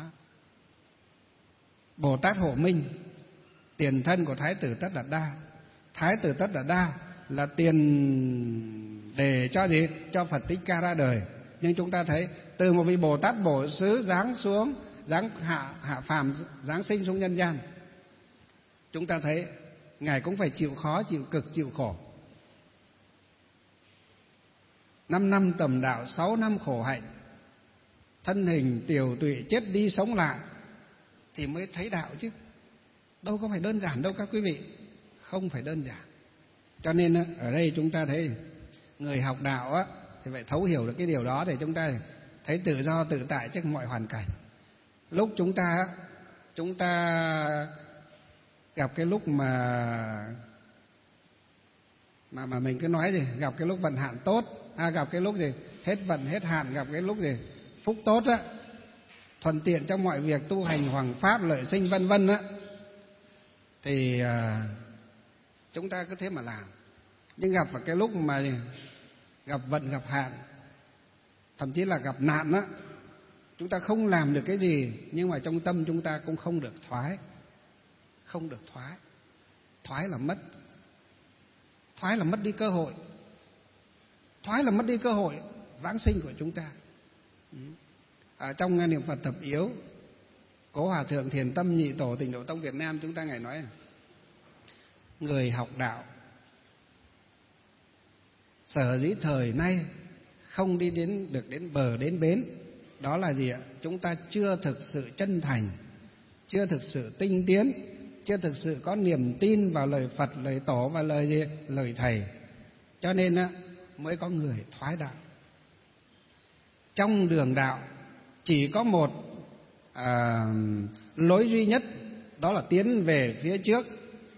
Bồ Tát Hộ Minh, tiền thân của Thái tử Tất Đạt Đa. Thái tử Tất Đạt Đa là tiền đề cho gì? Cho Phật Thích Ca ra đời. Nhưng chúng ta thấy từ một vị Bồ Tát Bổ Xứ giáng xuống, giáng hạ phàm, giáng sinh xuống nhân gian, chúng ta thấy ngài cũng phải chịu khó, chịu cực, chịu khổ. 5 năm tầm đạo, 6 năm khổ hạnh, thân hình tiều tụy, chết đi sống lại thì mới thấy đạo chứ. Đâu có phải đơn giản đâu các quý vị, không phải đơn giản. Cho nên ở đây chúng ta thấy người học đạo á thì phải thấu hiểu được cái điều đó, để chúng ta thấy tự do tự tại trước mọi hoàn cảnh. Lúc chúng ta gặp cái lúc mà mình cứ nói gì, gặp cái lúc vận hạn tốt, gặp cái lúc gì hết vận hết hạn, gặp cái lúc gì phúc tốt á, thuận tiện trong mọi việc tu hành hoằng pháp, lợi sinh vân vân á, thì chúng ta cứ thế mà làm. Nhưng gặp vào cái lúc mà gặp vận gặp hạn, thậm chí là gặp nạn á, chúng ta không làm được cái gì, nhưng mà trong tâm chúng ta cũng không được thoái. Không được thoái. Thoái là mất. Thoái là mất đi cơ hội. Thoái là mất đi cơ hội vãng sinh của chúng ta. Trong niệm Phật thập yếu, Cố Hòa Thượng Thiền Tâm Nhị Tổ Tịnh Độ Tông Việt Nam, chúng ta ngài nói: người học đạo sở dĩ thời nay không đi được đến bờ đến bến, đó là gì ạ? Chúng ta chưa thực sự chân thành, chưa thực sự tinh tiến, chưa thực sự có niềm tin vào lời Phật, lời Tổ và lời gì? Lời Thầy. Cho nên mới có người thoái đạo. Trong đường đạo chỉ có một lối duy nhất, đó là tiến về phía trước.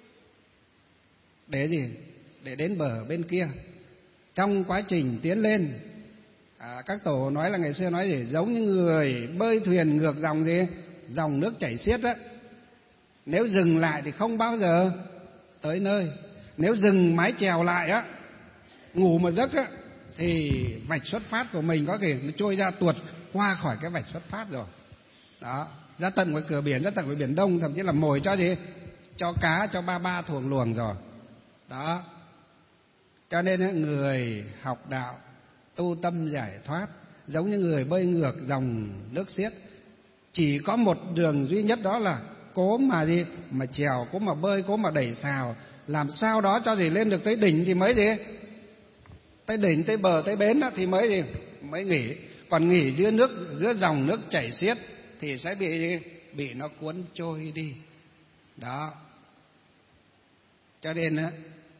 Để gì? Để đến bờ bên kia. Trong quá trình tiến lên, các tổ nói là ngày xưa nói gì? Giống như người bơi thuyền ngược dòng gì? Dòng nước chảy xiết á. Nếu dừng lại thì không bao giờ tới nơi. Nếu dừng mái chèo lại á, ngủ một giấc á, thì vạch xuất phát của mình có thể nó trôi ra tuột qua khỏi cái vạch xuất phát rồi. Đó, ra tận ngoài cửa biển, ra tận ngoài Biển Đông, thậm chí là mồi cho gì? Cho cá, cho ba thuồng luồng rồi. Đó. Cho nên người học đạo tu tâm giải thoát giống như người bơi ngược dòng nước xiết, chỉ có một đường duy nhất, đó là cố mà gì? Mà chèo, cố mà bơi, cố mà đẩy xào, làm sao đó cho gì lên được tới đỉnh thì mới gì? Tới đỉnh, tới bờ, tới bến đó thì mới gì? Mới nghỉ. Còn nghỉ dưới nước, giữa dòng nước chảy xiết thì sẽ bị gì? Bị nó cuốn trôi đi. Đó. Cho nên á,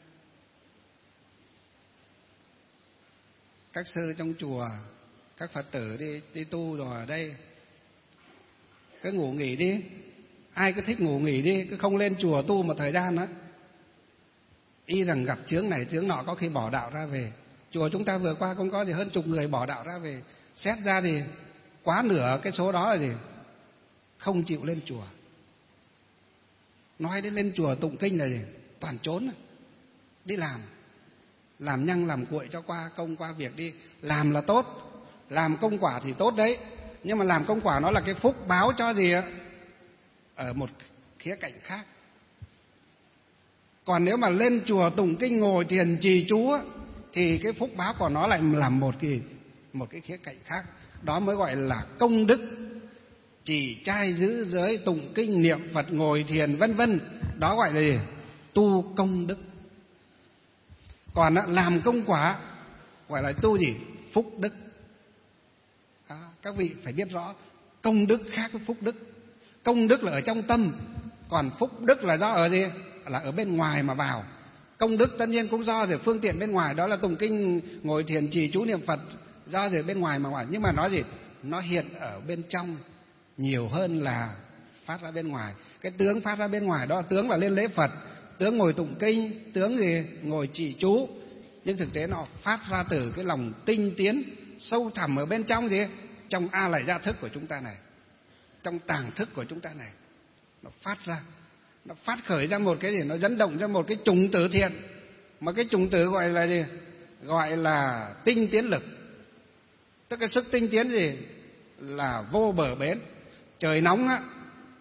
các sư trong chùa, các Phật tử đi tu rồi ở đây cứ ngủ nghỉ đi. Ai cứ thích ngủ nghỉ đi, cứ không lên chùa tu một thời gian đó, y rằng gặp chướng này chướng nọ, có khi bỏ đạo ra về. Chùa chúng ta vừa qua cũng có gì hơn chục người bỏ đạo ra về. Xét ra thì quá nửa cái số đó là gì? Không chịu lên chùa. Nói đến lên chùa tụng kinh là gì? Toàn trốn, đi làm nhăng làm cuội cho qua công qua việc đi. Làm là tốt, làm công quả thì tốt đấy, nhưng mà làm công quả nó là cái phúc báo cho gì ạ? Ở một khía cạnh khác. Còn nếu mà lên chùa tụng kinh, ngồi thiền trì chú á, thì cái phúc báo của nó lại là một cái khía cạnh khác. Đó mới gọi là công đức. Trì trai giữ giới, tụng kinh, niệm Phật, ngồi thiền vân vân, đó gọi là gì? Tu công đức. Còn làm công quả gọi là tu gì? Phúc đức. Các vị phải biết rõ, công đức khác với phúc đức. Công đức là ở trong tâm, còn phúc đức là do ở gì? Là ở bên ngoài mà vào. Công đức tất nhiên cũng do rồi phương tiện bên ngoài, đó là tụng kinh, ngồi thiền trì chú niệm Phật, do rồi bên ngoài mà ngoài. Nhưng mà nó gì? Nó hiện ở bên trong nhiều hơn là phát ra bên ngoài. Cái tướng phát ra bên ngoài đó, tướng là lên lễ Phật, tướng ngồi tụng kinh, tướng gì? Ngồi trì chú. Nhưng thực tế nó phát ra từ cái lòng tinh tiến sâu thẳm ở bên trong gì? Trong A Lại Gia thức của chúng ta này, trong tàng thức của chúng ta này, nó phát ra, nó phát khởi ra một cái gì? Nó dẫn động ra một cái chủng tử thiện. Mà cái chủng tử gọi là gì? Gọi là tinh tiến lực. Tức cái sức tinh tiến gì? Là vô bờ bến. Trời nóng á,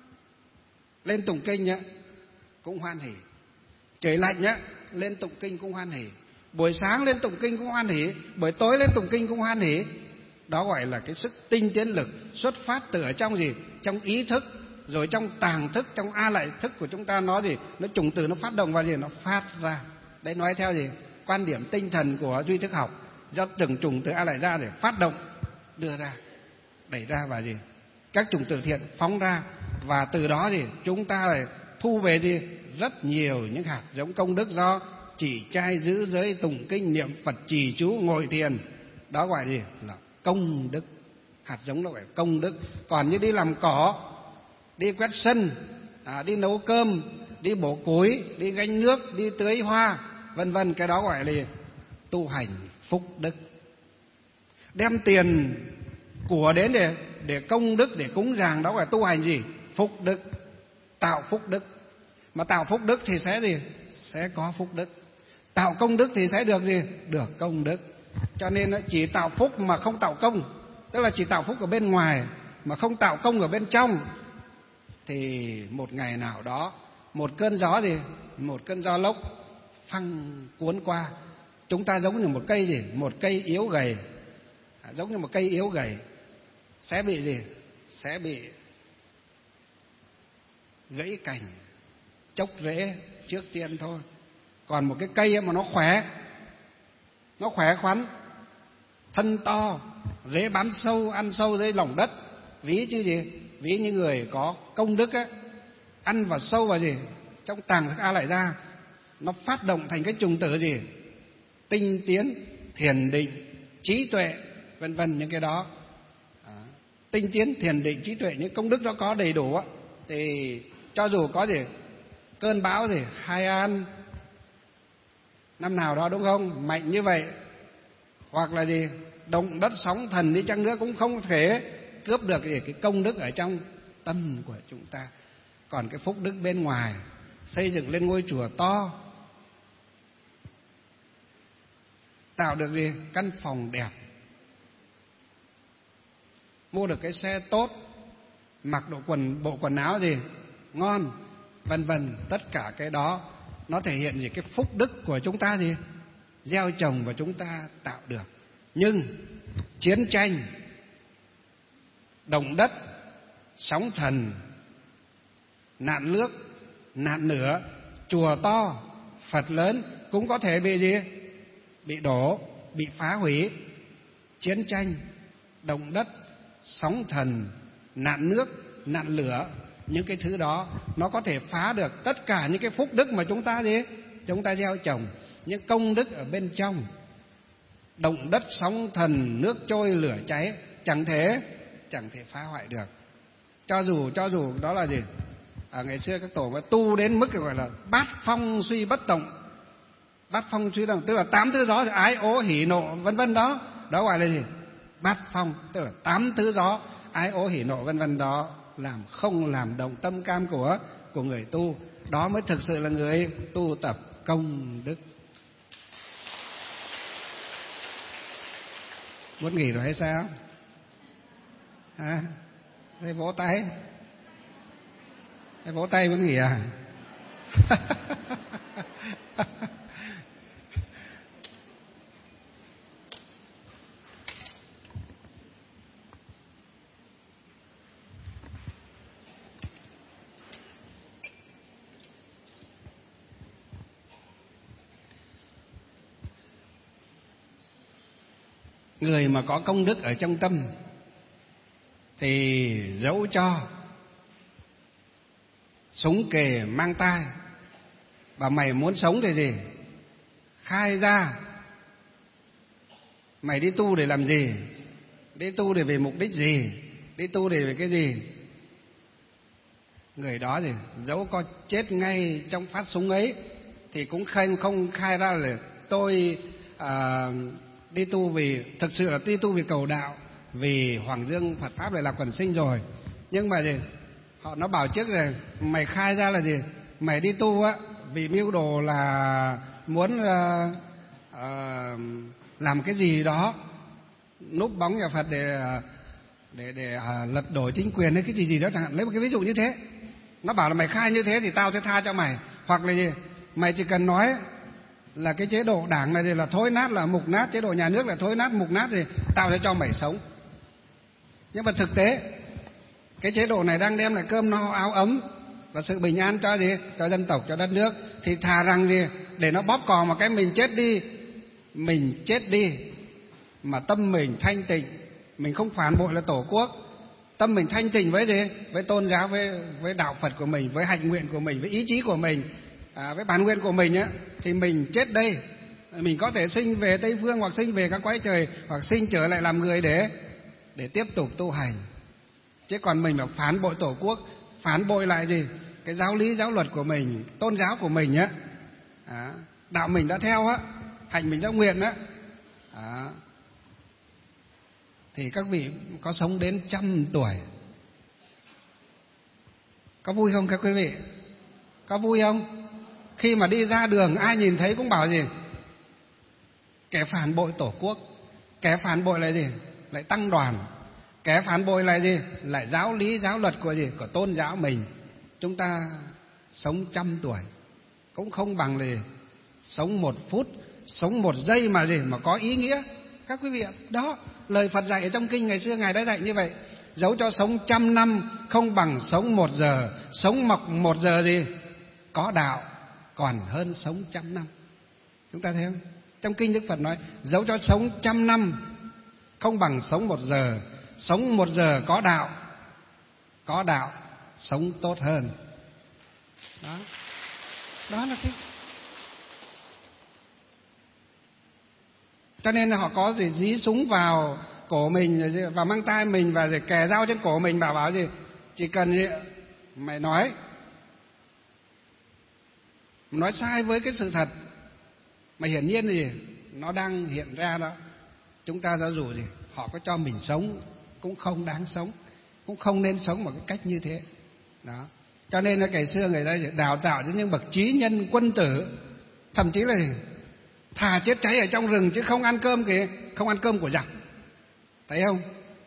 lên tụng kinh á cũng hoan hỉ. Trời lạnh á, lên tụng kinh cũng hoan hỉ. Buổi sáng lên tụng kinh cũng hoan hỉ, buổi tối lên tụng kinh cũng hoan hỉ. Đó gọi là cái sức tinh tiến lực xuất phát từ ở trong gì? Trong ý thức, rồi trong tàng thức, trong A Lại thức của chúng ta. Nó gì? Nó chủng tử, nó phát động vào gì? Nó phát ra. Đấy nói theo gì? Quan điểm tinh thần của duy thức học, do từng chủng tử A Lại Gia để phát động, đưa ra, đẩy ra và gì? Các chủng tử thiện phóng ra. Và từ đó gì? Chúng ta lại thu về gì? Rất nhiều những hạt giống công đức do chỉ trai giữ giới, tụng kinh, niệm Phật, trì chú, ngồi thiền. Đó gọi gì? Là công đức. Hạt giống nó gọi là công đức. Còn như đi làm cỏ, đi quét sân, đi nấu cơm, đi bổ củi, đi gánh nước, đi tưới hoa, vân vân, cái đó gọi là tu hành phúc đức. Đem tiền của đến để công đức, để cúng dường, đó gọi là tu hành gì? Phúc đức. Tạo phúc đức. Mà tạo phúc đức thì sẽ gì? Sẽ có phúc đức. Tạo công đức thì sẽ được gì? Được công đức. Cho nên chỉ tạo phúc mà không tạo công, tức là chỉ tạo phúc ở bên ngoài mà không tạo công ở bên trong, thì một ngày nào đó một cơn gió gì? Một cơn gió lốc phăng cuốn qua, chúng ta giống như một cây gì? Một cây yếu gầy. Giống như một cây yếu gầy sẽ bị gì? Sẽ bị gãy cành, chốc rễ trước tiên thôi. Còn một cái cây mà nó khỏe khoắn, thân to, rễ bám sâu, ăn sâu dưới lòng đất, ví chứ gì? Ví như người có công đức á, ăn vào sâu vào gì? Trong tàng thức A Lại Gia, nó phát động thành cái chủng tử gì? Tinh tiến, thiền định, trí tuệ, vân vân, những cái đó. Tinh tiến, thiền định, trí tuệ, những công đức đó có đầy đủ á, thì cho dù có gì? Cơn bão gì? Hai An năm nào đó, đúng không? Mạnh như vậy, hoặc là gì? Động đất sóng thần đi chăng nữa cũng không thể cướp được cái công đức ở trong tâm của chúng ta. Còn cái phúc đức bên ngoài, xây dựng lên ngôi chùa to, tạo được gì? Căn phòng đẹp, mua được cái xe tốt, mặc bộ quần áo gì? Ngon, vân vân. Tất cả cái đó nó thể hiện gì? Cái phúc đức của chúng ta gì? Gieo trồng và chúng ta tạo được. Nhưng chiến tranh, động đất, sóng thần, nạn nước, nạn lửa, chùa to, Phật lớn cũng có thể bị gì? Bị đổ, bị phá hủy. Chiến tranh, động đất, sóng thần, nạn nước, nạn lửa, những cái thứ đó nó có thể phá được tất cả những cái phúc đức mà chúng ta gì? Chúng ta gieo trồng. Những công đức ở bên trong, động đất, sóng thần, nước trôi, lửa cháy, chẳng thể phá hoại được. Cho dù đó là gì? Ngày xưa các tổ mà tu đến mức gọi là bát phong suy bất động. Bát phong suy bất động tức là 8 thứ gió, ái ố hỉ nộ vân vân đó. Đó gọi là gì? Bát phong, tức là 8 thứ gió, ái ố hỉ nộ vân vân đó, không làm động tâm cam của người tu. Đó mới thực sự là người tu tập công đức. Muốn nghỉ rồi hay sao? Thế vỗ tay. Thế vỗ tay vẫn nghỉ à? Người mà có công đức ở trong tâm thì dẫu cho súng kề mang tai, và mày muốn sống thì gì? Khai ra mày đi tu để làm gì, đi tu để về mục đích gì, đi tu để về cái gì. Người đó thì dẫu có chết ngay trong phát súng ấy thì cũng không khai ra là tôi đi tu vì thực sự là đi tu vì cầu đạo, vì Hoàng Dương Phật pháp lại là quần sinh rồi. Nhưng mà gì? Họ nó bảo trước rồi, mày khai ra là gì? Mày đi tu á vì mưu đồ là muốn làm cái gì đó, núp bóng nhà Phật để lật đổ chính quyền hay cái gì đó chẳng hạn. Lấy một cái ví dụ như thế. Nó bảo là mày khai như thế thì tao sẽ tha cho mày. Hoặc là gì? Mày chỉ cần nói là cái chế độ đảng này thì là thối nát, là mục nát, chế độ nhà nước là thối nát, mục nát, thì tao sẽ cho mày sống. Nhưng mà thực tế cái chế độ này đang đem lại cơm no áo ấm và sự bình an cho gì? Cho dân tộc, cho đất nước. Thì thà rằng gì? Để nó bóp cò một cái mình chết đi. Mình chết đi mà tâm mình thanh tịnh, mình không phản bội là Tổ quốc, tâm mình thanh tịnh với gì? Với tôn giáo, với đạo Phật của mình, với hạnh nguyện của mình, với ý chí của mình, với bản nguyện của mình á, thì mình chết đây. Mình có thể sinh về Tây Phương, hoặc sinh về các cõi trời, hoặc sinh trở lại làm người để tiếp tục tu hành. Chứ còn mình mà phản bội Tổ quốc, phản bội lại gì? Cái giáo lý, giáo luật của mình, tôn giáo của mình á, đạo mình đã theo á, hạnh mình đã nguyện á, thì các vị có sống đến 100 tuổi. Có vui không các quý vị? Có vui không? Khi mà đi ra đường ai nhìn thấy cũng bảo gì? Kẻ phản bội Tổ quốc. Kẻ phản bội là gì? Lại tăng đoàn. Kẻ phản bội là gì? Lại giáo lý, giáo luật của gì? Của tôn giáo mình. Chúng ta sống 100 tuổi cũng không bằng là sống 1 phút, sống 1 giây mà gì? Mà có ý nghĩa. Các quý vị ạ, đó, lời Phật dạy ở trong kinh ngày xưa Ngài đã dạy như vậy. Dẫu cho sống 100 năm không bằng sống 1 giờ. Sống 1 giờ gì? Có đạo còn hơn sống 100 năm. Chúng ta thấy không? Trong kinh Đức Phật nói dẫu cho sống 100 năm không bằng sống 1 giờ. Sống 1 giờ có đạo sống tốt hơn. Đó là cái. Cho nên là họ có gì dí súng vào cổ mình, vào mang tai mình, và rồi kè dao trên cổ mình, bảo gì? Chỉ cần gì? Mày nói sai với cái sự thật mà hiển nhiên gì nó đang hiện ra đó. Chúng ta giả dụ gì họ có cho mình sống cũng không đáng sống, cũng không nên sống một cái cách như thế đó. Cho nên là ngày xưa người ta đào tạo cho những bậc trí nhân quân tử, thậm chí là thà chết cháy ở trong rừng chứ không ăn cơm kìa, không ăn cơm của giặc. Thấy không?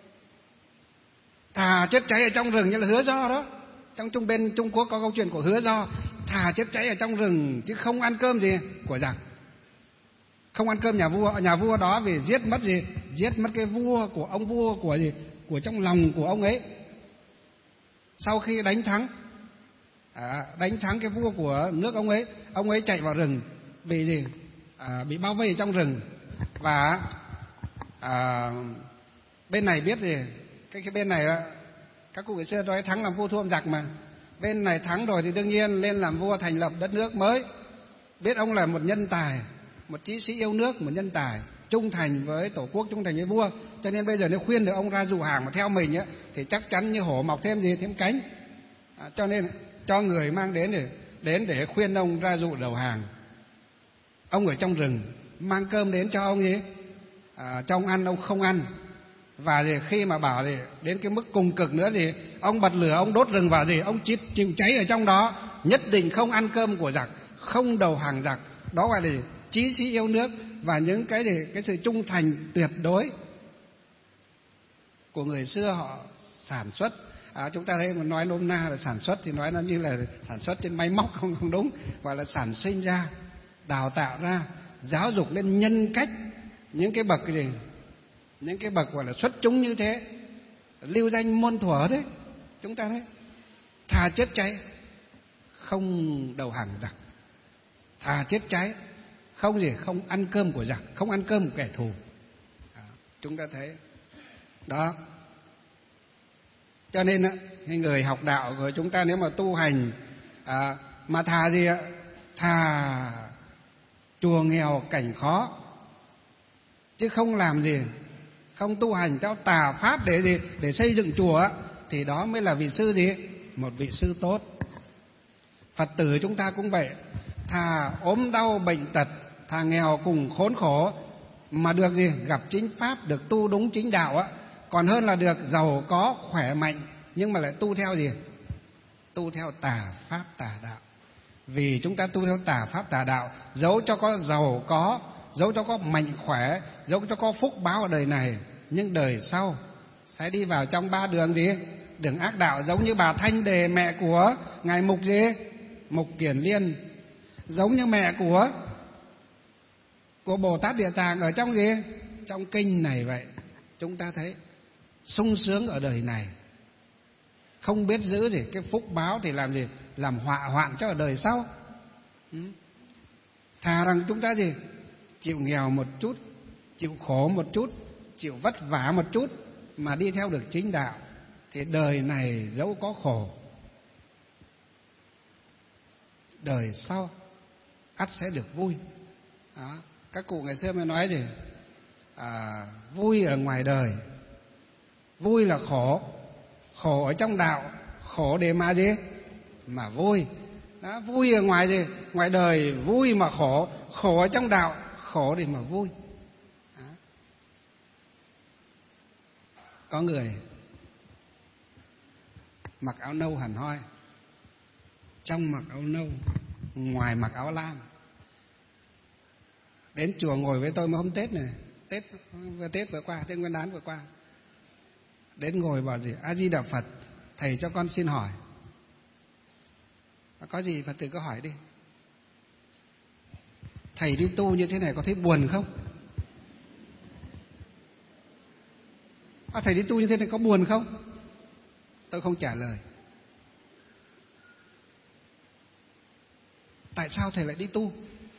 Thà chết cháy ở trong rừng, như là Hứa Do đó. Trong bên Trung Quốc có câu chuyện của Hứa Do, thà chết cháy ở trong rừng chứ không ăn cơm gì của giặc. Không ăn cơm nhà vua đó vì giết mất gì? Giết mất cái vua của ông vua của gì? Của trong lòng của ông ấy. Sau khi đánh thắng cái vua của nước ông ấy chạy vào rừng bị gì? Bị bao vây trong rừng, và bên này biết gì? Cái bên này các cụ ngày xưa nói thắng làm vua thua làm giặc mà. Bên này thắng rồi thì đương nhiên lên làm vua, thành lập đất nước mới. Biết ông là một nhân tài, một chí sĩ yêu nước, một nhân tài trung thành với Tổ quốc, trung thành với vua. Cho nên bây giờ nếu khuyên được ông ra dụ hàng mà theo mình á, thì chắc chắn như hổ mọc thêm cánh. Cho nên cho người mang đến để khuyên ông ra dụ đầu hàng. Ông ở trong rừng mang cơm đến cho ông gì? Cho ông ăn, ông không ăn. Và gì, khi mà bảo gì đến cái mức cùng cực nữa gì, ông bật lửa, ông đốt rừng vào gì, ông chịu cháy ở trong đó, nhất định không ăn cơm của giặc, không đầu hàng giặc. Đó gọi là chí sĩ yêu nước, và những cái sự trung thành tuyệt đối của người xưa họ sản xuất. Chúng ta thấy mà nói nôm na là sản xuất thì nói nó như là sản xuất trên máy móc, không đúng, gọi là sản sinh ra, đào tạo ra, giáo dục lên nhân cách những cái bậc gì, những cái bậc gọi là xuất chúng như thế, lưu danh muôn thuở đấy. Chúng ta thấy thà chết cháy không đầu hàng giặc, thà chết cháy không gì, không ăn cơm của giặc, không ăn cơm của kẻ thù. Chúng ta thấy đó. Cho nên người học đạo của chúng ta nếu mà tu hành mà thà gì ạ, thà chùa nghèo cảnh khó, chứ không làm gì, không tu hành theo tà pháp để gì, để xây dựng chùa, thì đó mới là vị sư gì, một vị sư tốt. Phật tử chúng ta cũng vậy, thà ốm đau bệnh tật, thà nghèo cùng khốn khổ mà được gì, gặp chính pháp, được tu đúng chính đạo còn hơn là được giàu có khỏe mạnh nhưng mà lại tu theo gì, tu theo tà pháp tà đạo. Vì chúng ta tu theo tà pháp tà đạo, dẫu cho có giàu có, dẫu cho có mạnh khỏe, dẫu cho có phúc báo ở đời này, nhưng đời sau sẽ đi vào trong ba đường gì, đường ác đạo. Giống như bà Thanh Đề, mẹ của ngài Mục gì, Mục Kiền Liên, giống như mẹ của Bồ Tát Địa Tạng ở trong gì, trong kinh này vậy. Chúng ta thấy sung sướng ở đời này, không biết giữ gì cái phúc báo thì làm gì, làm họa hoạn cho ở đời sau. Thà rằng chúng ta gì, chịu nghèo một chút, chịu khổ một chút, chịu vất vả một chút mà đi theo được chính đạo, thì đời này dẫu có khổ, đời sau ắt sẽ được vui. Đó. Các cụ ngày xưa mới nói gì, vui ở ngoài đời, vui là khổ, khổ ở trong đạo, khổ để mà gì, mà vui. Đó, vui ở ngoài gì, ngoài đời vui mà khổ, khổ ở trong đạo, khổ để mà vui. Đó. Có người mặc áo nâu hẳn hoi, trong mặc áo nâu, ngoài mặc áo lam, đến chùa ngồi với tôi mà hôm Tết này, Tết vừa qua, Tết Nguyên đán vừa qua, đến ngồi bảo gì, A Di Đà Phật, thầy cho con xin hỏi. Có gì Phật tử cứ hỏi đi. Thầy đi tu như thế này có thấy buồn không? Thầy đi tu như thế này có buồn không? Tôi không trả lời. Tại sao thầy lại đi tu?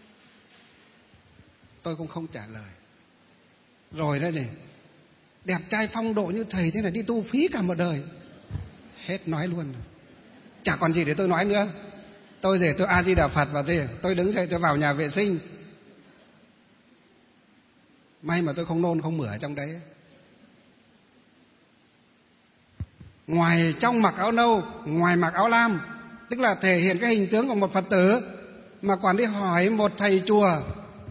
Tôi cũng không trả lời. Rồi đây này, đẹp trai phong độ như thầy thế này đi tu phí cả một đời. Hết nói luôn rồi. Chả còn gì để tôi nói nữa. Tôi về tôi A Di Đà Phật và tôi đứng dậy tôi vào nhà vệ sinh. May mà tôi không nôn không mửa ở trong đấy. Ngoài trong mặc áo nâu, ngoài mặc áo lam, tức là thể hiện cái hình tướng của một Phật tử, mà còn đi hỏi một thầy chùa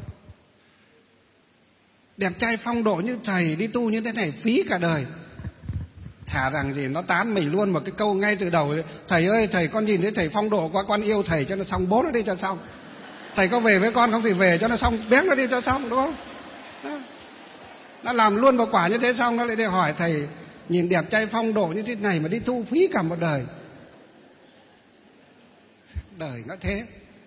đẹp trai phong độ như thầy đi tu như thế này phí cả đời. Thả rằng gì nó tán mình luôn một cái câu ngay từ đầu: thầy ơi, thầy con nhìn thấy thầy phong độ quá, con yêu thầy cho nó xong, bố nó đi cho xong. Thầy có về với con không thì về cho nó xong, bém nó đi cho xong, đúng không? Đó. Nó làm luôn một quả như thế, xong nó lại đi hỏi thầy nhìn đẹp trai phong độ như thế này mà đi tu phí cả một đời. Đời nó thế.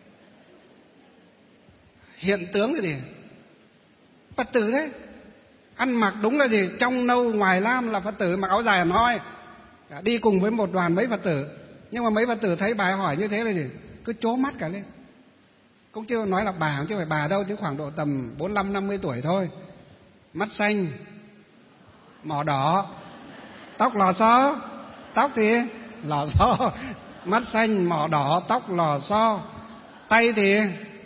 Hiện tướng gì? Phật tử đấy, ăn mặc đúng là gì, trong nâu ngoài lam là Phật tử, mặc áo dài hẳn hoi, đi cùng với một đoàn mấy Phật tử. Nhưng mà mấy Phật tử thấy bà hỏi như thế là gì, cứ trố mắt cả lên. Cũng chưa nói là bà, cũng chưa phải bà đâu, chứ khoảng độ tầm 45-50 tuổi thôi. Mắt xanh, mỏ đỏ, tóc lò xo, tóc thì lò xo, mắt xanh mỏ đỏ, tóc lò xo, tay thì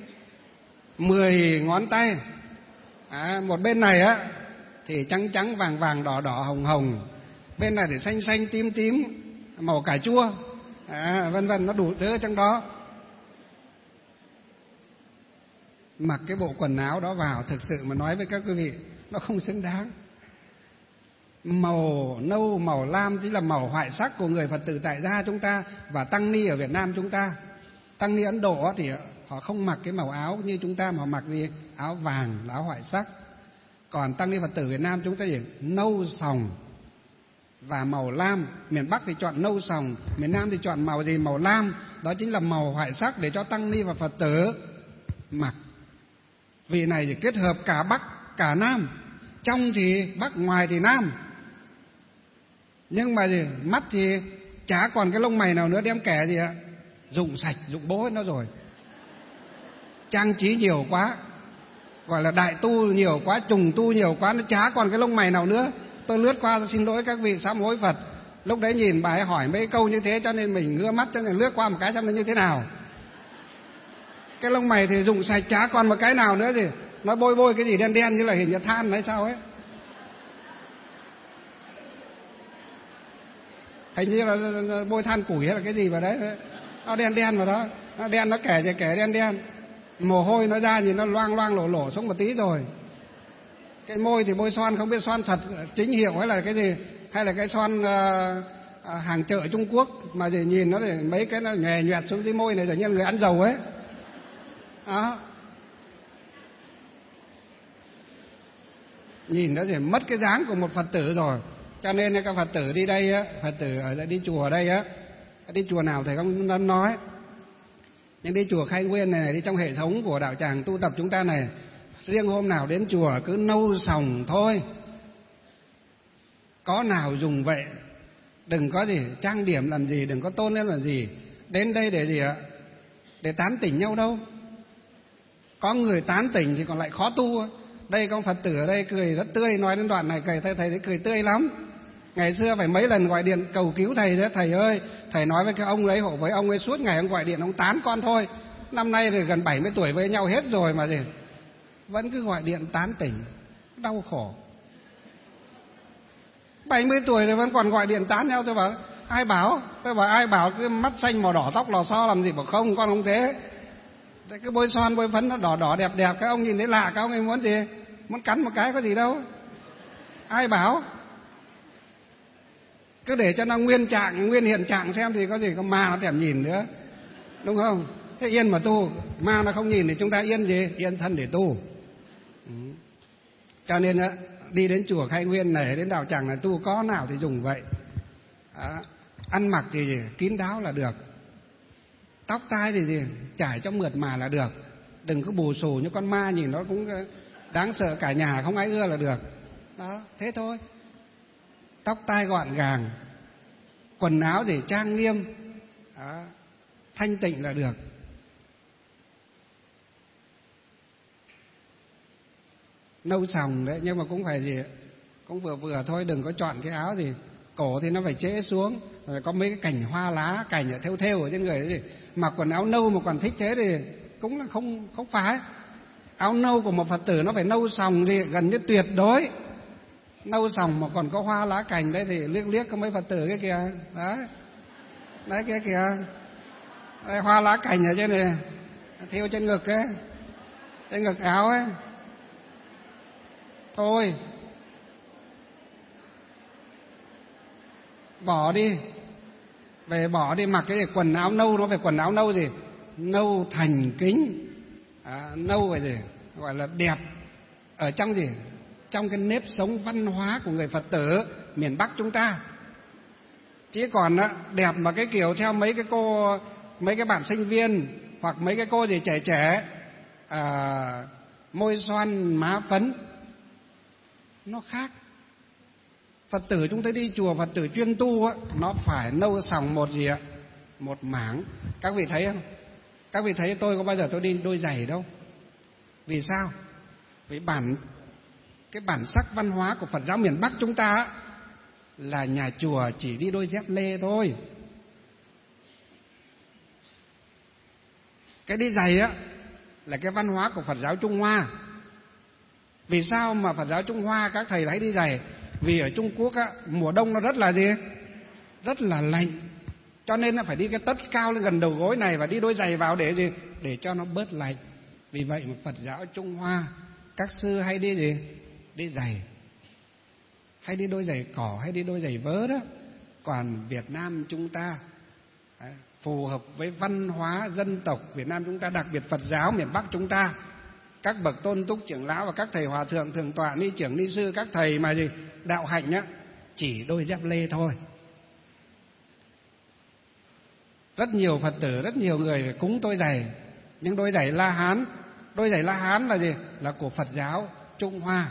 10 ngón tay. Một bên này á thì trắng trắng vàng vàng đỏ đỏ hồng hồng, bên này thì xanh xanh tím tím màu cà chua, vân vân, nó đủ thứ ở trong đó. Mặc cái bộ quần áo đó vào, thực sự mà nói với các quý vị, nó không xứng đáng. Màu nâu, màu lam chính là màu hoại sắc của người Phật tử tại gia chúng ta và tăng ni ở Việt Nam chúng ta. Tăng ni Ấn Độ thì họ không mặc cái màu áo như chúng ta, mà họ mặc gì? Áo vàng là áo hoại sắc. Còn tăng ni Phật tử Việt Nam chúng ta gì? Nâu sòng, và màu lam. Miền Bắc thì chọn nâu sòng, miền Nam thì chọn màu gì? Màu lam. Đó chính là màu hoại sắc để cho tăng ni và Phật tử mặc. Vị này thì kết hợp cả Bắc cả Nam, trong thì Bắc, ngoài thì Nam. Nhưng mà gì? Mắt thì chả còn cái lông mày nào nữa, đem kẻ gì ạ? Rụng sạch, rụng bố hết nó rồi. Trang trí nhiều quá, gọi là đại tu nhiều quá, trùng tu nhiều quá, nó chả còn cái lông mày nào nữa. Tôi lướt qua, xin lỗi các vị, sám hối Phật. Lúc đấy nhìn bà ấy hỏi mấy câu như thế cho nên mình ngứa mắt, cho nên lướt qua một cái xem nó như thế nào. Cái lông mày thì rụng sạch, chả còn một cái nào nữa gì. Nó bôi cái gì đen đen như là hình như than hay sao ấy. Hình như là bôi than củi hay là cái gì vào đấy. Nó đen đen vào đó, nó đen, nó kẻ đen đen. Mồ hôi nó ra nhìn nó loang loang lổ xuống một tí rồi. Cái môi thì bôi son, không biết son thật chính hiệu hay là cái gì, hay là cái son hàng chợ Trung Quốc mà gì nhìn nó để mấy cái nó nhòe nhoẹt xuống cái môi này rồi như người ăn dầu ấy. Đó. Nhìn nó thì mất cái dáng của một Phật tử rồi. Cho nên các Phật tử đi đây á, Phật tử ở đi chùa ở đây á, đi chùa nào thầy không nói, nhưng đi chùa Khai Nguyên này, đi trong hệ thống của đạo tràng tu tập chúng ta này, riêng hôm nào đến chùa cứ nâu sòng thôi, có nào dùng vậy, đừng có gì trang điểm làm gì, đừng có tôn lên làm gì. Đến đây để gì ạ? Để tán tỉnh nhau đâu. Có người tán tỉnh thì còn lại khó tu. Đây có Phật tử ở đây cười rất tươi, nói đến đoạn này thầy thấy cười tươi lắm. Ngày xưa phải mấy lần gọi điện cầu cứu thầy đó, thầy ơi, thầy nói với cái ông ấy, hộ với ông ấy suốt ngày ông gọi điện ông tán con thôi. Năm nay thì gần 70 tuổi với nhau hết rồi mà gì, vẫn cứ gọi điện tán tỉnh, đau khổ. 70 tuổi rồi vẫn còn gọi điện tán nhau. Tôi bảo ai bảo cứ mắt xanh màu đỏ tóc lò xo làm gì, bảo không, con không thế. Cái bôi son bôi phấn nó đỏ đẹp, các ông nhìn thấy lạ, các ông ấy muốn gì, muốn cắn một cái có gì đâu. Ai bảo, cứ để cho nó nguyên hiện trạng xem thì có gì, có ma nó thèm nhìn nữa, đúng không? Thế yên mà tu, ma nó không nhìn thì chúng ta yên gì, yên thân để tu. Cho nên đi đến chùa Khai Nguyên này, đến đạo tràng này tu có nào thì dùng vậy. Ăn mặc thì kín đáo là được, tóc tai thì gì trải cho mượt mà là được, đừng có bù xù như con ma nhìn nó cũng đáng sợ, cả nhà không ai ưa là được. Đó, thế thôi. Tóc tai gọn gàng, quần áo thì trang nghiêm, thanh tịnh là được. Nâu sòng đấy, nhưng mà cũng phải gì, cũng vừa thôi, đừng có chọn cái áo gì cổ thì nó phải trễ xuống, rồi có mấy cái cành hoa lá, cành thêu ở trên người đấy, mặc quần áo nâu mà còn thích thế thì cũng là không phải. Áo nâu của một Phật tử nó phải nâu sòng gì gần như tuyệt đối. Nâu sòng mà còn có hoa lá cành đấy thì liếc có mấy Phật tử cái kìa, đấy cái kìa, đây, hoa lá cành ở trên này thêu trên ngực ấy, trên ngực áo ấy. Thôi bỏ đi, bỏ đi, mặc cái quần áo nâu. Nó phải quần áo nâu gì, nâu thành kính, nâu phải gì, gọi là đẹp ở trong gì, trong cái nếp sống văn hóa của người Phật tử miền Bắc chúng ta. Chứ còn đẹp mà cái kiểu theo mấy cái bạn sinh viên hoặc mấy cái cô gì trẻ môi son má phấn, nó khác. Phật tử chúng ta đi chùa, Phật tử chuyên tu nó phải nâu sòng một gì ạ, một mảng. Các vị thấy không? Các vị thấy tôi có bao giờ tôi đi đôi giày đâu. Vì sao? Vì cái bản sắc văn hóa của Phật giáo miền Bắc chúng ta là nhà chùa chỉ đi đôi dép lê thôi. Cái đi giày là cái văn hóa của Phật giáo Trung Hoa. Vì sao mà Phật giáo Trung Hoa các thầy thấy đi giày? Vì ở Trung Quốc mùa đông nó rất là gì? Rất là lạnh. Cho nên nó phải đi cái tất cao lên gần đầu gối này và đi đôi giày vào để gì? Để cho nó bớt lạnh. Vì vậy mà Phật giáo Trung Hoa các sư hay đi gì? Đi giày. Hay đi đôi giày cỏ, hay đi đôi giày vớ đó. Còn Việt Nam chúng ta phù hợp với văn hóa dân tộc Việt Nam chúng ta, đặc biệt Phật giáo miền Bắc chúng ta, các bậc tôn túc trưởng lão và các thầy hòa thượng thường tọa ni trưởng ni sư, các thầy mà gì đạo hạnh chỉ đôi dép lê thôi. Rất nhiều Phật tử, rất nhiều người cúng tôi giày, nhưng đôi giày La Hán. Đôi giày La Hán là gì? Là của Phật giáo Trung Hoa.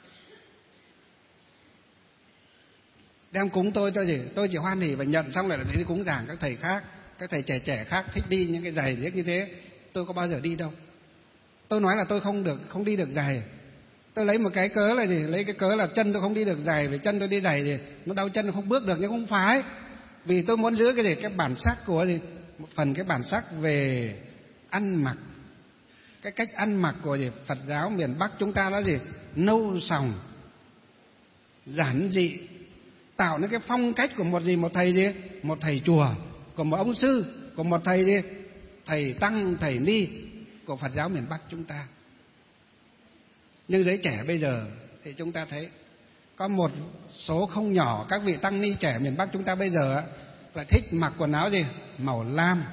Đem cúng tôi gì? Tôi chỉ hoan hỉ và nhận, xong lại là đi cúng giảng các thầy khác, các thầy trẻ trẻ khác thích đi những cái giày như thế. Tôi có bao giờ đi đâu. Tôi nói là tôi không đi được giày. Tôi lấy một cái cớ là gì? Lấy cái cớ là chân tôi không đi được giày, vì chân tôi đi giày thì nó đau chân, không bước được. Nhưng không phải, vì tôi muốn giữ cái gì? Cái bản sắc của gì? Một phần cái bản sắc về ăn mặc, cái cách ăn mặc của gì? Phật giáo miền Bắc chúng ta nó gì? Nâu sòng, giản dị, tạo nên cái phong cách của một gì? Một thầy gì? Một thầy chùa, của một ông sư, của một thầy gì? Thầy tăng, thầy ni của Phật giáo miền Bắc chúng ta. Nhưng giới trẻ bây giờ thì chúng ta thấy có một số không nhỏ các vị tăng ni trẻ miền Bắc chúng ta bây giờ lại thích mặc quần áo gì? Màu lam,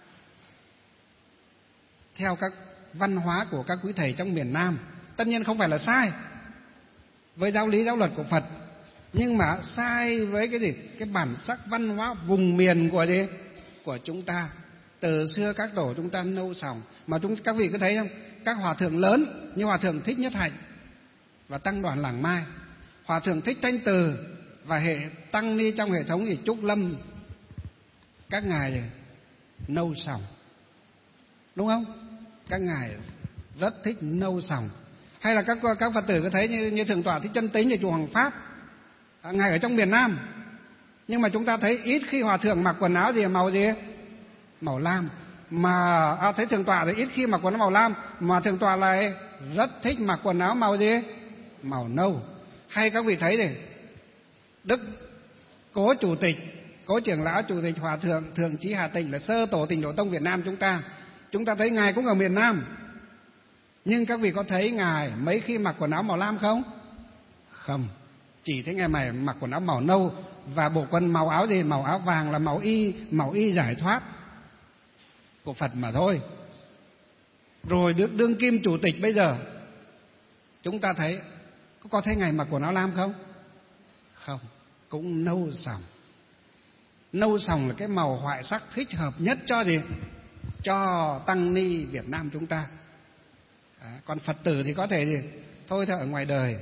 theo các văn hóa của các quý thầy trong miền Nam. Tất nhiên không phải là sai với giáo lý giáo luật của Phật, nhưng mà sai với cái gì? Cái bản sắc văn hóa vùng miền của gì? Của chúng ta. Từ xưa các tổ chúng ta nâu sòng, mà các vị có thấy không? Các hòa thượng lớn như hòa thượng Thích Nhất Hạnh và tăng đoàn Làng Mai, hòa thượng Thích Thanh Từ và hệ tăng ni trong hệ thống thì Trúc Lâm, các ngài nâu sòng, đúng không? Các ngài rất thích nâu sòng. Hay là các Phật tử có thấy như Thượng tọa Thích Chân Tính ở chùa Hoàng Pháp, ngài ở trong miền Nam, nhưng mà chúng ta thấy ít khi hòa thượng mặc quần áo gì màu gì? Màu lam. Mà thấy Thượng tọa thì ít khi mặc quần áo màu lam, mà Thượng tọa lại rất thích mặc quần áo màu gì? Màu nâu. Hay các vị thấy này, Đức Cố Chủ tịch, Cố trưởng lão Chủ tịch Hòa thượng Thượng Trí Hà Tịnh là sơ tổ Tịnh Độ Tông Việt Nam chúng ta thấy ngài cũng ở miền Nam, nhưng các vị có thấy ngài mấy khi mặc quần áo màu lam không? Không, chỉ thấy ngài mặc quần áo màu nâu, và bộ quần màu áo gì? Màu áo vàng là màu y giải thoát của Phật mà thôi. Rồi đương kim chủ tịch bây giờ chúng ta thấy có thấy ngài mặc quần áo lam không? Không, cũng nâu sòng. Nâu sòng là cái màu hoại sắc thích hợp nhất cho gì? Cho tăng ni Việt Nam chúng ta. Còn Phật tử thì có thể gì? Thôi ở ngoài đời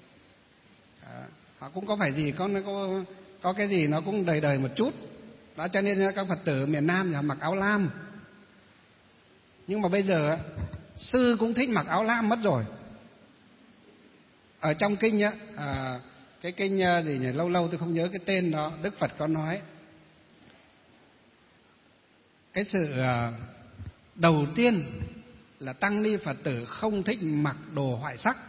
họ cũng có phải gì, có cái gì nó cũng đời một chút đó, cho nên các Phật tử miền Nam thì mặc áo lam. Nhưng mà bây giờ sư cũng thích mặc áo lam mất rồi. Ở trong kinh cái kinh gì nhỉ, lâu tôi không nhớ cái tên đó, Đức Phật có nói cái sự đầu tiên là tăng ni Phật tử không thích mặc đồ hoại sắc.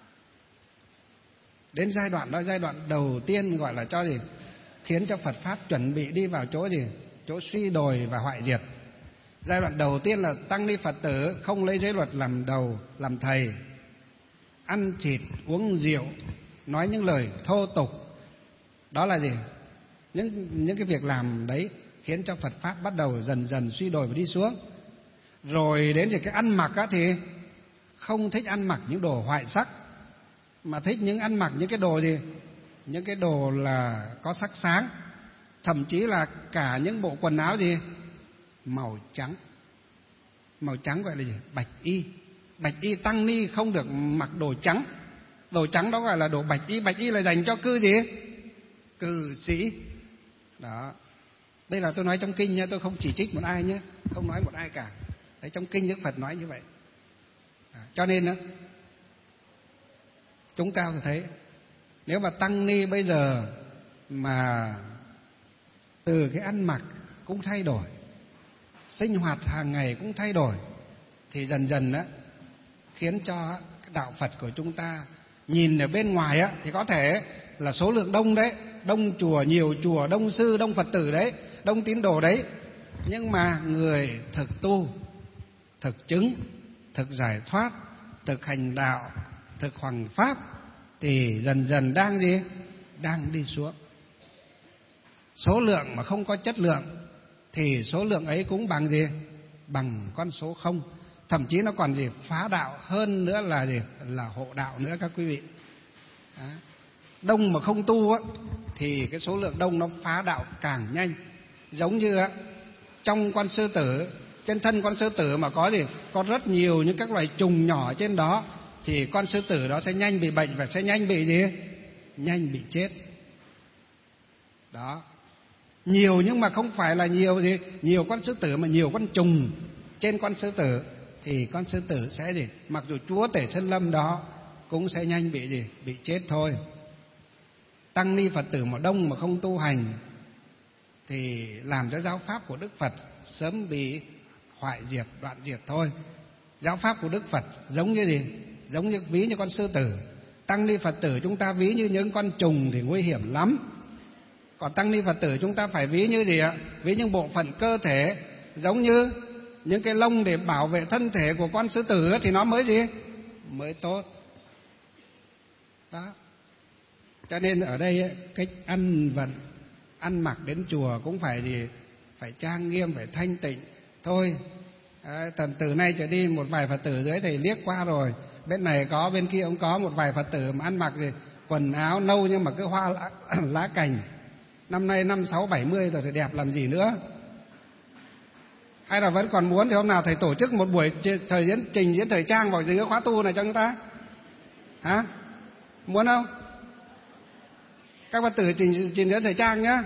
Đến giai đoạn đó, giai đoạn đầu tiên gọi là cho gì? Khiến cho Phật pháp chuẩn bị đi vào chỗ gì? Chỗ suy đồi và hoại diệt. Giai đoạn đầu tiên là tăng ni Phật tử không lấy giới luật làm đầu, làm thầy, ăn thịt, uống rượu, nói những lời thô tục. Đó là gì? Những cái việc làm đấy khiến cho Phật pháp bắt đầu dần dần suy đồi và đi xuống. Rồi đến cái ăn mặc thì không thích ăn mặc những đồ hoại sắc, mà thích ăn mặc những cái đồ gì? Những cái đồ là có sắc sáng, thậm chí là cả những bộ quần áo gì? Màu trắng. Màu trắng gọi là gì? Bạch y. Bạch y tăng ni không được mặc đồ trắng. Đồ trắng đó gọi là đồ bạch y. Bạch y là dành cho cư gì? Cư sĩ. Đó. Đây là tôi nói trong kinh nha, tôi không chỉ trích một ai nhé, không nói một ai cả. Đấy, trong kinh Đức Phật nói như vậy. Cho nên đó, chúng ta thấy nếu mà tăng ni bây giờ mà từ cái ăn mặc cũng thay đổi, sinh hoạt hàng ngày cũng thay đổi, thì dần dần đó khiến cho cái đạo Phật của chúng ta nhìn ở bên ngoài thì có thể là số lượng đông đấy, đông chùa, nhiều chùa, đông sư, đông Phật tử đấy, đông tín đồ đấy, nhưng mà người thực tu, thực chứng, thực giải thoát, thực hành đạo, thực hoằng pháp thì dần dần đang gì? Đang đi xuống. Số lượng mà không có chất lượng thì số lượng ấy cũng bằng gì? Bằng con số không. Thậm chí nó còn gì? Phá đạo hơn nữa là gì? Là hộ đạo nữa các quý vị. Đó. đông mà không tu á, thì cái số lượng đông nó phá đạo càng nhanh. Giống như á, trong con sư tử, trên thân con sư tử mà có gì? Có rất nhiều những các loài trùng nhỏ trên đó, thì con sư tử đó sẽ nhanh bị bệnh và sẽ nhanh bị gì? Nhanh bị chết. Đó. Nhiều nhưng mà không phải là nhiều gì? Nhiều con sư tử mà nhiều con trùng trên con sư tử, thì con sư tử sẽ gì? Mặc dù chúa tể sơn lâm đó cũng sẽ nhanh bị gì? Bị chết thôi. Tăng ni Phật tử mà đông mà không tu hành thì làm cho giáo pháp của Đức Phật sớm bị hoại diệt, đoạn diệt thôi. Giáo pháp của Đức Phật giống như gì? Giống như ví như con sư tử. Tăng ni Phật tử chúng ta ví như những con trùng thì nguy hiểm lắm. Còn tăng ni Phật tử chúng ta phải ví như gì ạ? Ví những bộ phận cơ thể, giống như những cái lông để bảo vệ thân thể của con sư tử thì nó mới gì? Mới tốt. Đó. Cho nên ở đây cách ăn vận, ăn mặc đến chùa cũng phải gì? Phải trang nghiêm, phải thanh tịnh. Thôi, từ nay trở đi một vài Phật tử dưới thầy liếc qua rồi, bên này có, bên kia cũng có một vài Phật tử mà ăn mặc gì? Quần áo nâu nhưng mà cứ hoa lá cành. Năm nay 56, 70 rồi thì đẹp làm gì nữa? Hay là vẫn còn muốn thì hôm nào thầy tổ chức một buổi trình diễn thời trang vào giữa khóa tu này cho chúng ta? Hả? Muốn không? Các Phật tử trình diễn thời trang nhá.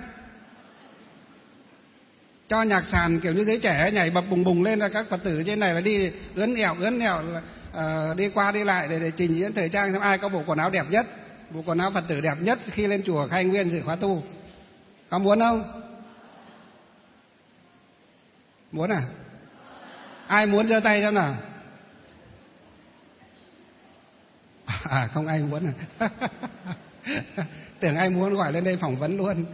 Cho nhạc sàn kiểu như giới trẻ nhảy bập bùng bùng lên, là các Phật tử trên này là đi ướn ẹo đi qua đi lại để trình diễn thời trang, xem ai có bộ quần áo đẹp nhất, bộ quần áo Phật tử đẹp nhất khi lên chùa khai nguyên dự khóa tu. Có muốn không? Muốn à? Ai muốn giơ tay xem nào? Không ai muốn à? Tưởng ai muốn gọi lên đây phỏng vấn luôn.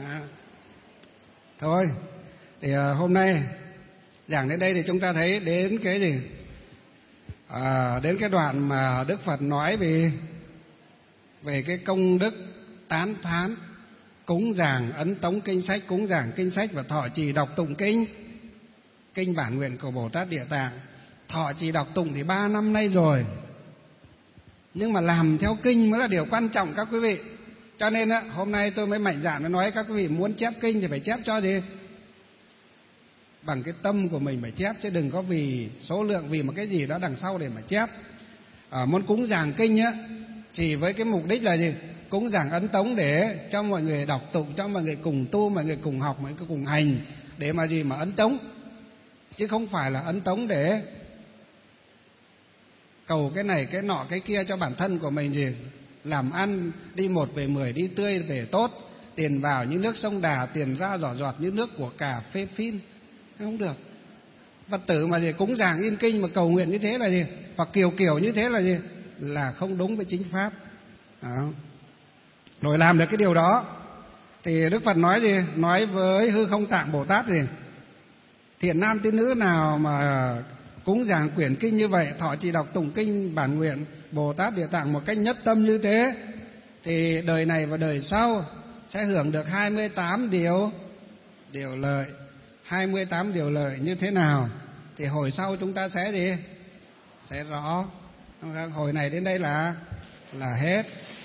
Thôi thì hôm nay giảng đến đây thì chúng ta thấy đến cái gì? Đến cái đoạn mà Đức Phật nói về cái công đức tán thán cúng dường ấn tống kinh sách, cúng dường kinh sách và thọ trì đọc tụng kinh bản nguyện của Bồ Tát Địa Tạng. Thọ trì đọc tụng thì 3 năm nay rồi, nhưng mà làm theo kinh mới là điều quan trọng các quý vị. Cho nên hôm nay tôi mới mạnh dạn nói các quý vị muốn chép kinh thì phải chép cho gì? Bằng cái tâm của mình phải chép, chứ đừng có vì số lượng, vì một cái gì đó đằng sau để mà chép. Muốn cúng dường kinh á thì với cái mục đích là gì? Cúng dường ấn tống để cho mọi người đọc tụng, cho mọi người cùng tu, mọi người cùng học, mọi người cùng hành, để mà gì? Mà ấn tống, chứ không phải là ấn tống để cầu cái này cái nọ cái kia cho bản thân của mình gì? Làm ăn đi 1 về 10, đi tươi về tốt, tiền vào như nước sông Đà, tiền ra giỏ giọt như nước của cà phê phin. Không được. Phật tử mà gì cúng dường in kinh mà cầu nguyện như thế là gì? Hoặc kiểu như thế là gì? Là không đúng với chính pháp. Đó. Rồi làm được cái điều đó thì Đức Phật nói gì? Nói với Hư Không Tạng Bồ Tát gì? Thiện nam tín nữ nào mà cúng dường quyển kinh như vậy, thọ trì đọc tụng kinh bản nguyện Bồ Tát Địa Tạng một cách nhất tâm như thế, thì đời này và đời sau sẽ hưởng được 28 điều lợi. 28 điều lợi như thế nào thì hồi sau chúng ta sẽ gì? Sẽ rõ. Hồi này đến đây là hết.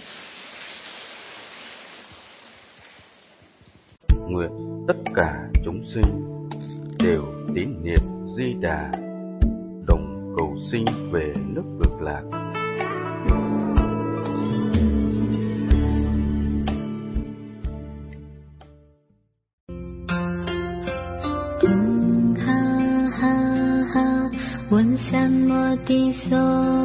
Nguyện tất cả chúng sinh đều tín niệm Di Đà, đồng cầu sinh về nước Cực Lạc. Vấn Sam Mô Ti So